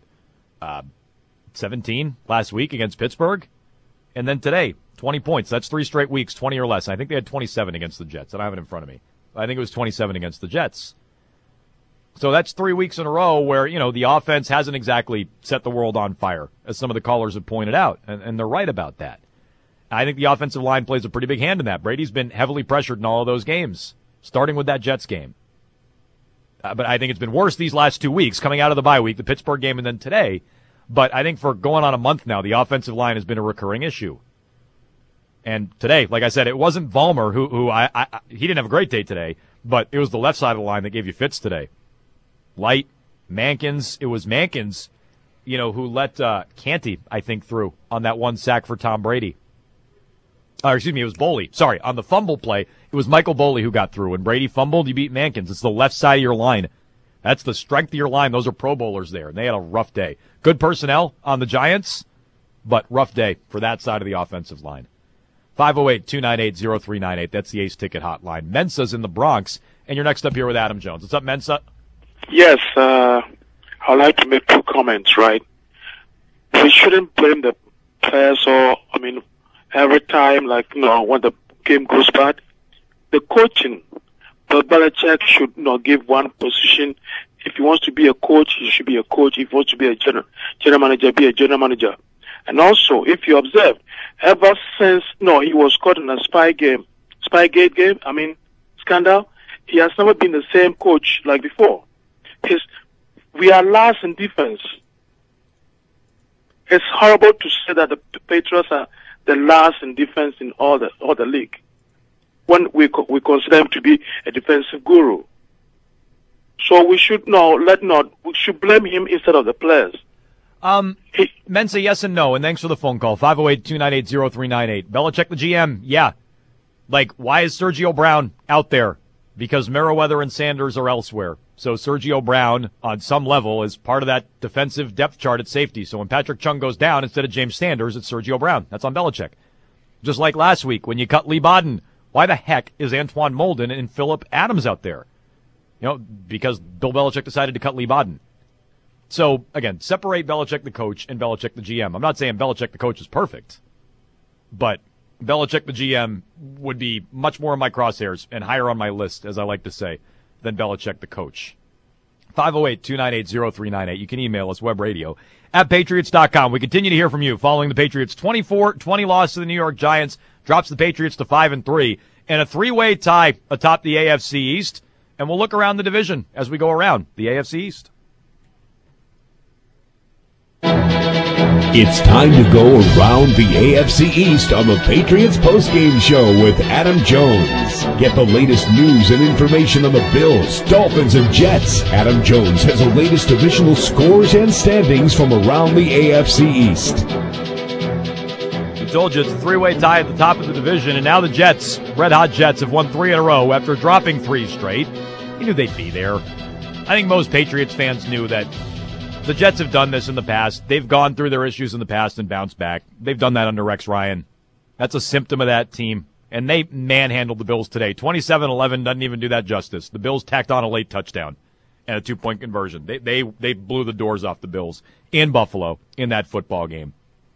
17 last week against Pittsburgh. And then today, 20 points. That's 3 straight weeks, 20 or less. I think they had 27 against the Jets. I don't have it in front of me. I think it was 27 against the Jets. So that's 3 weeks in a row where, the offense hasn't exactly set the world on fire, as some of the callers have pointed out. And they're right about that. I think the offensive line plays a pretty big hand in that. Brady's been heavily pressured in all of those games, starting with that Jets game. But I think it's been worse these last 2 weeks, coming out of the bye week, the Pittsburgh game, and then today. But I think for going on a month now, the offensive line has been a recurring issue. And today, like I said, it wasn't Vollmer who he didn't have a great day today, but it was the left side of the line that gave you fits today. Light, Mankins, it was Mankins, who let Canty, I think, through on that one sack for Tom Brady. It was Boley. Sorry, on the fumble play, it was Michael Boley who got through. When Brady fumbled, you beat Mankins. It's the left side of your line. That's the strength of your line. Those are Pro Bowlers there, and they had a rough day. Good personnel on the Giants, but rough day for that side of the offensive line. 508-298-0398. That's the Ace Ticket hotline. Mensa's in the Bronx, and you're next up here with Adam Jones. What's up, Mensa? Yes, I'd like to make 2 comments, right? We shouldn't blame the players every time, when the game goes bad. The coaching, Bill Belichick should not give one position. If he wants to be a coach, he should be a coach. If he wants to be a general manager, be a general manager. And also, if you observe, ever since, he was caught in a Spygate game, scandal, he has never been the same coach like before. We are last in defense. It's horrible to say that the Patriots are the last in defense in all the league, when we consider him to be a defensive guru. So we should we should blame him instead of the players. Mensa, yes and no, and thanks for the phone call. 508-298-0398. Belichick, the GM, yeah. Why is Sergio Brown out there? Because Merriweather and Sanders are elsewhere. So Sergio Brown, on some level, is part of that defensive depth chart at safety. So when Patrick Chung goes down, instead of James Sanders, it's Sergio Brown. That's on Belichick. Just like last week when you cut Lee Bodden. Why the heck is Antoine Molden and Phillip Adams out there? Because Bill Belichick decided to cut Lee Bodden. So, again, separate Belichick the coach and Belichick the GM. I'm not saying Belichick the coach is perfect, but Belichick the GM would be much more in my crosshairs and higher on my list, as I like to say, than Belichick the coach. 508-298-0398. You can email us, webradio@patriots.com. We continue to hear from you following the Patriots' 24-20 loss to the New York Giants, drops the Patriots to 5-3, and a 3-way tie atop the AFC East. And we'll look around the division as we go around the AFC East. It's time to go around the AFC East on the Patriots postgame show with Adam Jones. Get the latest news and information on the Bills, Dolphins, and Jets. Adam Jones has the latest divisional scores and standings from around the AFC East. I told you it's a 3-way tie at the top of the division, and now the Jets, red-hot Jets, have won 3 in a row after dropping 3 straight. You knew they'd be there. I think most Patriots fans knew that the Jets have done this in the past. They've gone through their issues in the past and bounced back. They've done that under Rex Ryan. That's a symptom of that team. And they manhandled the Bills today. 27-11 doesn't even do that justice. The Bills tacked on a late touchdown and a 2-point conversion. They blew the doors off the Bills in Buffalo in that football game.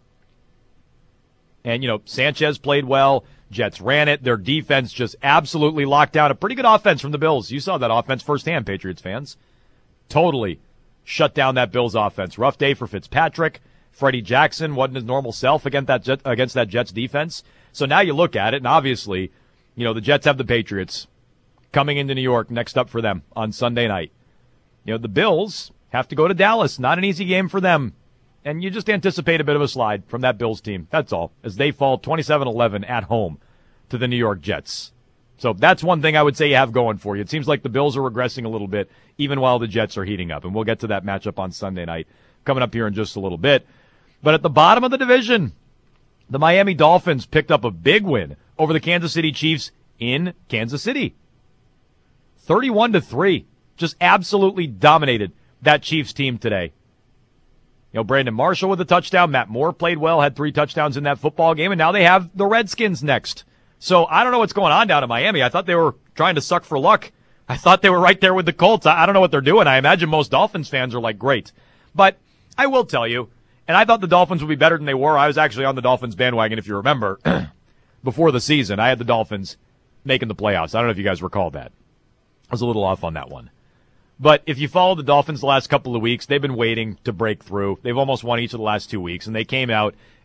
And, Sanchez played well. Jets ran it. Their defense just absolutely locked down a pretty good offense from the Bills. You saw that offense firsthand, Patriots fans. Totally shut down that Bills offense. Rough day for Fitzpatrick. Freddie Jackson wasn't his normal self against that Jets defense. So now you look at it, and obviously, the Jets have the Patriots coming into New York next up for them on Sunday night. The Bills have to go to Dallas. Not an easy game for them. And you just anticipate a bit of a slide from that Bills team. That's all, as they fall 27-11 at home to the New York Jets. So that's one thing I would say you have going for you. It seems like the Bills are regressing a little bit, even while the Jets are heating up. And we'll get to that matchup on Sunday night coming up here in just a little bit. But at the bottom of the division, the Miami Dolphins picked up a big win over the Kansas City Chiefs in Kansas City. 31-3. Just absolutely dominated that Chiefs team today. Brandon Marshall with a touchdown. Matt Moore played well, had 3 touchdowns in that football game, and now they have the Redskins next. So I don't know what's going on down in Miami. I thought they were trying to suck for luck. I thought they were right there with the Colts. I don't know what they're doing. I imagine most Dolphins fans are like, great. But I will tell you, and I thought the Dolphins would be better than they were. I was actually on the Dolphins bandwagon, if you remember, before the season. I had the Dolphins making the playoffs. I don't know if you guys recall that. I was a little off on that one. But if you follow the Dolphins the last couple of weeks, they've been waiting to break through. They've almost won each of the last 2 weeks, and they came out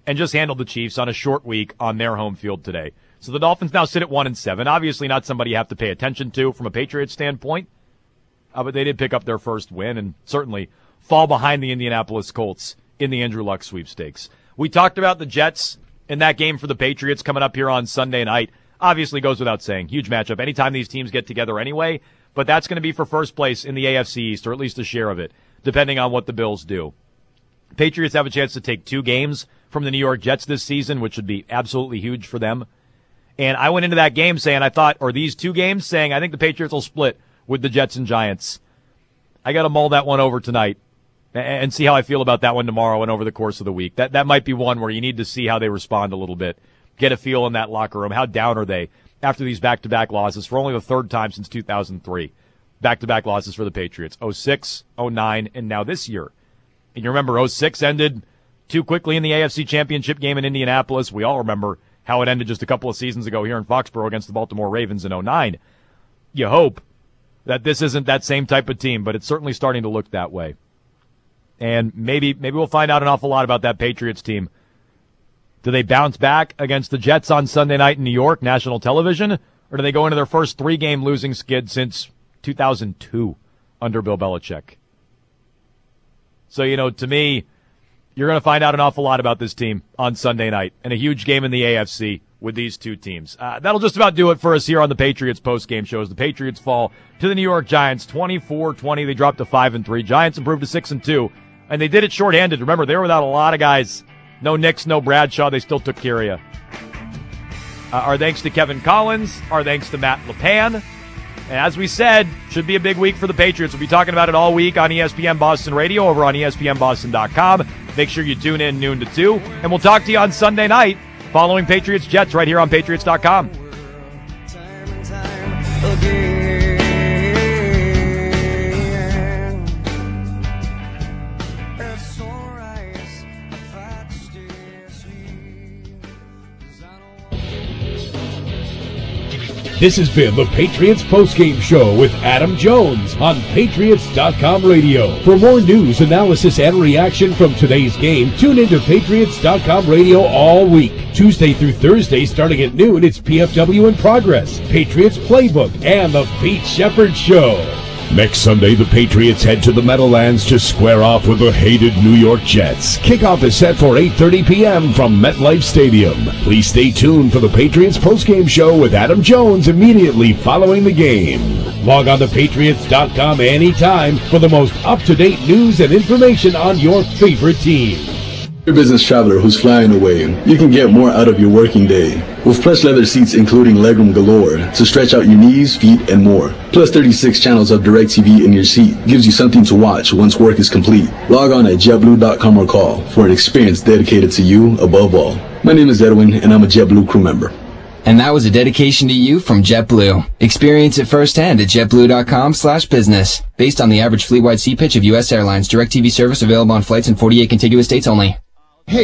and just handled the Chiefs on a short week on their home field today. So the Dolphins now sit at 1-7. Obviously not somebody you have to pay attention to from a Patriots standpoint, but they did pick up their first win and certainly fall behind the Indianapolis Colts in the Andrew Luck sweepstakes. We talked about the Jets in that game for the Patriots coming up here on Sunday night. Obviously goes without saying, huge matchup anytime these teams get together anyway, but that's going to be for first place in the AFC East, or at least a share of it, depending on what the Bills do. Patriots have a chance to take 2 games from the New York Jets this season, which would be absolutely huge for them. And I went into that game saying these 2 games saying I think the Patriots will split with the Jets and Giants. I got to mull that one over tonight and see how I feel about that one tomorrow and over the course of the week. That might be one where you need to see how they respond a little bit, get a feel in that locker room. How down are they after these back-to-back losses for only the 3rd time since 2003? Back-to-back losses for the Patriots, 06, 09, and now this year. And you remember 06 ended too quickly in the AFC Championship game in Indianapolis. We all remember how it ended just a couple of seasons ago here in Foxborough against the Baltimore Ravens in 09. You hope that this isn't that same type of team, but it's certainly starting to look that way. And maybe we'll find out an awful lot about that Patriots team. Do they bounce back against the Jets on Sunday night in New York, national television, or do they go into their first 3-game losing skid since 2002 under Bill Belichick? So, to me, you're going to find out an awful lot about this team on Sunday night, and a huge game in the AFC with these 2 teams. That'll just about do it for us here on the Patriots post-game show as the Patriots fall to the New York Giants 24-20. They dropped to 5-3. Giants improved to 6-2, and they did it shorthanded. Remember, they were without a lot of guys. No Knicks, no Bradshaw. They still took care of you. Our thanks to Kevin Collins. Our thanks to Matt LePan. And as we said, should be a big week for the Patriots. We'll be talking about it all week on ESPN Boston Radio over on ESPNBoston.com. Make sure you tune in noon to 2. And we'll talk to you on Sunday night following Patriots Jets right here on Patriots.com. This has been the Patriots Postgame Show with Adam Jones on Patriots.com Radio. For more news, analysis, and reaction from today's game, tune into Patriots.com Radio all week. Tuesday through Thursday, starting at noon, it's PFW in Progress, Patriots Playbook, and the Pete Shepard Show. Next Sunday, the Patriots head to the Meadowlands to square off with the hated New York Jets. Kickoff is set for 8:30 p.m. from MetLife Stadium. Please stay tuned for the Patriots postgame show with Adam Jones immediately following the game. Log on to Patriots.com anytime for the most up-to-date news and information on your favorite team. You're a business traveler who's flying away. You can get more out of your working day with plush leather seats including legroom galore to stretch out your knees, feet, and more. Plus 36 channels of DirecTV in your seat gives you something to watch once work is complete. Log on at JetBlue.com or call for an experience dedicated to you above all. My name is Edwin, and I'm a JetBlue crew member. And that was a dedication to you from JetBlue. Experience it firsthand at JetBlue.com/business. Based on the average fleet-wide seat pitch of U.S. Airlines. DirecTV service available on flights in 48 contiguous states only.